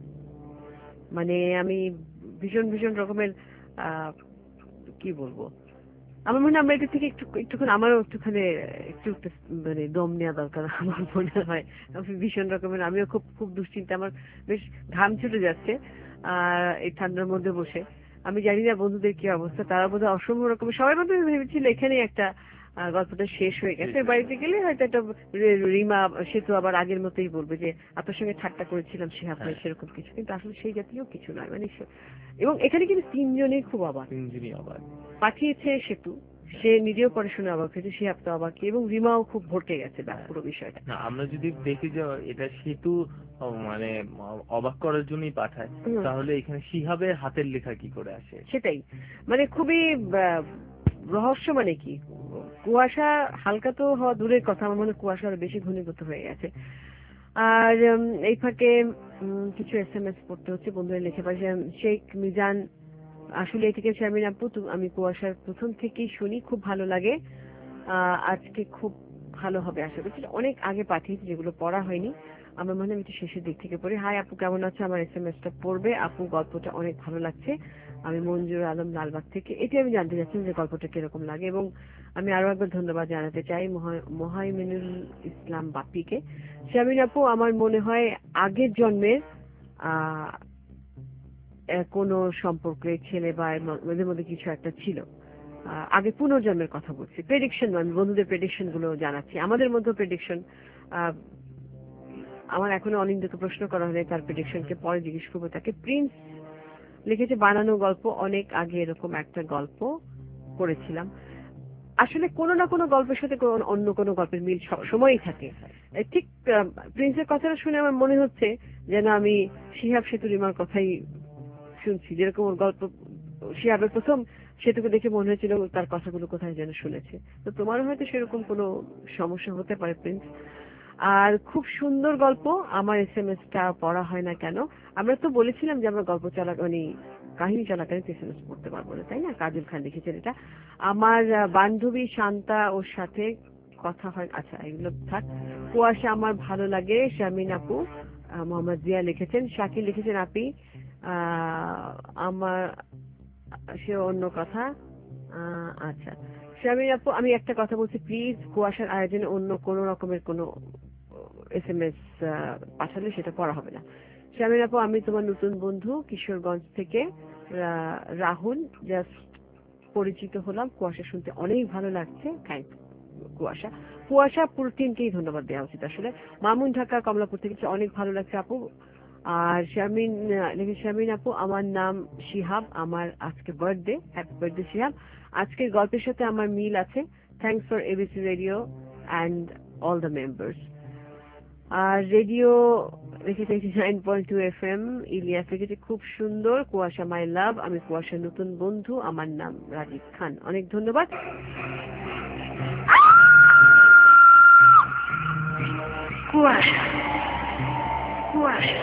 মানে আমি ভীষণ ভীষণ রকমের আহ কি বলবো, আমার মনে হয় আমরা এটা থেকে একটু একটুখানি আমারও একটুখানি একটু একটু মানে দম নেওয়া দরকার আমার মনে হয়। আমি ভীষণ রকমের, আমিও খুব খুব দুশ্চিন্তা, আমার বেশ ঘাম ছুটে যাচ্ছে আর এই ঠান্ডার মধ্যে বসে। আমি জানি না বন্ধুদের কি অবস্থা, তারা বোধহয় অসম্ভব রকমের, সবাই মধ্যে ভেবেছিল এখানে একটা আহ, গল্পটা শেষ হয়ে গেছে। বাড়িতে গেলে হয়তো একটা রে- রিমা সেতু আবার আগের মতোই বলবে যে আপনার সঙ্গে ঠাট্টা করেছিলাম শিহাব ভাই, সেরকম কিছু। কিন্তু আসলে সেই জাতীয় কিছু নয়। মানে সে- এবং এখানে কিন্তু তিনজনেই খুব অবাক।
তিনজনই আবার
পাঠিয়েছে সেতু, সে নিজেও পরে শুনে অবাক হয়েছে, শিহাব তো অবাক, এবং রিমাও খুব ভরকে গেছে ব্যাস পুরো বিষয়টা।
না, আমরা যদি দেখি যে এটা সেতু ও, মানে অবাক করার জন্যই পাঠায়,
হুম।
তাহলে এখানে শিহাবের হাতের লেখা কি করে আসে?
সেটাই, মানে খুবই আহ, রহস্য। মানে কি, কুয়াশা হালকা তো হওয়া দূরের কথা, আমার মনে হয় কুয়াশা আরো বেশি ঘনীভূত হয়ে গেছে। আর উম, এই ফাঁকে উম, কিছু এস এম এস পড়তে হচ্ছে, বন্ধুরা লিখে পাঠিয়েছেন। শেখ মিজান, আসলে এই থেকে শারমিন আপু, তু- আমি কুয়াশার প্রথম থেকেই শুনি, খুব ভালো লাগে। আহ, আজকে খুব ভালো হবে আশা করছি। অনেক আগে পাঠিয়েছি যেগুলো পড়া হয়নি, আমার মনে হয় আমি একটু শেষের দিক থেকে পড়ি। হাই আপু, কেমন আছে? আমার এস এম এস টা পড়বে আপু, গল্পটা অনেক ভালো লাগছে। আমি মঞ্জুর আলম, লালবাগ থেকে। এটি আমি জানতে চাচ্ছি যে গল্পটা কিরকম লাগে, এবং আমি আরো একবার ধন্যবাদ জানাতে চাই মহা- মোহাইমিনুল ইসলাম বাপ্পিকে। শারমিন আপু, আমার মনে হয় আগের জন্মের আহ আহ, কোনো সম্পর্কে ছেলে বা এর ম- এদের মধ্যে কিছু একটা ছিল। আহ, আগে পুনর্জন্মের কথা বলছি, প্রেডিকশন, আমি বন্ধুদের প্রেডিকশন গুলো জানাচ্ছি। আমাদের মধ্যে প্রেডিকশন, আমার এখনো অনিন্দিত প্রশ্ন করা হলে তার প্রেডিকশনকে পরে জিজ্ঞেস করবো তাকে। প্রিন্স লিখেছে বানানো গল্প, অনেক আগে এরকম একটা গল্প করেছিলাম। আসলে কোনো না কোনো গল্পের সাথে কোনো অন্য কোনো গল্পের মিল সবসময়ই থাকে। এ ঠিক আহ, প্রিন্সের কথাটা শুনে আমার মনে হচ্ছে যেন আমি শিহাব সেতুরিমার কথাই শুনছি, যেরকম ওর গল্প, শিহাবের প্রথম সেতুকে দেখে মনে হয়েছিল তার কথাগুলো কোথায় যেন শুনেছে। তো তোমারও হয়তো সেরকম কোনো সমস্যা হতে পারে প্রিন্স। আর খুব সুন্দর গল্প, আমার এস এম এস টা পড়া হয় না কেন? আমরা তো বলেছিলাম যে আমরা গল্প চালা মানে কাহিনী চলাকালীন এস এম এস পড়তে পারবো না, তাই না? কাজল খান লিখেছেন এটা। আমার আহ, বান্ধবী শান্তা, ওর সাথে কথা হয়, আচ্ছা এগুলো থাক। কুয়াশা আমার ভালো লাগে, শারমিন আপু। আহ, মোহাম্মদ জিয়া লিখেছেন। শাকিল লিখেছেন আপি, আহ, আমার, সে অন্য কথা। আহ, আচ্ছা শারমিন আপু, আমি একটা কথা বলছি, প্লিজ কুয়াশার আয়োজনে অন্য কোনো রকমের কোনো এস এম এস পাঠালে সেটা পড়া হবে না। শারমিন আপু, আমি তোমার নতুন বন্ধু কিশোরগঞ্জ থেকে, রা- রাহুল, জাস্ট পরিচিত হলাম। কুয়াশা শুনতে অনেক ভালো লাগছে, থ্যাংক কুয়াশা। কুয়াশা পুরো টিমকেই ধন্যবাদ দেওয়া উচিত আসলে। মামুন ঢাকা কমলাপুর থেকে, অনেক ভালো লাগছে আপু। আর শারমিন আহ, লিখে, শারমিন আপু, আমার নাম শিহাব, আমার আজকে বার্থডে, হ্যাপি বার্থডে শিহাব। আজকের গল্পের সাথে আমার মিল আছে, thanks for ABC radio and all the members. আর রেডিও রেখেছে nine point two F M. Ilias রেখেছে খুব সুন্দর, কুয়াশা মাই লাভ, আমি কুয়াশার নতুন বন্ধু, আমার নাম রাজীব খান। অনেক ধন্যবাদ।
কুয়াশা কুয়াশা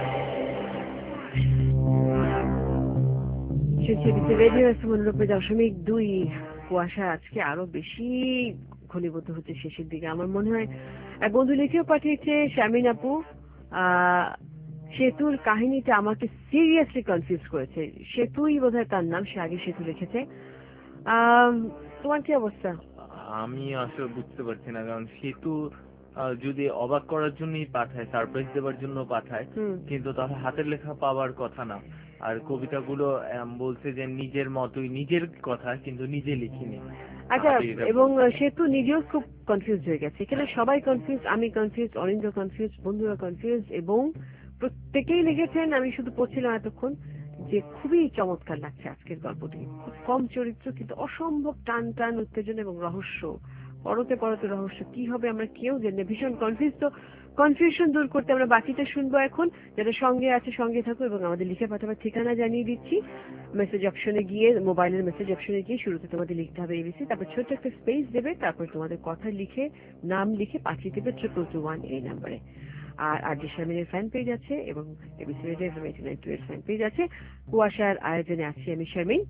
রেডিও মনোরূপে দশমিক দুই। কুয়াশা আজকে আরো বেশি ঘনীভূত হচ্ছে শেষের দিকে, আমার মনে হয়। এক বন্ধু লিখেও পাঠিয়েছে, শারমিন আপু, আহ সেতুর কাহিনীটা আমাকে সিরিয়াসলি কনফিউজ করেছে। সেতুই বোধহয় তার নাম, সে আগে সেতু লিখেছে। আহ তোমার কি অবস্থা?
আমি আসলে বুঝতে পারছি না, কারণ সেতু আহ, যদি অবাক করার জন্যই পাঠায়, সারপ্রাইজ দেওয়ার জন্য পাঠায়,
হুম
কিন্তু তাহলে হাতের লেখা পাওয়ার কথা না। আর কবিতাগুলো আম, বলছে যে নিজের মতোই, নিজের কথা কিন্তু নিজে লিখিনি।
আচ্ছা,
আমি এটা
এবং
বুঝতে পারছি।
সেতু নিজেও খুব কনফিউজ হয়ে গেছে। এখানে সবাই কনফিউজ, আমি কনফিউজ, অরিন্দ্র কনফিউজ, বন্ধুরা কনফিউজ, এবং প্রত্যেকেই লিখেছেন, আমি শুধু পড়ছিলাম এতক্ষণ, যে খুবই চমৎকার লাগছে আজকের গল্পটি। খুব কম চরিত্র কিন্তু অসম্ভব টান টান উত্তেজনা এবং রহস্য, পরতে পরতে রহস্য কি হবে আমরা কেউ জানি না। ভীষণ কনফিউজ। তো কনফিউশন দূর করতে আমরা বাকিটা শুনবো এখন। যারা সঙ্গে আছে সঙ্গে থাকো, এবং আমাদের লিখে পাঠাবার ঠিকানা জানিয়ে দিচ্ছি। মেসেজ অপশনে গিয়ে, মোবাইলের মেসেজ অপশনে গিয়ে শুরুতে তোমাদের লিখতে হবে এবিসি, তারপর ছোট্ট একটা স্পেস দেবে, তারপর তোমাদের কথা লিখে, নাম লিখে পাঠিয়ে দেবে ট্রিপল টু ওয়ান এই নাম্বারে। আর আর যে শারমিনের ফ্যান পেজ আছে, এবং এবিসি রেডিও এবং এইটি নাইন টু এর ফ্যান পেজ আছে। কুয়াশার আয়োজনে আছি আমি শারমিন,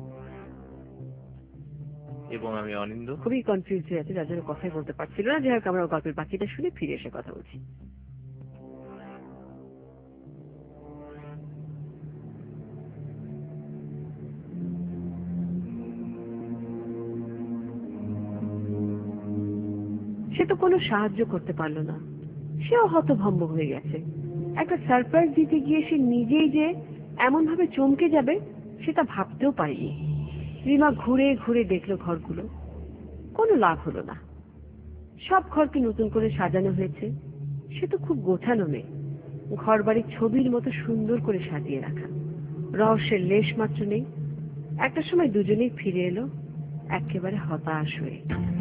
এবং আমি অনিন্দ।
খুবই কনফিউজ হয়ে আছে, যার জন্য কথাই বলতে পারছিল না। যাই হোক, আমরা গল্পের বাকিটা শুনে ফিরে এসে কথা বলছি। সে তো কোনো সাহায্য করতে পারলো না, সেও হতভম্ব হয়ে গেছে। একটা সারপ্রাইজ দিতে গিয়ে সে নিজেই যে এমন ভাবে চমকে যাবে সেটা ভাবতেও পারেনি। রিমা ঘুরে ঘুরে দেখলো ঘরগুলো, কোনো লাভ হলো না। সব ঘরকে নতুন করে সাজানো হয়েছে, সে তো খুব গোছানো মেয়ে, ঘর বাড়ির ছবির মতো সুন্দর করে সাজিয়ে রাখা, রহস্যের লেশ মাত্র নেই। একটা সময় দুজনেই ফিরে এলো একেবারে হতাশ হয়ে।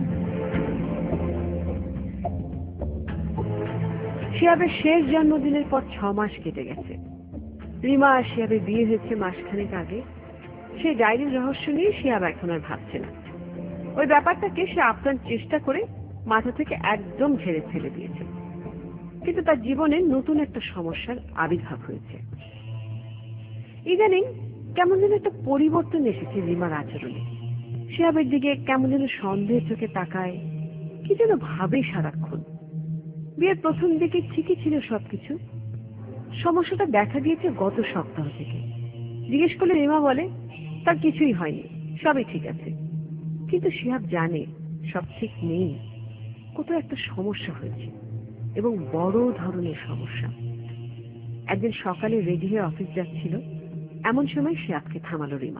শিয়াবের শেষ জন্মদিনের পর ছ মাস কেটে গেছে। রিমা আর শিয়াবের বিয়ে হয়েছে মাসখানেক আগে। সে ডায়েরির রহস্য নিয়ে শিয়াব এখন আর ভাবছে না। ওই ব্যাপারটাকে সে আপ্রাণ চেষ্টা করে মাথা থেকে একদম ঝেড়ে ফেলে দিয়েছে। কিন্তু তার জীবনে নতুন একটা সমস্যার আবির্ভাব হয়েছে। ইদানিং কেমন যেন একটা পরিবর্তন এসেছে রিমার আচরণে। শিহাবের দিকে কেমন যেন সন্দেহের চোখে তাকায়, কি যেন ভাবে সারাক্ষণ। বিয়ের প্রথম দিকে ঠিকই ছিল সবকিছু, সমস্যাটা দেখা দিয়েছে গত সপ্তাহ থেকে। জিজ্ঞেস করলে রিমা বলে তার কিছুই হয়নি, সবই ঠিক আছে। কিন্তু শিহাব জানে সব ঠিক নেই, কোথাও একটা সমস্যা হয়েছে এবং বড় ধরনের সমস্যা। একদিন সকালে রেডি হয়ে অফিস যাচ্ছিল, এমন সময় শিহাবকে থামালো রিমা।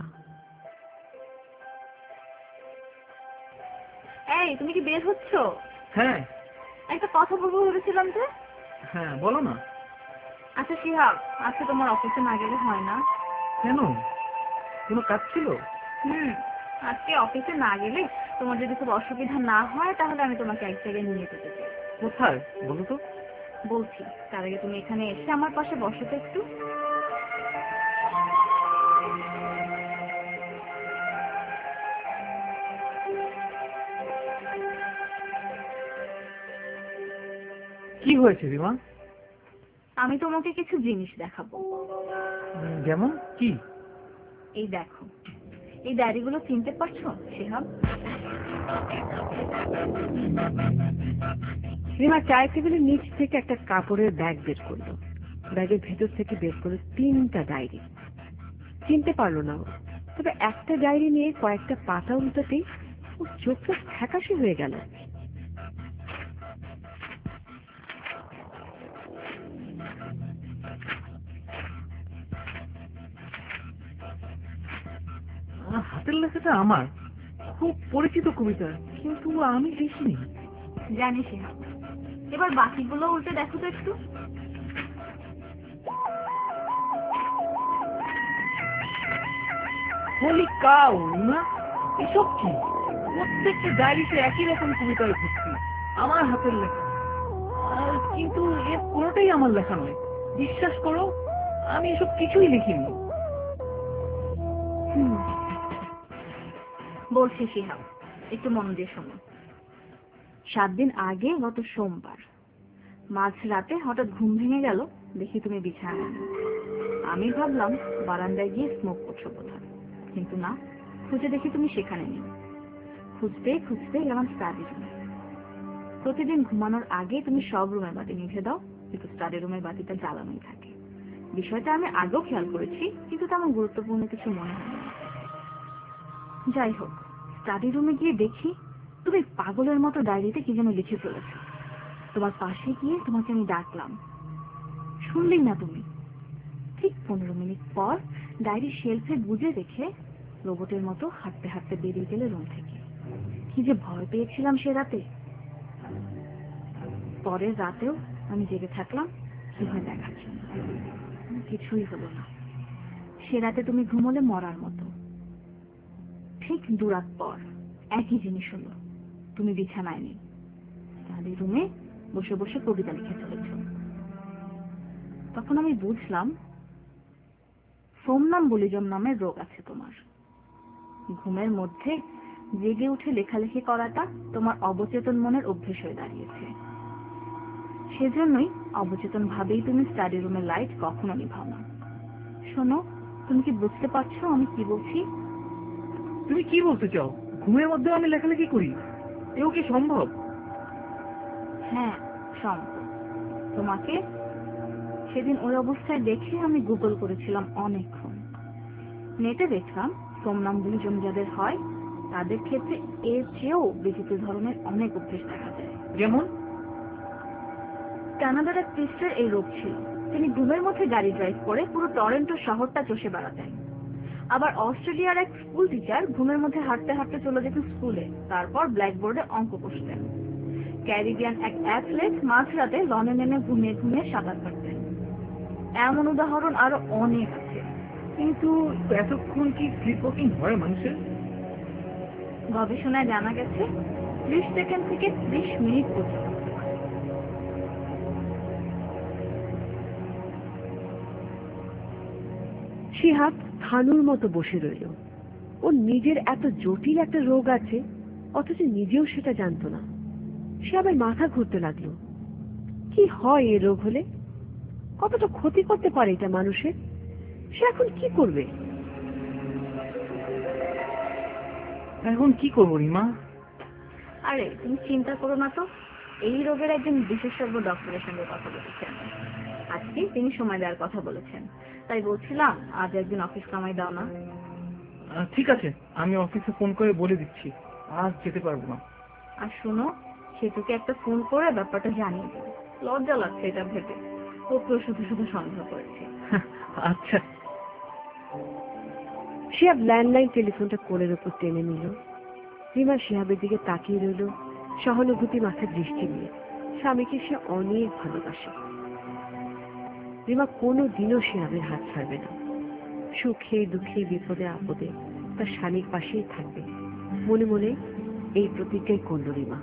এই তুমি কি বের হচ্ছ?
হ্যাঁ
একটা কথা বলবো ভেবেছিলাম যে।
হ্যাঁ বলো না।
আচ্ছা শিহাব, আজকে তোমার অফিসে না গেলে হয় না?
কেন, কোনো কাজ ছিল?
হুম, আজকে অফিসে না গেলে তোমার যদি খুব অসুবিধা না হয় তাহলে আমি তোমাকে এক জায়গায় নিয়ে যেতে চাই।
কোথায় বলো তো?
বলছি, তার আগে তুমি এখানে এসে আমার পাশে বসো তো একটু।
কি হয়েছে রিমা?
আমি তোমাকে কিছু জিনিস দেখাবো।
উম, যেমন কি?
এই দেখো, এই ডায়েরিগুলো চিনতে পারছো শিহাব?
রিমা চায়ের টেবিলের নিচ থেকে একটা কাপড়ের ব্যাগ বের করলো। ব্যাগের ভেতর থেকে বের করে তিনটা ডায়েরি। চিনতে পারলো না ও, তবে একটা ডায়েরি নিয়ে কয়েকটা পাতা উল্টাতেই ওর চোখটা ফ্যাকাশে হয়ে গেল।
হাতের লেখাটা আমার, খুব পরিচিত কবিতা, কিন্তু আমি লিখিনি।
জানি শিহাব, এবার বাকিগুলো উল্টে দেখো তো একটু।
হোলি কাউ রিমা, এসব কি? প্রত্যেকটা ডায়েরিতে একই রকম কবিতায় ভর্তি, আমার হাতের লেখা। আর কিন্তু এর কোনোটাই আমার লেখা নয়। বিশ্বাস করো, আমি এসব কিছুই লিখিনি।
হুম,
বলছি শিহাব, একটু মন দিয়ে শোনো। সাত দিন আগে গত সোমবার মাঝ রাতে হঠাৎ ঘুম ভেঙে গেল, দেখি তুমি বিছানায় নেই। আমি ভাবলাম বারান্দায় গিয়ে স্মোক করছো কোথাও, কিন্তু না, খুঁজে দেখি তুমি সেখানে নেই। খুঁজতে খুঁজতে গেলাম স্টাডি রুমে। প্রতিদিন ঘুমানোর আগে তুমি সব রুমের বাতি নিভে দাও, কিন্তু স্টাডি রুমের বাতিটা জ্বালানোই থাকে। বিষয়টা আমি আগেও খেয়াল করেছি, কিন্তু তেমন গুরুত্বপূর্ণ কিছু মনে হয়নি। যাই হোক, স্টাডি রুমে গিয়ে দেখি তুমি পাগলের মতো ডায়েরিতে কি যেন লিখে ফেলেছ। তোমার পাশে গিয়ে তোমাকে আমি ডাকলাম, শুনলি না তুমি। ঠিক পনেরো মিনিট পর ডায়েরি শেলফে গুজে রেখে রোবটের মতো হাঁটতে হাঁটতে বেরিয়ে গেলে রুম থেকে। কি যে ভয় পেয়েছিলাম সে রাতে। পরের রাতেও আমি জেগে থাকলাম কি হয় দেখার জন্য। কিছুই হলো না। সে রাতে তুমি ঘুমোলে মরার মতো। ঠিক দু রাত পর একই জিনিস হলো, তুমি বিছানায় নেই, স্টাডি রুমে বসে বসে কবিতা লিখে চলেছ। তখন আমি বুঝলাম সোমনাম্বুলিজম নামের রোগ আছে তোমার। ঘুমের মধ্যে জেগে উঠে লেখালেখি করাটা তোমার অবচেতন মনের অভ্যেস হয়ে দাঁড়িয়েছে। সেজন্যই অবচেতন ভাবেই তুমি স্টাডি রুমের লাইট কখনো নিভাও না। শোনো, তুমি কি বুঝতে পারছো আমি কি বলছি?
তুমি কি বলতে চাও? ঘুমের মধ্যে আমি লেখালেখি করি, এও কি সম্ভব?
হ্যাঁ সম্ভব। তোমাকে সেদিন ওই অবস্থায় দেখে আমি গুগল করেছিলাম অনেকক্ষণ। নেটে দেখলাম সোমনাম্বুলিজম যাদের হয় তাদের ক্ষেত্রে এর চেয়েও বিচিত্র ধরনের অনেক অভ্যেস দেখা যায়।
যেমন?
কানাডার এক পৃষ্ঠের এই রোগ ছিল। তিনি ঘুমের মধ্যে গাড়ি ড্রাইভ করে পুরো টরন্টো শহরটা চষে বেড়াতেন। আবার অস্ট্রেলিয়ার এক স্কুল টিচার ঘুমের মধ্যে হাঁটতে হাঁটতে চলে যেতেন স্কুলে, তারপর ব্ল্যাকবোর্ডে অঙ্ক কষতেন। ক্যারিবিয়ান এক অ্যাথলেট মাঝরাতে লনে নেমে ঘুমিয়ে ঘুমিয়ে সাঁতার কাটতেন। এমন উদাহরণ আরো অনেক আছে।
কিন্তু এতক্ষণ কি স্লিপ ওয়াকিং হয় মানুষের?
গবেষণায় জানা গেছে ত্রিশ সেকেন্ড থেকে ত্রিশ মিনিট পর্যন্ত।
শিহাব থানুর মতো বসে রইল। ওর নিজের এত জটিল একটা রোগ আছে, অথচ নিজেও সেটা জানতো না। সে আবার মাথা ঘুরতে লাগলো। কি হয় এই রোগ হলে, কতটা ক্ষতি করতে পারে এটা মানুষের, সে এখন কি করবে?
এখন কি করবো রিমা?
আরে তুমি চিন্তা করো না তো, এই রোগের একজন বিশেষজ্ঞ ডক্টরের সঙ্গে কথা বলেছেন আজকে, তিনি সময় দেওয়ার কথা বলেছেন। তাই বলছিলাম আজ একদিন অফিস কামাই দাও না।
আহ, ঠিক আছে, আমি অফিসে ফোন করে বলে দিচ্ছি, আজ যেতে পারবো না।
আর শোনো, সেতুকে একটা ফোন করে ব্যাপারটা জানিয়ে দিও। লজ্জা লাগছে এটা ভেবে, ও তো শুধু শুধু সন্দেহ করেছে।
আচ্ছা।
শিহাব ল্যান্ডলাইন টেলিফোনটা কোলের উপর টেনে নিল। রিমা শিহাবের দিকে তাকিয়ে রইল সহানুভূতি মাথায় দৃষ্টি দিয়ে। স্বামীকে সে অনেক ভালোবাসে। রিমা কোনো দিনও শিহাবের হাত ছাড়বে না। সুখে দুঃখে বিপদে আপদে তার স্বামীর পাশেই থাকবে, মনে মনে এই প্রতিজ্ঞাই করল রিমা।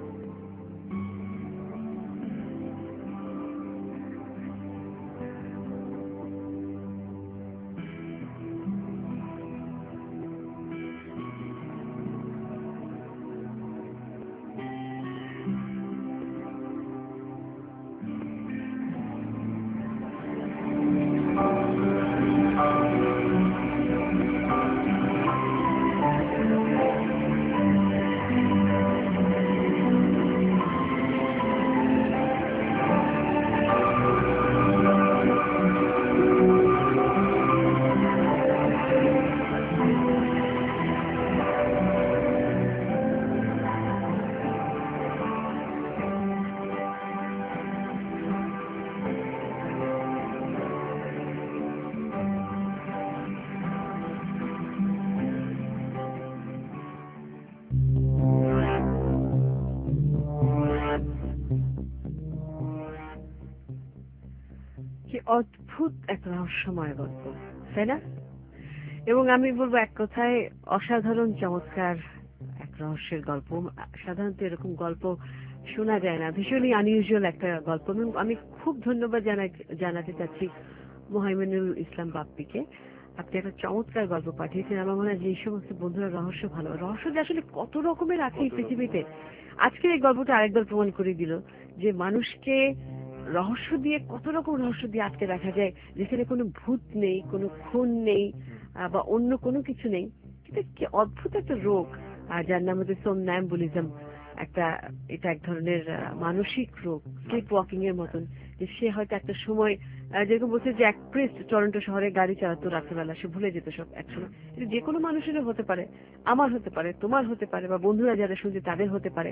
কি অদ্ভুত এক রহস্যময় গল্প, তাই না? এবং আমি বলবো এক কথায় অসাধারণ চমৎকার এক রহস্যের গল্প। সাধারণত এরকম গল্প শোনা যায় না, ভীষণই আনইউজুয়াল একটা গল্প। এবং আমি খুব ধন্যবাদ জানা- জানাতে চাচ্ছি মোহাইমিনুল ইসলাম বাপ্পিকে। আপনি একটা চমৎকার গল্প পাঠিয়েছেন। আমার মনে হয় যে এই সমস্ত বন্ধুরা রহস্য ভালো, রহস্য যে আসলে কত রকমের আছে এই পৃথিবীতে। আজকের এই গল্পটা আরেকবার প্রমাণ করে দিল যে মানুষকে রহস্য দিয়ে, কত রকম রহস্য দিয়ে আজকে দেখা যায়, যেখানে কোনো ভূত নেই, কোনো খুন নেই, আহ, বা অন্য কোনো কিছু নেই, কিন্তু কি অদ্ভুত একটা রোগ, আর যার নাম হচ্ছে সোমন্যাম্বুলিজম। একটা, এটা এক ধরনের আহ, মানসিক রোগ, স্লিপ ওয়াকিং এর মতন। যে সে হয়তো একটা সময় আহ, যেরকম বলছে যে এক প্রিস্ট টরন্টো শহরে গাড়ি চালাতো রাত্রেবেলা, সে ভুলে যেত সব একসময়। এটা যে কোনো মানুষেরও হতে পারে, আমার হতে পারে, তোমার হতে পারে, বা বন্ধুরা যারা শুনছে তাদের হতে পারে।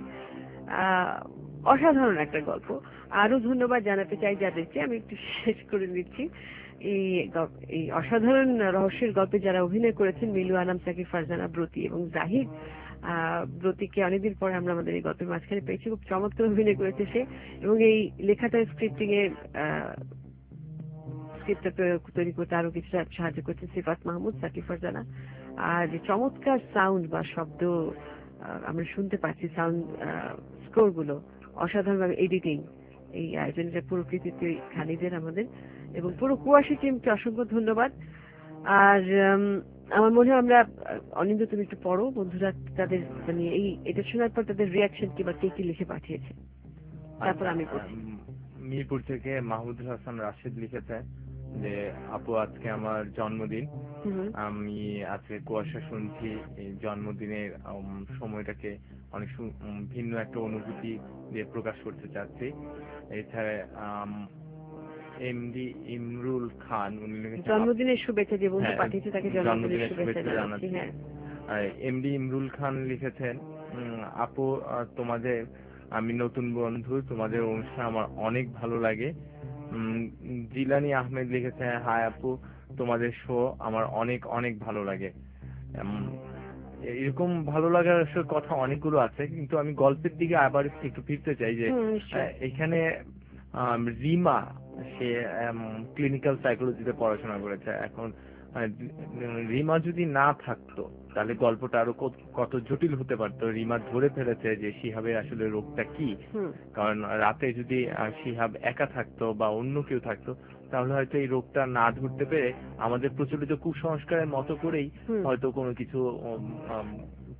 আহ অসাধারণ একটা গল্প। আরো ধন্যবাদ জানাতে চাই যাদেরকে, আমি একটু শেষ করে দিচ্ছি। এই গ- এই অসাধারণ রহস্যের গল্পে যারা অভিনয় করেছেন, মিলু আনাম, সাকিব, ফারজানা, ব্রতি এবং জাহিদ। আহ ব্রতিকে অনেকদিন পরে আমরা আমাদের এই গল্পের মাঝখানে পেয়েছি, খুব চমৎকার অভিনয় করেছে সে। এবং এই লেখাটা স্ক্রিপ্টিং এ স্ক্রিপ্টটা তৈরি করতে আরো কিছুটা সাহায্য করছে সিফাত মাহমুদ, সাকিব, ফারজানা। আর যে চমৎকার সাউন্ড বা শব্দ আহ, আমরা শুনতে পাচ্ছি, সাউন্ড স্কোর গুলো অসাধারণভাবে এডিটিং, এই আয়োজনটা পুরো কৃতিত্ব খালিদের আমাদের, এবং পুরো কুয়াশি টিমকে অসংখ্য ধন্যবাদ। আর উম, আমার মনে হয় আমরা আহ, অনিন্দ, তুমি একটু পড়ো বন্ধুরা তাদের, মানে এই এটা শোনার পর তাদের রিয়াকশন কি বা কে কি লিখে পাঠিয়েছে, তারপর আমি পড়ছি।
উম, মিরপুর থেকে মাহমুদুল হাসান রাশেদ লিখেছে যে আপু আজকে আমার জন্মদিন,
হুম হুম।
আমি আজকে কুয়াশা শুনছি। এই জন্মদিনের উম, সময়টাকে অনেক সু- উম, ভিন্ন একটা অনুভূতি দিয়ে প্রকাশ করতে চাচ্ছি। এছাড়া এমডি ইমরুল খান, উনি লিখেছেন আপ-
জন্মদিনের শুভেচ্ছা, যে বন্ধু
হ্যাঁ,
পাঠিয়েছে তাকে জন্মদিনের
জন্মদিনের
শুভেচ্ছা
শুভেচ্ছা
জানাচ্ছি।
জানাচ্ছি।
হ্যাঁ,
এমডি ইমরুল খান লিখেছেন উম, আপু আহ, তোমাদের, আমি নতুন বন্ধু, তোমাদের অনুষ্ঠান আমার অনেক ভালো লাগে। উম, জিলানি আহমেদ লিখেছে হাই আপু, তোমাদের শো আমার অনেক অনেক ভালো লাগে। উম, এরকম ভালো লাগার আসলে কথা অনেকগুলো আছে, কিন্তু আমি গল্পের দিকে আবার একটু ফিরতে চাই যে
হুম, নিশ্চয়ই।
আহ, এখানে আম, রিমা, সে ক্লিনিক্যাল সাইকোলজিতে পড়াশোনা করেছে। এখন আহ, রিমা যদি না থাকতো তাহলে গল্পটা আরো কত- কত জটিল হতে পারতো। রিমা ধরে ফেলেছে যে শিহাবের আসলে রোগটা কি,
হুম,
কারণ রাতে যদি আহ, শিহাব একা থাকতো বা অন্য কেউ থাকতো তাহলে হয়তো এই রোগটা না ধরতে পেরে আমাদের প্রচলিত কুসংস্কারের মতো করেই
হুম।
হয়তো কোনো কিছু উম, আম,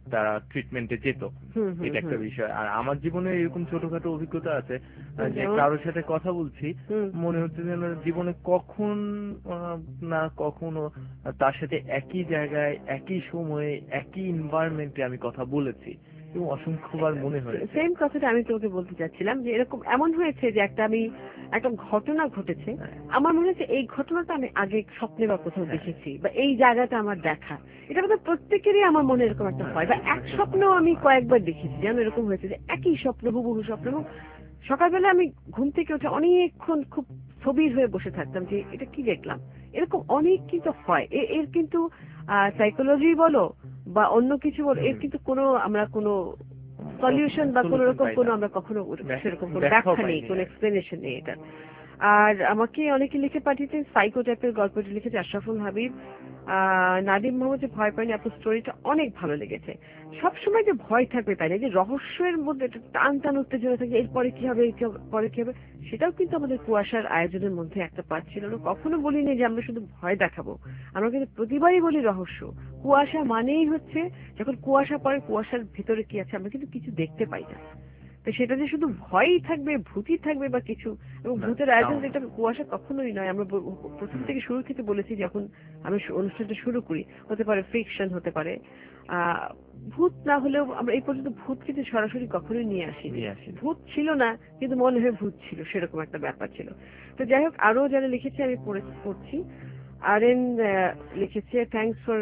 তারা ট্রিটমেন্টে যেত।
হুম, হুম,
এটা একটা
হুম।
বিষয়। আর আমার জীবনে এরকম ছোটখাটো অভিজ্ঞতা আছে আহ, যে
যেমন?
কারোর সাথে কথা বলছি,
হুম।
মনে হচ্ছে যেন জীবনে কখন আহ, না কখনো তার সাথে একই জায়গায় একই সময়ে একই এনভায়রনমেন্টে আমি কথা বলেছি এবং অসংখ্যবার মনে হয়েছে।
সেম কথাটা আমি তোমাকে বলতে চাচ্ছিলাম যে এরকম এমন হয়েছে যে একটা আমি একটা ঘটনা ঘটেছে,
হ্যাঁ।
আমার মনে হচ্ছে এই ঘটনাটা আমি আগে স্বপ্নে বা কোথাও
হ্যাঁ।
দেখেছি, বা এই জায়গাটা আমার দেখা। এটা বোধহয় প্রত্যেকেরই আমার মনে এরকম একটা হয়, বা এক স্বপ্ন আমি কয়েকবার দেখেছি, যেন এরকম হয়েছে যে একই স্বপ্ন, হুবহু স্বপ্ন। এবং সকালবেলা আমি ঘুম থেকে উঠে অনেকক্ষণ খুব স্থবির হয়ে বসে থাকতাম যে এটা কি দেখলাম। এরকম অনেক কিন্তু হয়। এ- এর কিন্তু সাইকোলজি বলো বা অন্য কিছু বলো, এর কিন্তু কোনো আমরা কোনো সলিউশন বা কোন
Solution
রকম
পাই
কোনো
না।
আমরা কখনো
ব্যাখ-
সেরকম কোনো
ব্যাখ্যাও
ব্যাখ্যা নেই,
পাইনি
কোনো
আর।
এক্সপ্লেনেশন নেই এটা। আর আমাকে অনেকে লিখে পাঠিয়েছেন সাইকো টাইপের গল্পটি লিখেছে আশরাফুল হাবিব। আহ নাদিম মোহাম্মদ যে ভয় পায়নি, আপনার স্টোরিটা অনেক ভালো লেগেছে। সবসময় যে ভয় থাকবে তাই না, যে রহস্যের মধ্যে একটা টান টান উত্তেজনা থাকে, এরপরে কি হবে, এর পরে কি হবে, সেটাও কিন্তু আমাদের কুয়াশার আয়োজনের মধ্যে একটা পার্ট ছিল। আমরা কখনো বলিনি যে আমরা শুধু ভয় দেখাবো, আমরা কিন্তু প্রতিবারই বলি রহস্য। কুয়াশা মানেই হচ্ছে যখন কুয়াশা পড়ে, কুয়াশার ভিতরে কি আছে আমরা কিন্তু কিছু দেখতে পাই না। তো সেটা যে শুধু ভয়ই থাকবে, ভূতই থাকবে বা কিছু, এবং
না,
ভূতের আয়োজন
তাও না।
যেটা কুয়াশা কখনোই নয়। আমরা ব- প্রথম থেকে শুরু থেকে বলেছি, যখন আমি শু- অনুষ্ঠানটা শুরু করি, হতে পারে ফিকশন, হতে পারে আহ ভূত না হলেও আমরা এই পর্যন্ত ভূত কিন্তু সরাসরি কখনোই নিয়ে আসিনি।
নিয়ে আসিনি।
ভূত ছিল না কিন্তু মনে হয় ভূত ছিল, সেরকম একটা ব্যাপার ছিল। তো যাই হোক, আরো যারা লিখেছে আমি পড়ে পড়ছি। আর এন লিখেছে, thanks for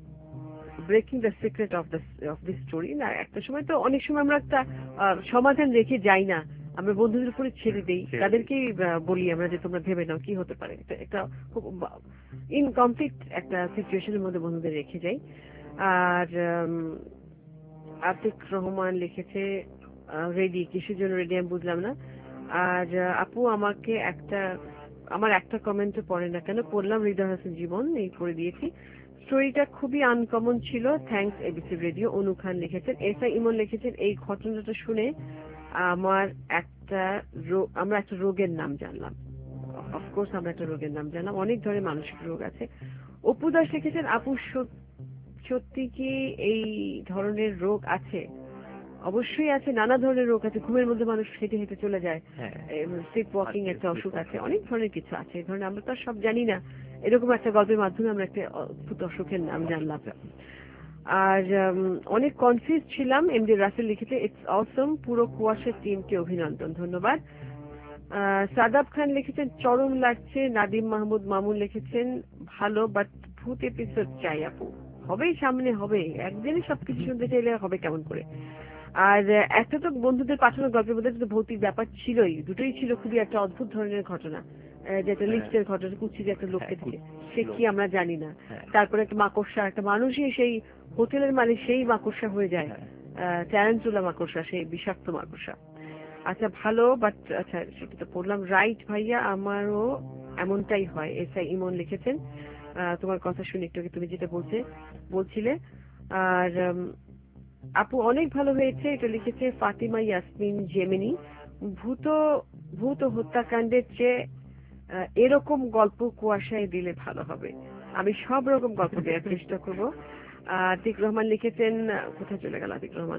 breaking the secret of the of this story. না, একটা সময় তো অনেক সময় আমরা একটা আহ, সমাধান রেখে যাই না, আমরা বন্ধুদের উপরে ছেড়ে দিই,
ছেড়ে দিই।
তাদেরকেই আহ, বলি আমরা যে তোমরা ভেবে নাও কি হতে পারে। এটা একটা খুব ইনকমপ্লিট একটা সিচুয়েশনের মধ্যে বন্ধুদের রেখে যাই। আর উম, আতিক রহমান লিখেছে রেডি, কিসের জন্য রেডি আমি বুঝলাম না। আর আহ, আপু আমাকে একটা, আমার একটা কমেন্টও পড়ে না কেন, পড়লাম হৃদয় হাসান জীবন, এই পড়ে দিয়েছি। স্টোরিটা খুবই আনকমন ছিল, thanks ABC radio. Anu Khan লিখেছেন, এস আই ইমন লিখেছেন, এই ঘটনাটা শুনে আমার একটা রোগ, আমরা একটা রোগের নাম জানলাম। অফকোর্স আমরা একটা রোগের নাম জানলাম, অনেক ধরনের মানসিক রোগ আছে। অপু দাস লিখেছেন, আপু সত- সত্যি কি এই ধরনের রোগ আছে? অবশ্যই আছে, নানা ধরনের রোগ আছে। ঘুমের মধ্যে মানুষ হেঁটে হেঁটে চলে যায়,
হ্যাঁ।
স্লিপ ওয়াকিং
আছে,
একটা অসুখ আছে,
sleepwalking।
অনেক ধরনের কিছু আছে। এই ধরনের আমরা তো আর সব জানি না, এরকম একটা গল্পের মাধ্যমে আমরা একটা অদ্ভুত অসুখের নাম জানলাম। আর উম, অনেক কনফিউজ ছিলাম। এমডি রাসেল লিখেছে, ইটস অসম, পুরো কুয়াশার টিমকে অভিনন্দন, ধন্যবাদ। আহ, সাদাব খান লিখেছেন, চরম লাগছে। নাদিম মাহমুদ মামুন লিখেছেন, ভালো, বাট ভূত এপিসোড চাই আপু। হবেই, সামনে হবে, একদিনই সবকিছু শুনতে চাইলে হবে কেমন করে। আর আহ, একটা তো বন্ধুদের পাঠানো গল্পের মধ্যে তো ভৌতিক ব্যাপার ছিলই, দুটোই ছিল খুবই একটা অদ্ভুত ধরনের ঘটনা। আহ, যে একটা
হ্যাঁ।
লিফটের ঘটনা, কুচ্ছি যে একটা লোককে
হ্যাঁ,
থেকে,
কুচ্ছি
সে
লোক।
কি আমরা জানি না।
হ্যাঁ।
তারপরে একটা মাকড়সা, একটা মানুষই সেই হোটেলের মালিক, সেই মাকড়সা হয়ে যায়,
হ্যাঁ।
ট্যারেন্টুলা মাকড়সা, সেই বিষাক্ত মাকড়সা। আচ্ছা ভালো, বাট আচ্ছা সেটা তো পড়লাম। রাইট ভাইয়া, আমারও এমনটাই হয়, এস আই ইমন লিখেছেন। আহ, তোমার কথা শুনে একটু আগে তুমি যেটা বলছে বলছিলে। আর উম, আপু অনেক ভালো হয়েছে, এটা লিখেছে ফাতিমা ইয়াসমিন জেমিনি। ভূত ভূত ও হত্যাকাণ্ডের চেয়ে আহ, এরকম গল্প কুয়াশায় দিলে ভালো হবে। আমি সব রকম গল্প দেওয়ার চেষ্টা করবো। আহ, আতিক রহমান লিখেছেন, আহ, কোথায় চলে গেল আতিক রহমান?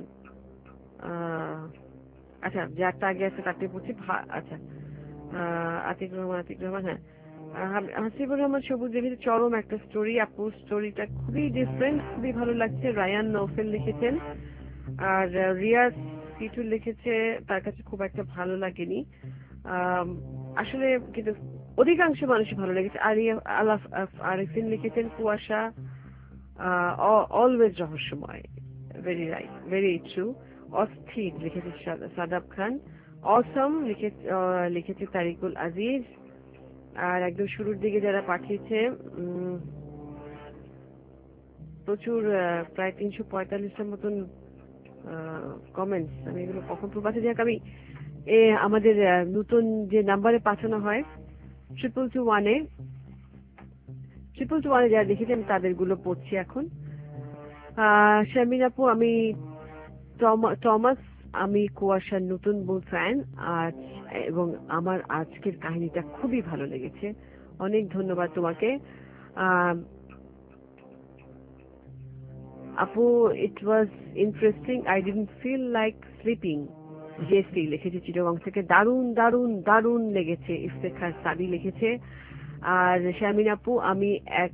আহ, আচ্ছা, যারটা আগে আছে তারটা বলছি। ভা- আচ্ছা, আহ, আতিক রহমান আতিক রহমান হ্যাঁ, আহ, হাব- হাসিবুর রহমান সবুজ লিখেছে, চরম একটা স্টোরি আপু, স্টোরিটা খুবই ডিফারেন্ট, খুবই ভালো লাগছে। রায়ান নৌফেল লিখেছেন। আর আহ, রিয়াজ কিছু লিখেছে, তার কাছে খুব একটা ভালো লাগেনি। আম, আসলে কিন্তু অধিকাংশ মানুষই ভালো লেগেছে। আরিয়া আলাফ আফ- আরিফিন লিখেছেন, কুয়াশা অলওয়েজ রহস্যময়, ভেরি রাইট, ভেরি ট্রু। অস্থির লিখেছে সা- সাদাব খান। অসম লিখে আহ, লিখেছে তারিকুল আজিজ। আর একদম শুরুর দিকে যারা পাঠিয়েছে, উম, প্রচুর, আহ, প্রায় তিনশো পঁয়তাল্লিশটার মতন কমেন্টস, আমি এগুলো কখন প্রবাসে, যাক আমি এ আমাদের আহ, নতুন যে নাম্বারে পাঠানো হয় ট্রিপল টু ওয়ানে, ট্রিপল টু ওয়ানে যারা দেখেছেন তাদের গুলো পড়ছি এখন। আহ শারমিন আপু, আমি টমা- টমাস, আমি কুয়াশার নতুন বউ ফ্যান। আজ এবং আমার আজকের কাহিনীটা খুবই ভালো লেগেছে, অনেক ধন্যবাদ তোমাকে। আহ আপু it was interesting, I didn't feel like sleeping. JC লিখেছে চিটাগং থেকে, দারুণ দারুণ দারুণ লেগেছে। ইফতেখার সাদি লিখেছে। আর শামিন আপু, আমি এক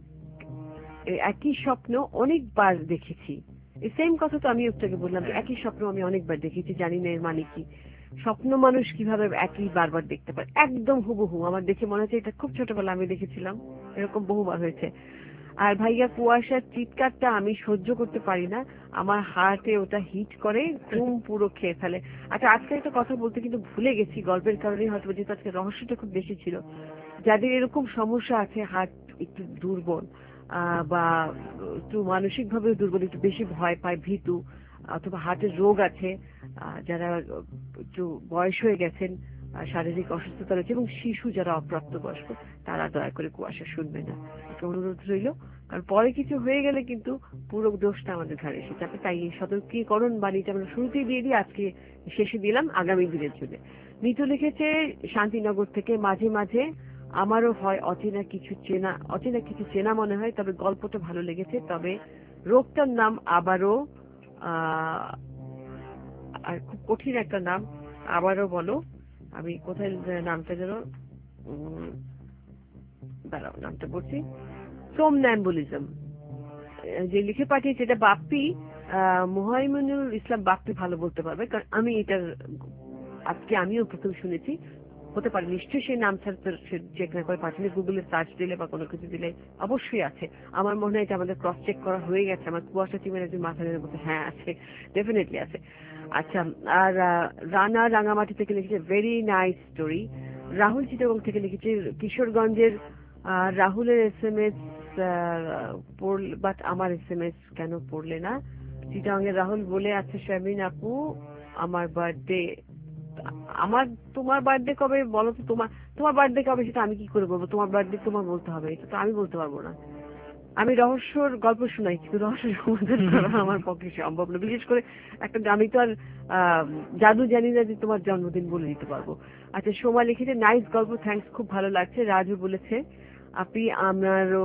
একই স্বপ্ন অনেকবার দেখেছি। এই সেম কথা তো আমি একটু আগে বললাম, যে একই স্বপ্ন আমি অনেকবার দেখেছি, জানি না এর মানে কি। স্বপ্ন মানুষ কিভাবে একই বারবার দেখতে পারে, একদম হুবহু আমার দেখে মনে হচ্ছে এটা খুব ছোটবেলা আমি দেখেছিলাম, এরকম বহুবার হয়েছে। আর ভাইয়া কুয়াশার চিৎকারটা আমি সহ্য করতে পারি না, আমার হার্টে ওটা হিট করে, ঘুম পুরো খেয়ে ফেলে। আচ্ছা, আজকে একটা কথা বলতে কিন্তু ভুলে গেছি, গল্পের কারণে হয়তো, যেহেতু আজকে রহস্যটা খুব বেশি ছিল, যাদের এরকম সমস্যা আছে, হার্ট একটু দুর্বল আহ, বা একটু মানসিক ভাবে দুর্বল, একটু বেশি ভয় পায়, ভীতু, অথবা হার্টের রোগ আছে, আহ, যারা একটু বয়স হয়ে গেছেন, আহ, শারীরিক অসুস্থতা রয়েছে, এবং শিশু যারা অপ্রাপ্তবয়স্ক, তারা দয়া করে কুয়াশা শুনবে না, একটা অনুরোধ রইল। কারণ পরে কিছু হয়ে গেলে কিন্তু পুরো দোষটা আমাদের ঘাড়ে এসে যাবে। তাই এই সতর্কীকরণ বাণীটা আমরা শুরুতেই দিয়ে দিই, আজকে শেষে দিলাম আগামী দিনের জন্য। মিতু লিখেছে শান্তিনগর থেকে, মাঝে মাঝে আমারও হয় অচেনা কিছু চেনা, অচেনা কিছু চেনা মনে হয়, তবে গল্পটা ভালো লেগেছে। তবে রোগটার নাম আবারও আহ আর খুব কঠিন একটা নাম, আবারও বলো। আমি কোথায় নামটা যেন, উম, দাঁড়াও নামটা বলছি, সোমন্যাম্বুলিজম যে লিখে পাঠিয়েছে, এটা বাপ্পি, আহ মুহাইমিনুল ইসলাম বাপ্পি ভালো বলতে পারবে, কারণ আমি এটার আজকে আমিও প্রথম শুনেছি। হতে পারে নিশ্চয়ই সেই নাম ছাড়া চেক না করে পাঠিয়ে, গুগলে সার্চ দিলে বা কোনো কিছু দিলে অবশ্যই আছে। আমার মনে হয় এটা আমাদের ক্রস চেক করা হয়ে গেছে, আমার কুয়াশা টিমের একজন মাথা নেড়ে বলছে হ্যাঁ আছে, ডেফিনেটলি আছে। আচ্ছা, আর আহ, রানা রাঙামাটি থেকে লিখেছে very nice story. Rahul Chittagong থেকে লিখেছে কিশোরগঞ্জের, আহ, রাহুলের এস এম এস পড়ল, বাট আমার এস এম এস কেন পড়লে না? চিটাগংয়ের রাহুল বলে, আচ্ছা শামিন আপু, আমার বার্থডে, আমার তোমার বার্থডে কবে বলো তো? তোমার তোমার বার্থডে কবে সেটা আমি কি করে বলবো? তোমার বার্থডে তোমার বলতে হবে, এটা তো আমি বলতে পারবো না। আমি রহস্যর গল্প শোনাই, কিন্তু রহস্য সমাধান করা আমার পক্ষে সম্ভব না। বিশেষ করে একটা, আমি তো আর আহ, জাদু জানি না যে তোমার জন্মদিন বলে দিতে পারবো। আচ্ছা, সোমা লিখেছে নাইস গল্প, থ্যাঙ্কস, খুব ভালো লাগছে। রাজু বলেছে আপনি আমারও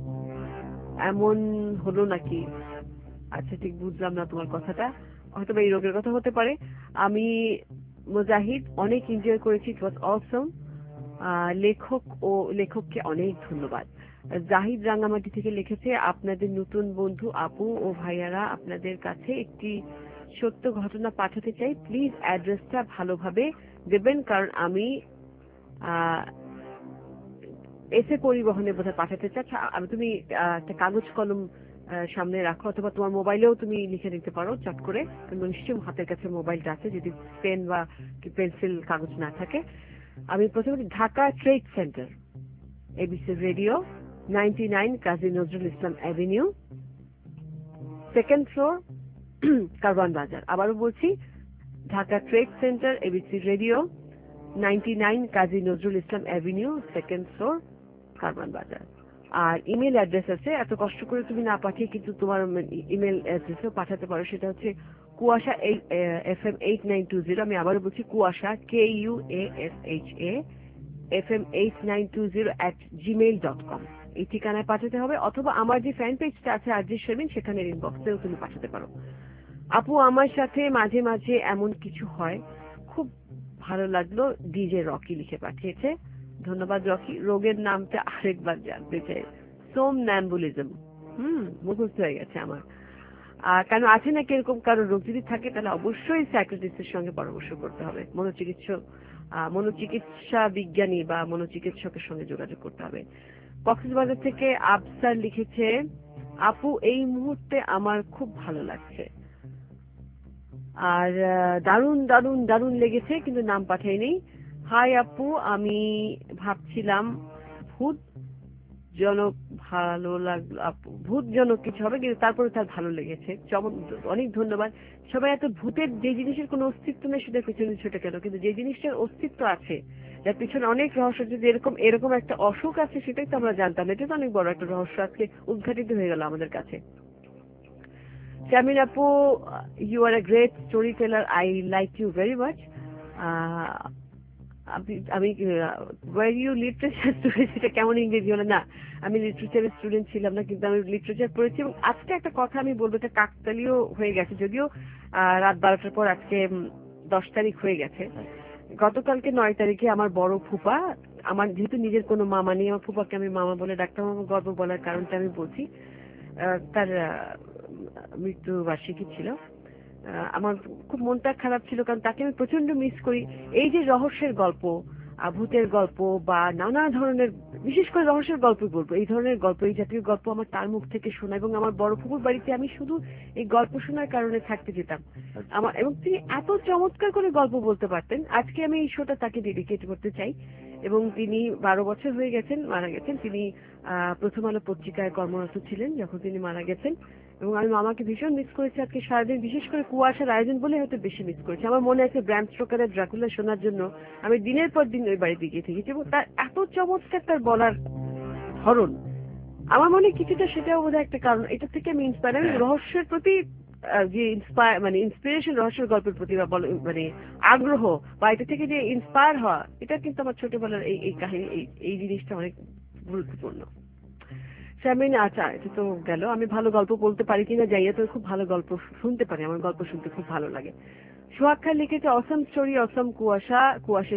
এমন হলো নাকি? আচ্ছা, ঠিক বুঝলাম না তোমার কথাটা, হয়তো এই রোগের কথা হতে পারে। আমি মুজাহিদ অনেক এনজয় করেছি, ইট ওয়াজ অসম। লেখক ও লেখককে অনেক ধন্যবাদ। জাহিদ রাঙ্গামাটি থেকে লিখেছে আপনাদের নতুন বন্ধু আপু ও ভাইয়ারা, আপনাদের কাছে একটি সত্য ঘটনা পাঠাতে চাই, প্লিজ অ্যাড্রেসটা ভালোভাবে দেবেন, কারণ আমি এসে পরিবহনে বোধহয় পাঠাতে চাচ্ছি। আমি, তুমি আহ, একটা কাগজ কলম আহ, সামনে রাখো, অথবা তোমার মোবাইলেও তুমি লিখে নিতে পারো চট করে, কিন্তু নিশ্চয়ই হাতের কাছে মোবাইলটা আছে, যদি পেন বা পেন্সিল কাগজ না থাকে। আমি প্রথমে Dhaka trade centre, ABC radio, ninety nine Kazi Nazrul Islam avenue, second floor, Karwan Bazar. আবারও বলছি, Dhaka trade centre, ABC radio, ninety nine Kazi Nazrul Islam avenue, second floor, Karwan Bazar. আর ইমেল অ্যাড্রেস আছে, এত কষ্ট করে তুমি না পাঠিয়ে কিন্তু তোমার ইমেল অ্যাড্রেসেও পাঠাতে পারো, সেটা হচ্ছে Kuasha F M eight nine two zero. আমি আবারও বলছি, Kuasha K U A S H A F M eight nine two zero at Gmail dot com, এই ঠিকানায় পাঠাতে হবে। অথবা আমার যে ফ্যান পেজটা আছে আরজি শারমিন, সেখানে ইনবক্সেও তুমি পাঠাতে পারো। আপু, আমার সাথে মাঝে মাঝে এমন কিছু হয়, খুব ভালো লাগলো। ডিজে রকি লিখে পাঠিয়েছে, ধন্যবাদ রকি। রোগের নামটা আরেকবার জানতে চাই, সোমন্যাম্বুলিজম। হুম, মুখস্থ হয়ে গেছে আমার। আর কেন আছে নাকি এরকম কারো রোগ যদি থাকে, তাহলে অবশ্যই সাইকিয়াট্রিস্টের সঙ্গে পরামর্শ করতে হবে, মনোচিকিৎসক, আহ, মনোচিকিৎসা বিজ্ঞানী বা মনোচিকিৎসকের সঙ্গে যোগাযোগ করতে হবে। কক্সবাজার থেকে আফসার লিখেছে আপু, এই মুহূর্তে আমার খুব ভালো লাগছে, আর আহ, দারুণ দারুণ দারুণ লেগেছে, কিন্তু নাম পাঠাইনি। হাই আপু, আমি ভাবছিলাম ভূত জনক ভালো লাগলো আপু, ভূত জনক কিছু হবে, কিন্তু তারপরে তার ভালো লেগেছে। অনেক ধন্যবাদ। সবাই এত ভূতের যে জিনিসের কোনো অস্তিত্ব নেই সেটার পিছনে ছুটে গেল, কিন্তু যে জিনিসটার অস্তিত্ব আছে, যার পিছনে অনেক রহস্য, যদি এরকম এরকম একটা অসুখ আছে, সেটাই তো আমরা জানতাম, এটা তো অনেক বড় একটা রহস্য আজকে উদ্ঘাটিত হয়ে গেল আমাদের কাছে। শামিন আপু, you are a great storyteller. I like you very much. Uh, আপনি আমি ওয়ার ইউ লিটারেচার স্টুডেন্ট, সেটা কেমন ইংরেজি হলো? না, আমি লিটারেচারের স্টুডেন্ট ছিলাম না, কিন্তু আমি লিটারেচার পড়েছি। এবং আজকে একটা কথা আমি বলবো, এটা কাকতালীয় হয়ে গেছে, যদিও আহ, রাত বারোটার পর আজকে উম, দশ তারিখ হয়ে গেছে। গতকালকে নয় তারিখে আমার বড় ফুপা, আমার যেহেতু নিজের কোনো মামা নেই, আমার ফুপাকে আমি মামা বলে ডাকতাম। আমার গর্ব বলার কারণটা আমি বলছি, আহ, তার আহ, মৃত্যু বার্ষিকী ছিল। আহ, আমার খুব মনটা খারাপ ছিল, কারণ তাকে আমি প্রচন্ড মিস করি। এই যে রহস্যের গল্প, আহ, ভূতের গল্প বা নানা ধরনের, বিশেষ করে রহস্যের গল্প বলবো, এই ধরনের গল্প, এই জাতীয় গল্প আমার তার মুখ থেকে শোনা। এবং আমার বড় ফুপুর বাড়িতে আমি শুধু এই গল্প শোনার কারণে থাকতে যেতাম। আমার, এবং তিনি এত চমৎকার করে গল্প বলতে পারতেন। আজকে আমি এই শোটা তাকে ডেডিকেট করতে চাই। এবং তিনি বারো বছর হয়ে গেছেন, মারা গেছেন। তিনি আহ প্রথম আলো পত্রিকায় কর্মরত ছিলেন যখন তিনি মারা গেছেন। এবং আমি মামাকে ভীষণ মিস করেছি আজকে সারাদিন, বিশেষ করে কুয়াশার আয়োজন বলে হয়তো বেশি মিস করেছি। আমার মনে আছে ব্র্যাম স্টোকারের ড্রাকুলা শোনার জন্য আমি দিনের পর দিন ওই বাড়িতে গিয়ে থেকেছি। এবং তার এত চমৎকার তার বলার ধরন, আমার মনে হয় কিছুটা সেটাও বোধহয় একটা কারণ। এটা থেকে আমি ইন্সপায়ার, আমি রহস্যের প্রতি আহ, যে ইন্সপায়ার মানে ইন্সপিরেশন, রহস্যের গল্পের প্রতি বা বল- মানে আগ্রহ, বা এটা থেকে যে ইন্সপায়ার হওয়া, এটা কিন্তু আমার ছোটবেলার এই এই কাহিনী, এই এই জিনিসটা অনেক গুরুত্বপূর্ণ। শারমিন, আচ্ছা এটা তো গেল। আমি ভালো গল্প বলতে পারি কিনা যাইয়া, তো খুব ভালো গল্প শুনতে পারি, আমার গল্প শুনতে খুব ভালো লাগে। সোহাগ খান লিখেছে অসম স্টোরি, অসম কুয়াশা, কুয়াশা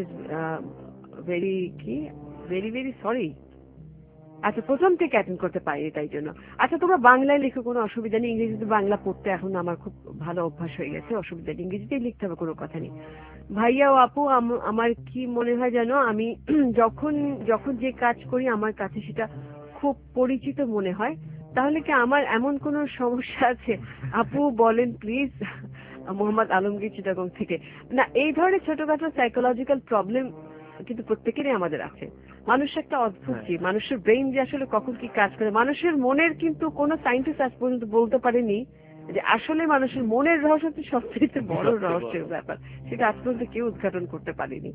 ভেরি কি ভেরি ভেরি সরি। আচ্ছা, প্রথম থেকে অ্যাটেন্ড করতে পারিনি তাই জন্য। আচ্ছা, তোমরা বাংলায় লিখো, কোনো অসুবিধা নেই। ইংরেজিতে বাংলা পড়তে এখন আমার খুব ভালো অভ্যাস হয়ে গেছে, অসুবিধা নেই, ইংরেজিতেই লিখতে হবে, কোনো কথা নেই। ভাইয়া ও আপু, আম- আমার কি মনে হয় জানো, আমি যখন যখন যে কাজ করি আমার কাছে সেটা খুব পরিচিত মনে হয়। তাহলে কি আমার এমন কোনো সমস্যা আছে? আপু বলেন প্লিজ। মোহাম্মদ আলমগীর চিটাগং থেকে। না, এই ধরনের ছোটখাটো সাইকোলজিক্যাল প্রবলেম কিন্তু প্রত্যেকেরই আমাদের আছে। মানুষ একটা অদ্ভুত জীব, মানুষের ব্রেইন যে আসলে কখন কি কাজ করে, মানুষের মনের কিন্তু কোনো সায়েন্টিস্ট আজ পর্যন্ত বলতে পারেনি যে আসলে মানুষের মনের রহস্য হচ্ছে সবচেয়ে বড় রহস্যের ব্যাপার, সেটা আজ পর্যন্ত কেউ উদ্ঘাটন করতে পারেনি।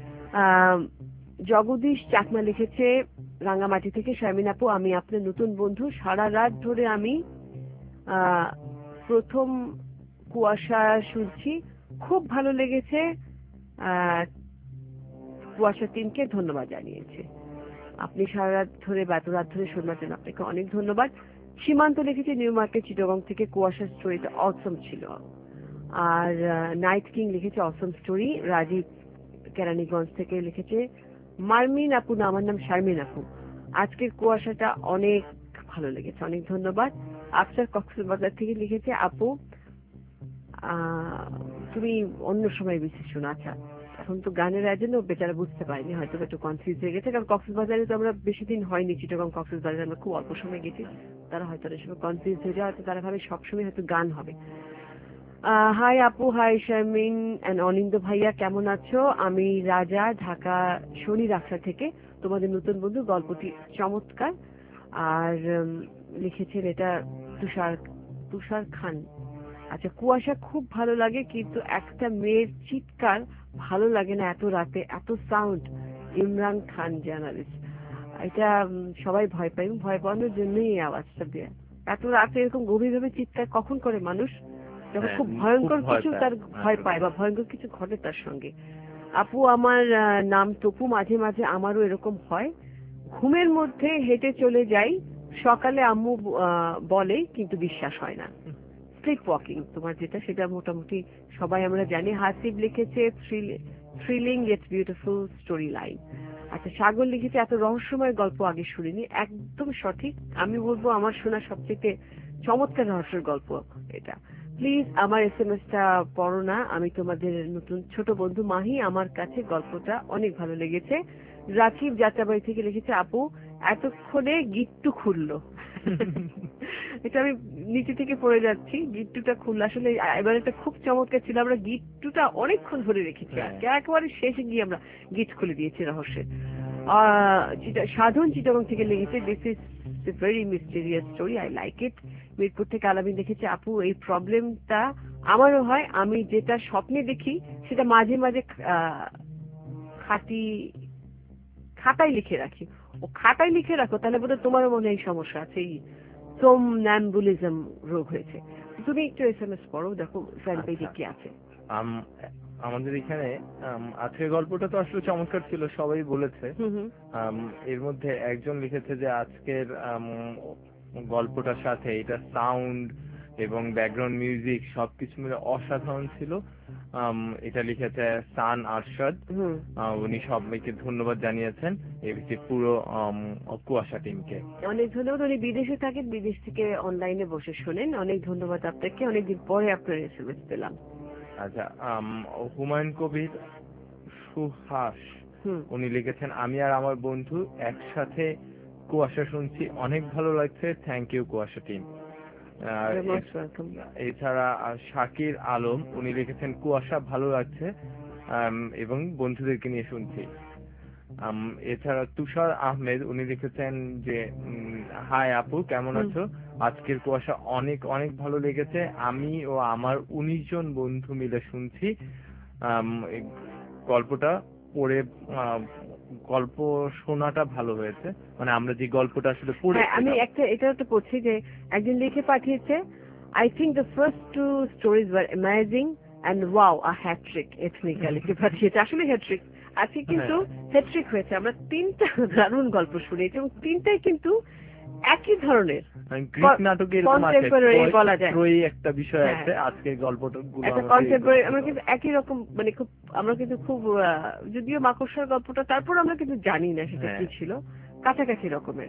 আহ জগদীশ চাকমা লিখেছে রাঙ্গামাটি থেকে, শারমিন আপু আমি আপনার নতুন বন্ধু, সারা রাত ধরে আমি আহ প্রথম কুয়াশা শুনছি, খুব ভালো লেগেছে। আহ কুয়াশা টিমকে ধন্যবাদ জানিয়েছে। আপনি সারা রাত ধরে বা এত রাত ধরে শোনার জন্য আপনাকে অনেক ধন্যবাদ। সীমান্ত লিখেছে নিউ মার্কেট চিটাগং থেকে, কুয়াশার স্টোরিটা অসম ছিল। আর নাইট কিং লিখেছে অসম স্টোরি। রাজীব কেরানীগঞ্জ থেকে লিখেছে মারমিন আপু, না আমার নাম শারমিন আপু, আজকের কুয়াশাটা অনেক ভালো লেগেছে, অনেক ধন্যবাদ। আফসার কক্সবাজার থেকে লিখেছে আপু আহ তুমি অন্য সময় বেশি শোনো। আচ্ছা, এখন তো গানের আয়োজনে বেচারা বুঝতে পারিনি, হয়তো একটু কনফিউজ হয়ে গেছে, কারণ কক্সবাজারে তো আমরা বেশি দিন হয়নি, চিটাগং কক্সবাজারে আমরা খুব অল্প সময় গেছি। তারা হয়তো অনেক সময় কনফিউজ হয়ে যায়, হয়তো তারা ভাবে সবসময় হয়তো গান হবে। হাই আপু, হাই শারমিন এন্ড অনিন্দ ভাইয়া, কেমন আছো? আমি রাজা, ঢাকা শনি রাখা থেকে, তোমাদের নতুন বন্ধু, গল্পটি চমৎকার। আর উম, লিখেছেন এটা তুষার তুষার খান। আচ্ছা, কুয়াশা খুব ভালো লাগে, কিন্তু একটা মেয়ের চিৎকার ভালো লাগে না এত রাতে, এত সাউন্ড। ইমরান খান জার্নালিস্ট। এটা উম, সবাই ভয় পায়, এবং ভয় পাওয়ানোর জন্যই এই আওয়াজটা দেয়া। এত রাতে এরকম গভীরভাবে চিৎকার কখন করে মানুষ? যখন
হ্যাঁ,
খুব
খুব
ভয়ঙ্কর
ভয়
কিছু
পায়।
তার ভয়
আসলে।
পায় বা ভয়ঙ্কর কিছু ঘটে তার সঙ্গে। আপু আমার আহ, নাম তপু, মাঝে মাঝে আমারও এরকম হয়, ঘুমের মধ্যে হেঁটে চলে যাই, সকালে আম্মু আহ, বলে কিন্তু বিশ্বাস হয় না। স্লিপ ওয়াকিং তোমার যেটা, সেটা মোটামুটি সবাই আমরা জানি। হাসিব লিখেছে thrilling yet beautiful story line. আচ্ছা, সাগর লিখেছে এত রহস্যময় গল্প আগে শুনিনি, একদম সঠিক। আমি বলবো আমার শোনা সবচেয়ে চমৎকার রহস্যের গল্প এটা। প্লিজ আমার এস এম এসটা পড়ো না, আমি তোমাদের নতুন ছোট বন্ধু মাহি, আমার কাছে গল্পটা অনেক ভালো লেগেছে। রাকিব যাত্রাবাড়ি থেকে লিখেছে আপু এতক্ষণে গিট্টু খুললো। এটা আমি নিচে থেকে পড়ে যাচ্ছি, গিট্টুটা খুললো। আসলে এবার একটা খুব চমৎকার ছিল, আমরা গিট্টুটা অনেকক্ষণ ধরে রেখেছি, আজকে একেবারে শেষে গিয়ে আমরা গিট খুলে দিয়েছি রহস্যের। আহ চিটা- সাধন চিটাগং থেকে লিখেছে this is very mysterious story, I like it. Mirpur থেকে আলামিন লিখেছে আপু এই প্রবলেমটা আমারও হয়, আমি যেটা স্বপ্নে দেখি সেটা মাঝে মাঝে আহ, খাটি খাতায় লিখে রাখি। ও খাতায় লিখে রাখো, তাহলে বোধহয় তোমারও মনে হয় এই সমস্যা আছে, এই সোমন্যাম্বুলিজম রোগ হয়েছে। তুমি একটু এস এম এস পড়ো, দেখো ফ্যান পেজে
আচ্ছা।
কি আছে।
আম- আমাদের এখানে আম, আজকের গল্পটা তো আসলে চমৎকার ছিল, সবাই বলেছে।
হুম হুম
আম, এর মধ্যে একজন লিখেছে যে আজকের আম, গল্পটার সাথে এটা সাউন্ড এবং ব্যাকগ্রাউন্ড মিউজিক সবকিছু মিলে অসাধারণ ছিল। আম, এটা লিখেছে সান আরশাদ।
হুম
আহ, উনি সবাইকে ধন্যবাদ জানিয়েছেন এবিসি পুরো আম, কুয়াশা টিমকে।
অনেক ধন্যবাদ। উনি বিদেশে থাকেন, বিদেশ থেকে অনলাইনে বসে শোনেন। অনেক ধন্যবাদ আপনাকে, অনেকদিন পরে আপনার এসএমএস পেলাম।
আচ্ছা, আম, হুমায়ুন কবির সুহাস
হুম
উনি লিখেছেন আমি আর আমার বন্ধু একসাথে কুয়াশা শুনছি, অনেক ভালো লাগছে, থ্যাংক ইউ কুয়াশা টিম। আর
মোস্ট ওয়েলকাম।
এছাড়া আহ, শাকির আলম উনি লিখেছেন কুয়াশা ভালো লাগছে আম, এবং বন্ধুদেরকে নিয়ে শুনছি। আম, এছাড়া তুষার আহমেদ উনি লিখেছেন যে উম, হাই আপু কেমন
হুম।
আছো, আজকের কুয়াশা অনেক অনেক ভালো লেগেছে, আমি ও আমার উনিশ জন বন্ধু মিলে শুনছি। আম, এই গল্পটা পড়ে আহ, গল্প শোনাটা ভালো হয়েছে, মানে আমরা যে গল্পটা আসলে
হ্যাঁ, আমি
পড়েছিলাম।
একটা এটা একটা পড়ছি যে একজন লিখে পাঠিয়েছে, I think the first two stories were amazing and wow a hattrick. Ethnika লিখে পাঠিয়েছে, আসলে হ্যাট্রিক আজকে কিন্তু হ্যাট্রিক হয়েছে। আমরা তিনটা দারুণ গল্প শুনেছি এবং তিনটাই কিন্তু একই ধরনের
গ্রিক নাটকে এরকম আছে,
contemporary বলা যায়।
ত্রয়ী একটা বিষয়
হ্যাঁ।
আছে, আজকে গল্পটা গুলো
একটা
আমাকে
কন্টেম্পোরারি। আমরা কিন্তু একই রকম, মানে খুব আমরা কিন্তু খুব আহ, যদিও মাকড়সার গল্পটা, তারপর আমরা কিন্তু জানি না সেটা কি
হ্যাঁ।
ছিল, কাছাকাছি রকমের।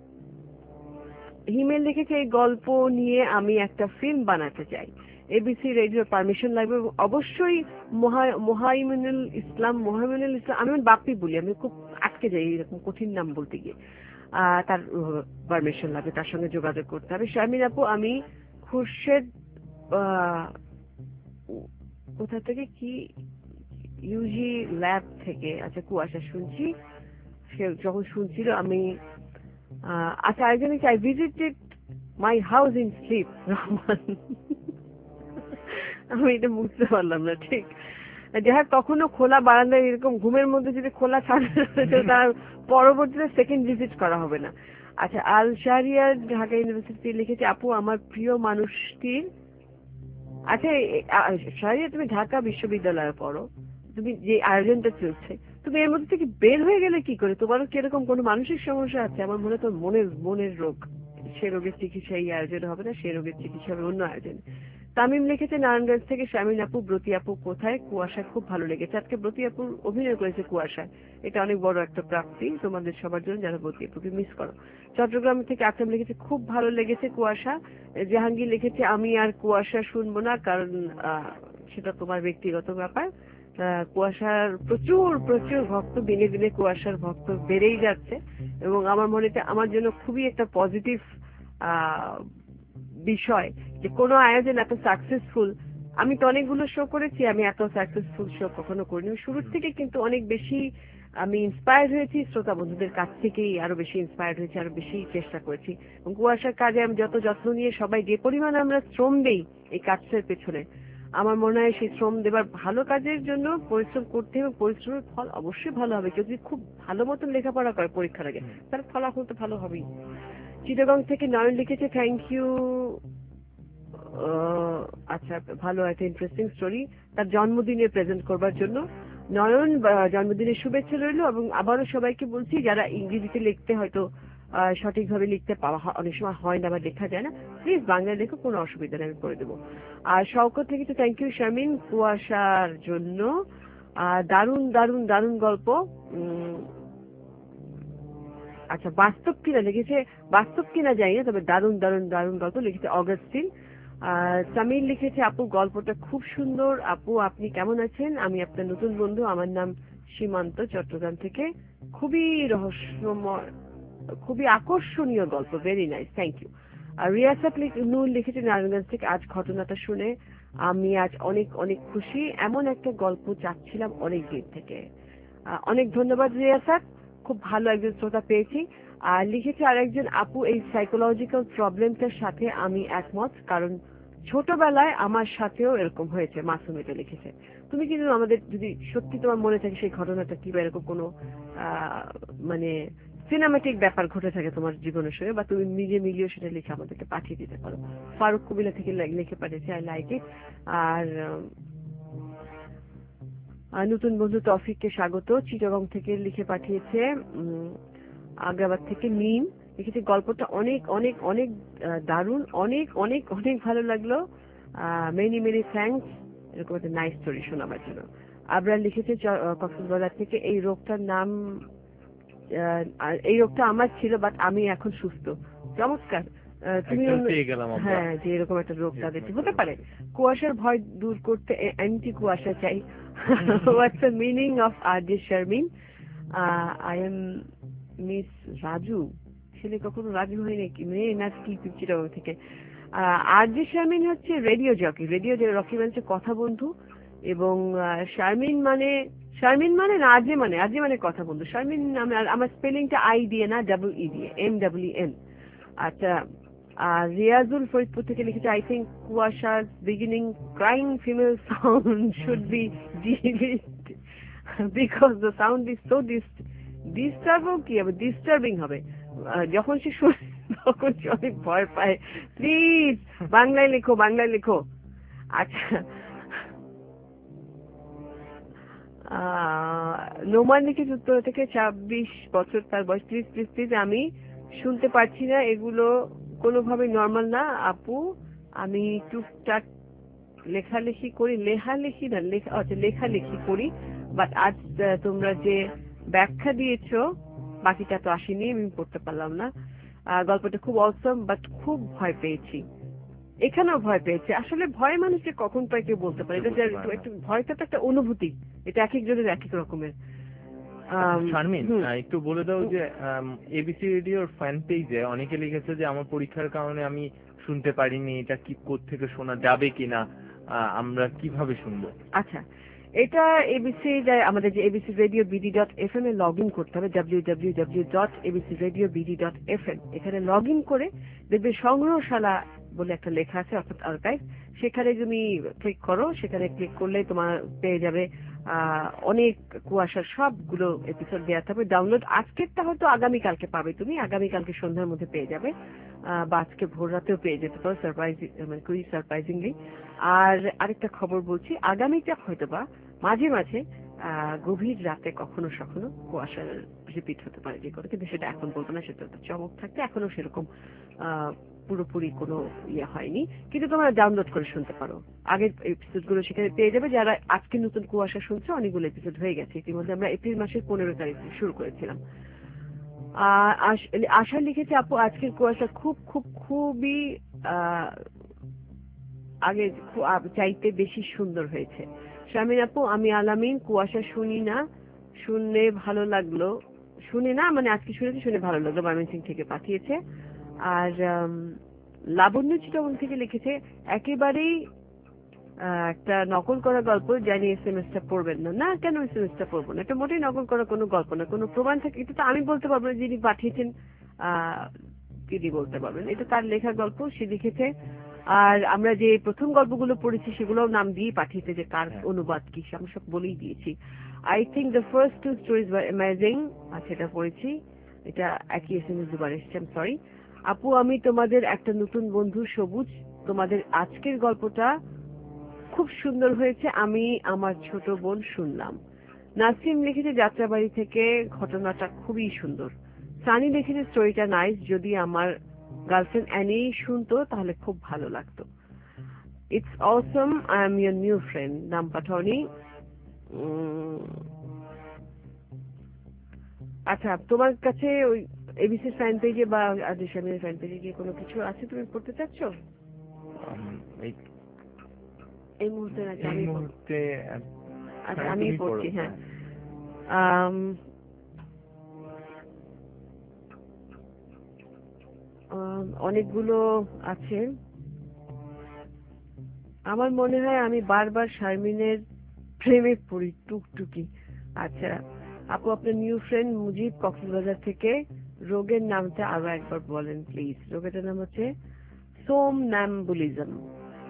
হিমেল লিখেছে এই গল্প নিয়ে আমি একটা ফিল্ম বানাতে চাই, এবিসি রেডিওর পারমিশন লাগবে। এবং অবশ্যই মোহা- মোহাইমিনুল ইসলাম মোহাইমিনুল ইসলাম, আমি ওর বাপ্পি বলি, আমি খুব আটকে যাই এরকম কঠিন নাম বলতে গিয়ে। আহ, তার পারমিশন লাগবে, তার সঙ্গে যোগাযোগ করতে হবে। শারমিন আপু, আমি খুরশেদ আহ, কোথা থেকে কি ইউজি ল্যাব থেকে, আচ্ছা কুয়াশা শুনছি। সে যখন শুনছিল আমি আহ, আচ্ছা আরেকজন I visited my house in sleep Rahman. আমি এটা বুঝতে পারলাম না ঠিক। যাই হোক, কখনো খোলা বারান্দায় এরকম ঘুমের মধ্যে যদি খোলা ছাড়া রয়েছে, তার পরবর্তীতে সেকেন্ড ভিজিট করা হবে না। আচ্ছা, আল শাহরিয়ার ঢাকা ইউনিভার্সিটি লিখেছে আপু আমার প্রিয় মানুষটির, আচ্ছা শাহরিয়া তুমি ঢাকা বিশ্ববিদ্যালয়ে পড়ো, তুমি যে আয়োজনটা চলছে তুমি এর মধ্যে থেকে বের হয়ে গেলে কি করে? তোমারও কিরকম কোনো মানসিক সমস্যা আছে? আমার মনে হয় তোর মনের মনের রোগ। সে রোগের চিকিৎসা এই আয়োজনে হবে না, সে রোগের চিকিৎসা হবে অন্য আয়োজনে। তামিম লিখেছে নারায়ণগঞ্জ থেকে শামিন আপু, ব্রতী আপু কোথায়? কুয়াশা খুব ভালো লেগেছে। আজকে ব্রতী আপু অভিনয় করেছে কুয়াশায়, এটা অনেক বড় একটা প্রাপ্তি তোমাদের সবার জন্য যারা ব্রতী আপুকে মিস করো। চট্টগ্রাম থেকে আকরাম লিখেছে খুব ভালো লেগেছে কুয়াশা। জাহাঙ্গীর লিখেছে আমি আর কুয়াশা শুনবো না, কারণ আহ, সেটা তোমার ব্যক্তিগত ব্যাপার। আহ, কুয়াশার প্রচুর প্রচুর ভক্ত, দিনে দিনে কুয়াশার ভক্ত বেড়েই যাচ্ছে এবং আমার মনে হয় আমার জন্য খুবই একটা পজিটিভ বিষয় যে কোনো আয়োজন এত সাকসেসফুল। আমি তো অনেকগুলো শো করেছি, আমি এত সাকসেসফুল শো কখনো করিনি। শুরুর থেকে কিন্তু অনেক বেশি আমি ইন্সপায়ার্ড হয়েছি, শ্রোতা বন্ধুদের কাছ থেকেই আরো বেশি ইন্সপায়ার্ড হয়েছি, আরো বেশি চেষ্টা করেছি। এবং কুয়াশার কাজে আমি যত যত্ন নিয়ে সবাই যে পরিমাণ আমরা শ্রম দেই এই কাজটার পেছনে, আমার মনে হয় সেই শ্রম দেবার ভালো কাজের জন্য পরিশ্রম করতে হবে, পরিশ্রমের ফল অবশ্যই ভালো হবে। কেউ যদি খুব ভালো মতন লেখাপড়া করে পরীক্ষার আগে, তার ফলাফল তো ভালো হবেই। চিটাগং থেকে নয়ন লিখেছে থ্যাংক ইউ। আচ্ছা, ভালো একটা ইন্টারেস্টিং স্টোরি তার জন্মদিনে প্রেজেন্ট করবার জন্য। নয়ন, বা- জন্মদিনের শুভেচ্ছা রইল। এবং আবারও সবাইকে বলছি যারা ইংরেজিতে লিখতে হয়তো আহ, সঠিকভাবে লিখতে পাওয়া হয়- অনেক সময় হয় না বা লেখা যায় না, প্লিজ বাংলায় লেখো, কোনো অসুবিধা নেই, আমি করে দেবো। আর শওকত থেকে তো থ্যাংক ইউ শামিন কুয়াশার জন্য। আর দারুণ দারুণ দারুণ গল্প। উম, আচ্ছা, বাস্তব কিনা লিখেছে, বাস্তব কিনা জানি না, তবে দারুণ দারুণ দারুণ গল্প লিখেছে অগাস্টিন। আর সামির লিখেছে আপু গল্পটা খুব সুন্দর, আপু আপনি কেমন আছেন? আমি আপনার নতুন বন্ধু, আমার নাম সীমান্ত, চট্টগ্রাম থেকে। খুবই রহস্যময়, খুবই আকর্ষণীয় গল্প, ভেরি নাইস, থ্যাংক ইউ। আর রিয়াসাত লিখ- নূর লিখেছে নারায়ণগঞ্জ থেকে আজ ঘটনাটা শুনে আমি আজ অনেক অনেক খুশি, এমন একটা গল্প চাচ্ছিলাম অনেক দিন থেকে। আহ, অনেক ধন্যবাদ রিয়াসাত, খুব ভালো একজন শ্রোতা পেয়েছি। আর লিখেছে আরেকজন আপু এই সাইকোলজিক্যাল প্রবলেমটার সাথে আমি একমত, কারণ ছোটবেলায় আমার সাথেও এরকম হয়েছে। মাসুম এটা লিখেছে। তুমি কিন্তু আমাদের যদি সত্যি তোমার মনে থাকে সেই ঘটনাটা কি, বা এরকম কোনো আহ, মানে সিনেমাটিক ব্যাপার ঘটে থাকে তোমার জীবনের সঙ্গে, বা তুমি নিজে মিলিয়েও সেটা লিখে আমাদেরকে পাঠিয়ে দিতে পারো। ফারুক কবিলা থেকে লে- লিখে পাঠিয়েছে আই লাইক ইট। আর আহ, নতুন বন্ধু তৌফিককে স্বাগত, চিটাগং থেকে লিখে পাঠিয়েছে। উম, আগ্রাবাদ থেকে মিম লিখেছে গল্পটা অনেক অনেক অনেক আহ, দারুণ, অনেক অনেক অনেক ভালো লাগলো, মেনি মেনি থ্যাঙ্কস এরকম একটা নাইস স্টোরি শোনাবার জন্য। আবরার লিখেছে চ- আহ, কক্সবাজার থেকে, এই রোগটার নাম আহ, আর এই রোগটা আমার ছিল বাট আমি এখন সুস্থ। চমৎকার। আহ, তুমি
একদম
অন্য-
পেয়ে গেলাম আমরা।
হ্যাঁ, যে এরকম একটা রোগ
এরকম
তাদের
একটা
হতে
রোগ।
পারে। কুয়াশার ভয় দূর করতে অ্যান্টি কুয়াশা চাই। What's the meaning of RJ Sharmin? I'm miss Raju. ছেলে কখনো রাজু হয় নাকি, মেয়ে না কি চিটাগং থেকে? আরজে শারমিন হচ্ছে রেডিও জকি, রেডিও রকি মানে কথা বন্ধু, এবং আহ, শারমিন মানে শারমিন মানে না আরজে মানে আরজে মানে কথা বন্ধু। শারমিন নামে আর আমার স্পেলিংটা আই দিয়ে না, ডাবল ই দিয়ে, এম ডাবল ই এন। আচ্ছা, আর রিয়াজুল ফরিদপুর থেকে লিখেছে আই থিঙ্ক কুয়াশার beginning crying female sound should be delete because the sound is so ডিস্টার্বও কি হবে, ডিস্টার্বিং হবে। আহ, যখন সে শুনে তখন সে অনেক ভয় পায়। প্লিজ বাংলায় লেখো, বাংলায় লেখো। আচ্ছা, আহ, নোমান লিখেছে উত্তর থেকে, ছাব্বিশ বছর তার বয়স। প্লিজ প্লিজ প্লিজ আমি শুনতে পারছি না, এগুলো কোনোভাবে নর্মাল না আপু। আমি টুকটাক লেখালেখি করি, লেখালেখি না লেখা, আচ্ছা লেখালেখি করি, বাট আজ আহ, তোমরা যে ব্যাখ্যা দিয়েছো বাকিটা তো আসেনি, আমি পড়তে পারলাম না। আহ, গল্পটা খুব অসম বাট খুব ভয় পেয়েছি। এখানেও ভয় পেয়েছে। আসলে ভয় মানুষকে কখন পায় কেউ বলতে পারে, এটা যে
বলতে পারে
একটু-
না।
একটু ভয়টা তো একটা অনুভূতি, এটা এক একজনের এক এক রকমের। আম,
শারমিন,
হুম।
আহ, একটু বলে দাও যে এবিসি রেডিওর ফ্যান পেজে অনেকে লিখেছে যে আমার পরীক্ষার কারণে আমি শুনতে পারিনি, এটা কি কোত্থেকে শোনা যাবে কিনা, আহ, আমরা কিভাবে শুনবো?
আচ্ছা, এটা এবিসি আমাদের যে ABC radio BD dot F M এ লগ ইন করতে হবে, W W W dot ABC radio BD dot F M. এখানে লগ ইন করে দেখবে সংগ্রহশালা বলে একটা লেখা আছে, অর্থাৎ আর্কাইভ। সেখানে তুমি ক্লিক করো, সেখানে ক্লিক করলে তোমার পেয়ে যাবে আহ, অনেক কুয়াশার সবগুলো এপিসোড দেওয়া থাকবে ডাউনলোড। আজকেরটা হয়তো আগামীকালকে পাবে, তুমি আগামীকালকে সন্ধ্যার মধ্যে পেয়ে যাবে, আহ, বা আজকে ভোর রাতেও পেয়ে যেতে পারো, সারপ্রাইজ মানে খুবই সারপ্রাইজিংলি। আর আরেকটা খবর বলছি, আগামীটা হয়তো বা মাঝে মাঝে আহ, গভীর রাতে কখনো সখনো কুয়াশার রিপিট হতে পারে যে করে, কিন্তু সেটা এখন বলবো না, সেটা তো চমক থাকতে এখনো সেরকম আহ, পুরোপুরি কোনো ইয়ে হয়নি, কিন্তু তোমরা ডাউনলোড করে শুনতে পারো। আগের এপিসোড গুলো সেখানে পেয়ে যাবে। যারা আজকে নতুন কুয়াশা শুনছো, অনেকগুলো এপিসোড হয়ে গেছে ইতিমধ্যে, আমরা এপ্রিল মাসের পনেরো তারিখ শুরু করেছিলাম। আহ, আশ- আশা লিখেছে আপু আজকের কুয়াশা খুব খুব খুবই আহ আগে খু- আ- চাইতে বেশি সুন্দর হয়েছে। শামিন আপু, আমি আলামিন, কুয়াশা শুনি না, শুনলে ভালো লাগলো, শুনে না মানে আজকে শুনেছি, শুনে ভালো লাগলো, ময়মনসিং থেকে পাঠিয়েছে। আর আম, লাবণ্য চিটাগং থেকে লিখেছে একেবারেই আহ, একটা নকল করা গল্প, জানি এস এম এস টা পড়বেন না। না, কেন এস এম এস টা পড়বো না? এটা মোটেই নকল করা কোনো গল্প না, কোনো প্রমাণ থাকে এটা তো আমি বলতে পারবো না, যিনি পাঠিয়েছেন আহ তিনি বলতে পারবেন, এটা তার লেখা গল্প, সে লিখেছে। আর আমরা যে প্রথম গল্পগুলো পড়েছি সেগুলোও নাম দিয়ে পাঠিয়েছে, যে কার অনুবাদ কি, সে আমরা সব বলেই দিয়েছি। I think the first two stories were amazing, আচ্ছা এটা পড়েছি, এটা একই এস এম এস দুবার এসছে, সরি। আপু, আমি তোমাদের একটা নতুন বন্ধু সবুজ, তোমাদের আজকের গল্পটা খুব সুন্দর হয়েছে, আমি আমার ছোট বোন শুনলাম। নাসিম লিখেছে যাত্রাবাড়ি থেকে, ঘটনাটা খুবই সুন্দর। সানি লিখেছে স্টোরিটা নাইস, যদি আমার গার্লফ্রেন্ড অ্যানি শুনতো তাহলে খুব ভালো লাগতো। It's awesome, I'm your new friend, নাম পাঠাওনি। উম, আচ্ছা, তোমার কাছে ওই এবিসি ফ্যান পেজে বা আদিশানের ফ্যান পেজে গিয়ে কোনো কিছু আছে তুমি পড়তে চাচ্ছ
উম, এই
এই মুহূর্তে? নাকি
এই
আমি পড়ব?
মুহূর্তে আহ,
আচ্ছা,
হ্যাঁ,
আমি
তুমি
পড়ছি,
পড়ো।
হ্যাঁ। আম, আম, অনেকগুলো আছে। আমার মনে হয় আমি বারবার শারমিনের প্রেমে পড়ি, টুকটুকি। আচ্ছা আপু, আপনার নিউ ফ্রেন্ড মুজিব কক্সবাজার থেকে, রোগের নামটা আরো একবার বলেন প্লিজ। রোগের নাম হচ্ছে সোমনাম্বুলিজম।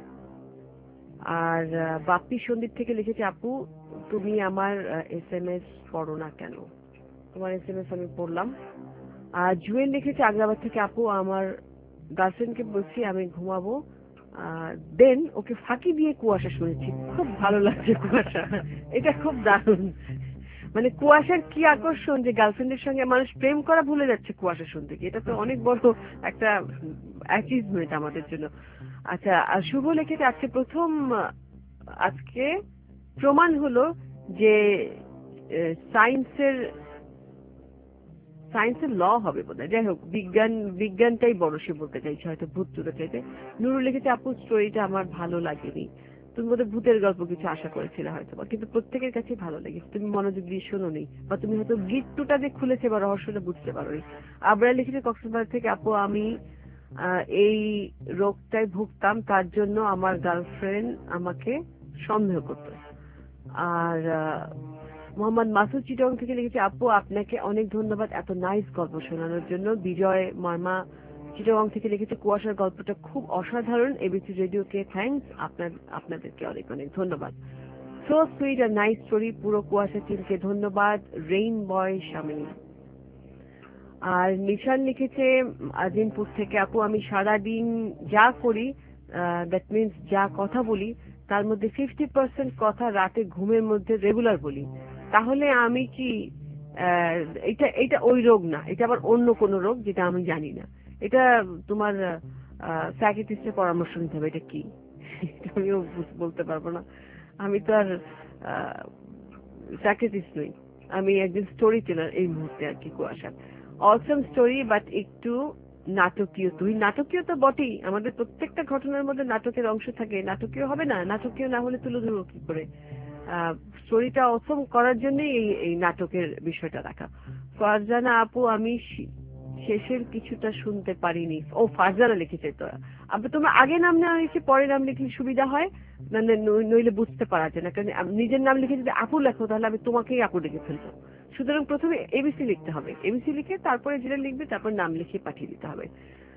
আর আহ, বাপ্পি সন্দীপ থেকে লিখেছে আপু, তুমি আমার এস এম এস পড়ো না কেন? তোমার এস এম এস আমি পড়লাম। আর জুয়েল লিখেছে আগ্রাবাদ থেকে, আপু আমার গার্লফ্রেন্ডকে বলছি আমি ঘুমাবো, দেন ওকে ফাঁকি দিয়ে কুয়াশা শুনেছি, খুব ভালো লাগছে কুয়াশা, এটা খুব দারুণ। মানে কুয়াশার কি আকর্ষণ যে গার্লফ্রেন্ডের সঙ্গে মানুষ প্রেম করা ভুলে যাচ্ছে কুয়াশা শুনতে গিয়ে, এটা তো অনেক বড় একটা অ্যাচিভমেন্ট আমাদের জন্য। আচ্ছা, আর শুভ লিখেছে আজকে প্রথম, আজকে প্রমাণ হলো যে সায়েন্সের সায়েন্সের ল হবে বোধ হয়, যাই হোক বিজ্ঞান বিজ্ঞানটাই বড় সে বলতে চাইছে, হয়তো ভূত তুলে চাইছে। নুরুল লিখেছে আপু স্টোরিটা আমার ভালো লাগেনি, তুমি বোধহয় ভূতের গল্প কিছু আশা করেছিলে হয়তো, কিন্তু প্রত্যেকের কাছে ভালো লেগেছে, তুমি মনোযোগ দিয়ে শোনো নি, বা তুমি হয়তো গিট্টুটা যে খুলেছে বা রহস্যটা বুঝতে পারোনি। আবরা লিখেছে কক্সবাজার থেকে, আপু আমি এই রোগটায় ভুগতাম, তার জন্য আমার গার্লফ্রেন্ড আমাকে সন্দেহ করতো। আর মোহাম্মদ মাসুদ চিটং থেকে লিখেছে আপু আপনাকে অনেক ধন্যবাদ এত নাইস গল্প শোনানোর জন্য। বিজয় মার্মা চিটং থেকে লিখেছে কুয়াশার গল্পটা খুব অসাধারণ, এবিসি রেডিওকে থ্যাঙ্কস, আপনার আপনাদেরকে অনেক অনেক ধন্যবাদ। সো সুইট আর নাইস স্টোরি, পুরো কুয়াশা টিমকে ধন্যবাদ। রেইন বয় স্বামী। আর নিশান লিখেছে আজিমপুর থেকে, আপু আমি সারাদিন যা করি, দ্যাট মিনস যা কথা বলি, তার মধ্যে ফিফটি পার্সেন্ট কথা রাতে ঘুমের মধ্যে রেগুলার বলি, তাহলে আমি কি এটা এটা ওই রোগ না, এটা আবার অন্য কোন রোগ যেটা আমি জানি না, এটা তোমার সাইকিয়াট্রিস্টের পরামর্শ নিতে হবে, এটা কি আমিও বলতে পারবো না, আমি তো আর সাইকিয়াট্রিস্ট নই, আমি একজন স্টোরি টেলার এই মুহূর্তে আর কি। কুয়াশা অসম স্টোরি, বাট একটু নাটকীয়। তুই নাটকীয় তো বটেই, আমাদের প্রত্যেকটা ঘটনার মধ্যে নাটকের অংশ থাকে, নাটকীয় হবে না? নাটকীয় না হলে তুলে ধরবো কি করে? স্টোরিটা অসম করার জন্যই এই এই নাটকের বিষয়টা রাখা। ফারজানা আপু আমি শেষের কিছুটা শুনতে পারিনি। ও ফারজানা লিখেছে, তো আপনি তোমার আগে নাম নেওয়া হয়েছে, পরে নাম লিখলে সুবিধা হয়, মানে নইলে বুঝতে পারা যায় না, কারণ নিজের নাম লিখে যদি আপু লেখো তাহলে আমি তোমাকেই আপু লিখে ফেলবো। সুতরাং প্রথমে এবিসি লিখতে হবে, এবিসি লিখে তারপরে যেটা লিখবে তারপর নাম লিখে পাঠিয়ে দিতে হবে।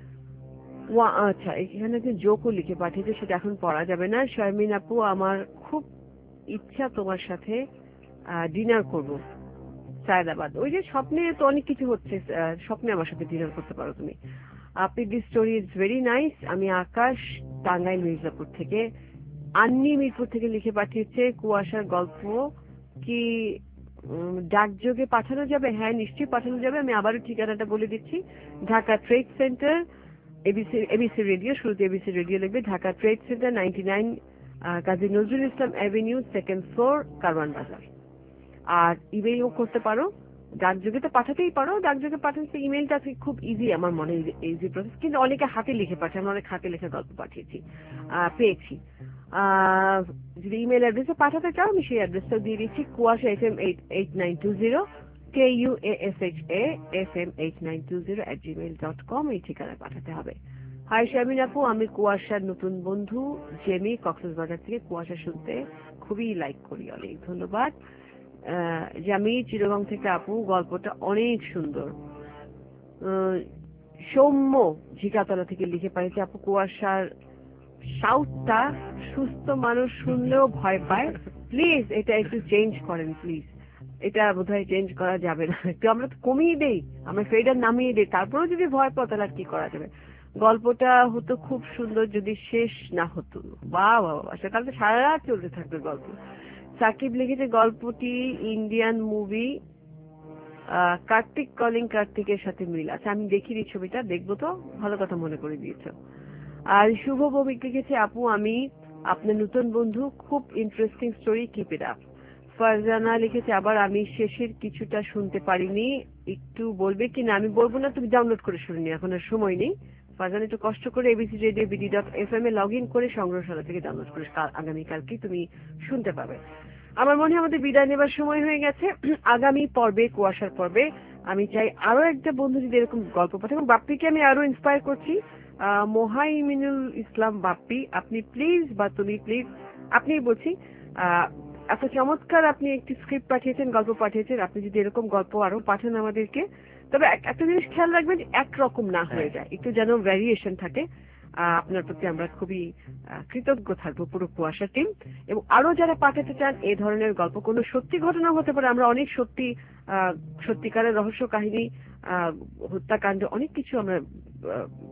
আচ্ছা, এখানে যে জোকও লিখে পাঠিয়েছে সেটা এখন পড়া যাবে না। শারমিন আপু আমার খুব ইচ্ছা তোমার সাথে ডিনার করব সায়দাবাদ। ওই যে স্বপ্নে তো অনেক কিছু হচ্ছে, স্বপ্নে আমার সাথে ডিনার করতে পারো তুমি। আপনি this story is very nice. আমি আকাশ টাঙ্গাইল মির্জাপুর থেকে। আন্নি মিরপুর থেকে লিখে পাঠিয়েছে কুয়াশার গল্প কি ডাকযোগে পাঠানো যাবে? হ্যাঁ নিশ্চয়ই পাঠানো যাবে। আমি আবারও ঠিকানাটা বলে দিচ্ছি, Dhaka trade centre, ABC ABC radio, শুরুতে এবিসি রেডিও লিখবে, Dhaka trade centre ninety nine Kazi Nazrul Islam avenue, second floor, Karwan Bazar. আর ইমেইলও করতে পারো, ডাকযোগে তো পাঠাতেই পারো, ডাকযোগে পাঠাতে ইমেইলটা খুব ইজি, আমার মনে ইজি প্রসেস, কিন্তু অনেকে হাতে লিখে পাঠায়, আমরা অনেক হাতে লেখা গল্প পাঠিয়েছি, পেয়েছি। যদি ইমেল অ্যাড্রেসে পাঠাতে চাও আমি সেই অ্যাড্রেসটা দিয়ে দিচ্ছি, Kuasha F M eight eight nine two zero, K U A S H A F M eight nine two zero at Gmail dot com, এই ঠিকানায় পাঠাতে হবে। হাই শারমিন আপু, আমি কুয়াশার নতুন বন্ধু জেমি, কক্সবাজার থেকে। কুয়াশা শুনতে খুবই লাইক করি, অনেক ধন্যবাদ। জামি চিরগং থেকে, আপু গল্পটা অনেক সুন্দর। সৌম্য ঝিকাতলা থেকে লিখে পাঠিয়েছে, আপু কুয়াশার সাউথটা সুস্থ মানুষ শুনলেও ভয় পায়, প্লিজ এটা একটু চেঞ্জ করেন প্লিজ। এটা বোধহয় চেঞ্জ করা যাবে না, একটু আমরা তো কমিয়ে দেই, আমরা ফেডার নামিয়ে দিই, তারপরেও যদি ভয় পাও তাহলে কি করা যাবে। গল্পটা হতো খুব সুন্দর যদি শেষ না হতো, বা বাবা সেটা তো সারা রাত চলতে থাকবে গল্প। সাকিব লিখেছে গল্পটি ইন্ডিয়ান মুভি কার্তিক কলিং কার্তিকের সাথে মিল আছে। আমি দেখিনি ছবিটা, দেখবো তো, ভালো কথা মনে করে দিয়েছ। আর শুভ ভৌমিক লিখেছে, আপু আমি আপনার নতুন বন্ধু, খুব interesting story, keep it up. Farzana লিখেছে, আবার আমি শেষের কিছুটা শুনতে পারিনি, একটু বলবে কি? না আমি বলবো না, তুমি ডাউনলোড করে শুনে নি, এখন আর সময় নেই। ফারজানা একটু কষ্ট করে ABC radio BD dot F M এ লগ ইন করে সংগ্রহশালা থেকে ডাউনলোড করে আগামীকালকে তুমি শুনতে পাবে। আমার মনে হয় আমাদের বিদায় নেবার সময় হয়ে গেছে। আগামী পর্বে, কুয়াশার পর্বে, আমি চাই আরো একটা বন্ধু যদি এরকম গল্প পাঠায়, এবং বাপ্পিকে আমি আরো ইন্সপায়ার করছি, মোহাইমিনুল ইসলাম বাপ্পি, আপনি প্লিজ, বা তুমি প্লিজ, আপনি বলছি, এত চমৎকার আপনি একটি স্ক্রিপ্ট পাঠিয়েছেন, গল্প পাঠিয়েছেন, আপনি যদি এরকম গল্প আরো পাঠান আমাদেরকে, তবে একটা জিনিস খেয়াল রাখবেন, একরকম না হয়ে যায়, একটু যেন ভ্যারিয়েশন থাকে। আপনার প্রতি আমরা খুবই কৃতজ্ঞ থাকবো পুরো কুয়াশা টিম। এবং আরো যারা পাঠাতে চান এই ধরনের গল্প, কোনো সত্যি ঘটনা হতে পারে, আমরা অনেক সত্যি সত্যিকারের রহস্য কাহিনী, হত্যাকাণ্ড, অনেক কিছু আমরা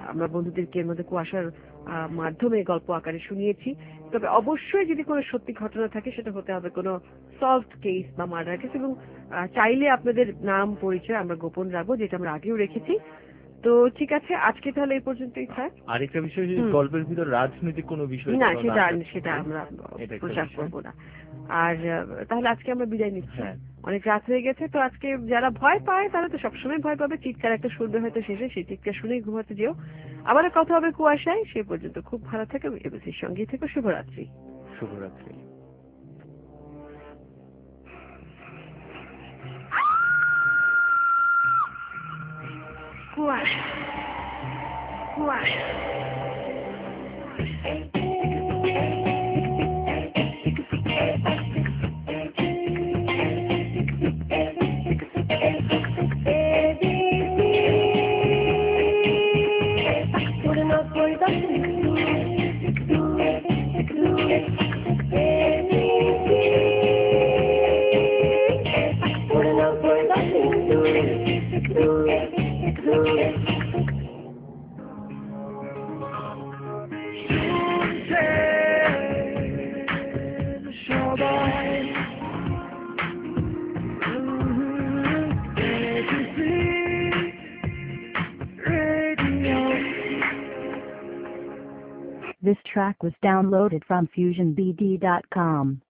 আমরা বন্ধুদেরকে এর মধ্যে কুয়াশার আহ, মাধ্যমে গল্প আকারে শুনিয়েছি। তবে অবশ্যই যদি কোনো সত্যি ঘটনা থাকে সেটা হতে হবে কোনো সলভড কেস বা মার্ডার কেস, এবং আহ, চাইলে আপনাদের নাম পরিচয় আমরা গোপন রাখবো, যেটা আমরা আগেও রেখেছি। তো ঠিক আছে, আজকে তাহলে এই পর্যন্তই থাক।
আরেকটা বিষয়,
হুম।
গল্পের ভিতর রাজনৈতিক কোনো বিষয়
না,
যেন না
সেটা
থাকে।
সেটা আমরা
এটা একটা
প্রচার
বিষয়।
করবো না। আর আহ, তাহলে আজকে আমরা বিদায় নিচ্ছি।
হ্যাঁ।
অনেক রাত হয়ে গেছে, তো আজকে যারা ভয় পায় তারা তো সবসময় ভয় পাবে, চিৎকার একটা শুনবে হয়তো শেষে, সেই চিৎকার শুনেই ঘুমাতে যেও। আবার কথা হবে কুয়াশায়, সে পর্যন্ত খুব ভালো থাকে, এবিসির সঙ্গেই থেকে। শুভরাত্রি।
শুভরাত্রি।
কুয়াশা কুয়াশা
This track was downloaded from fusion b d dot com.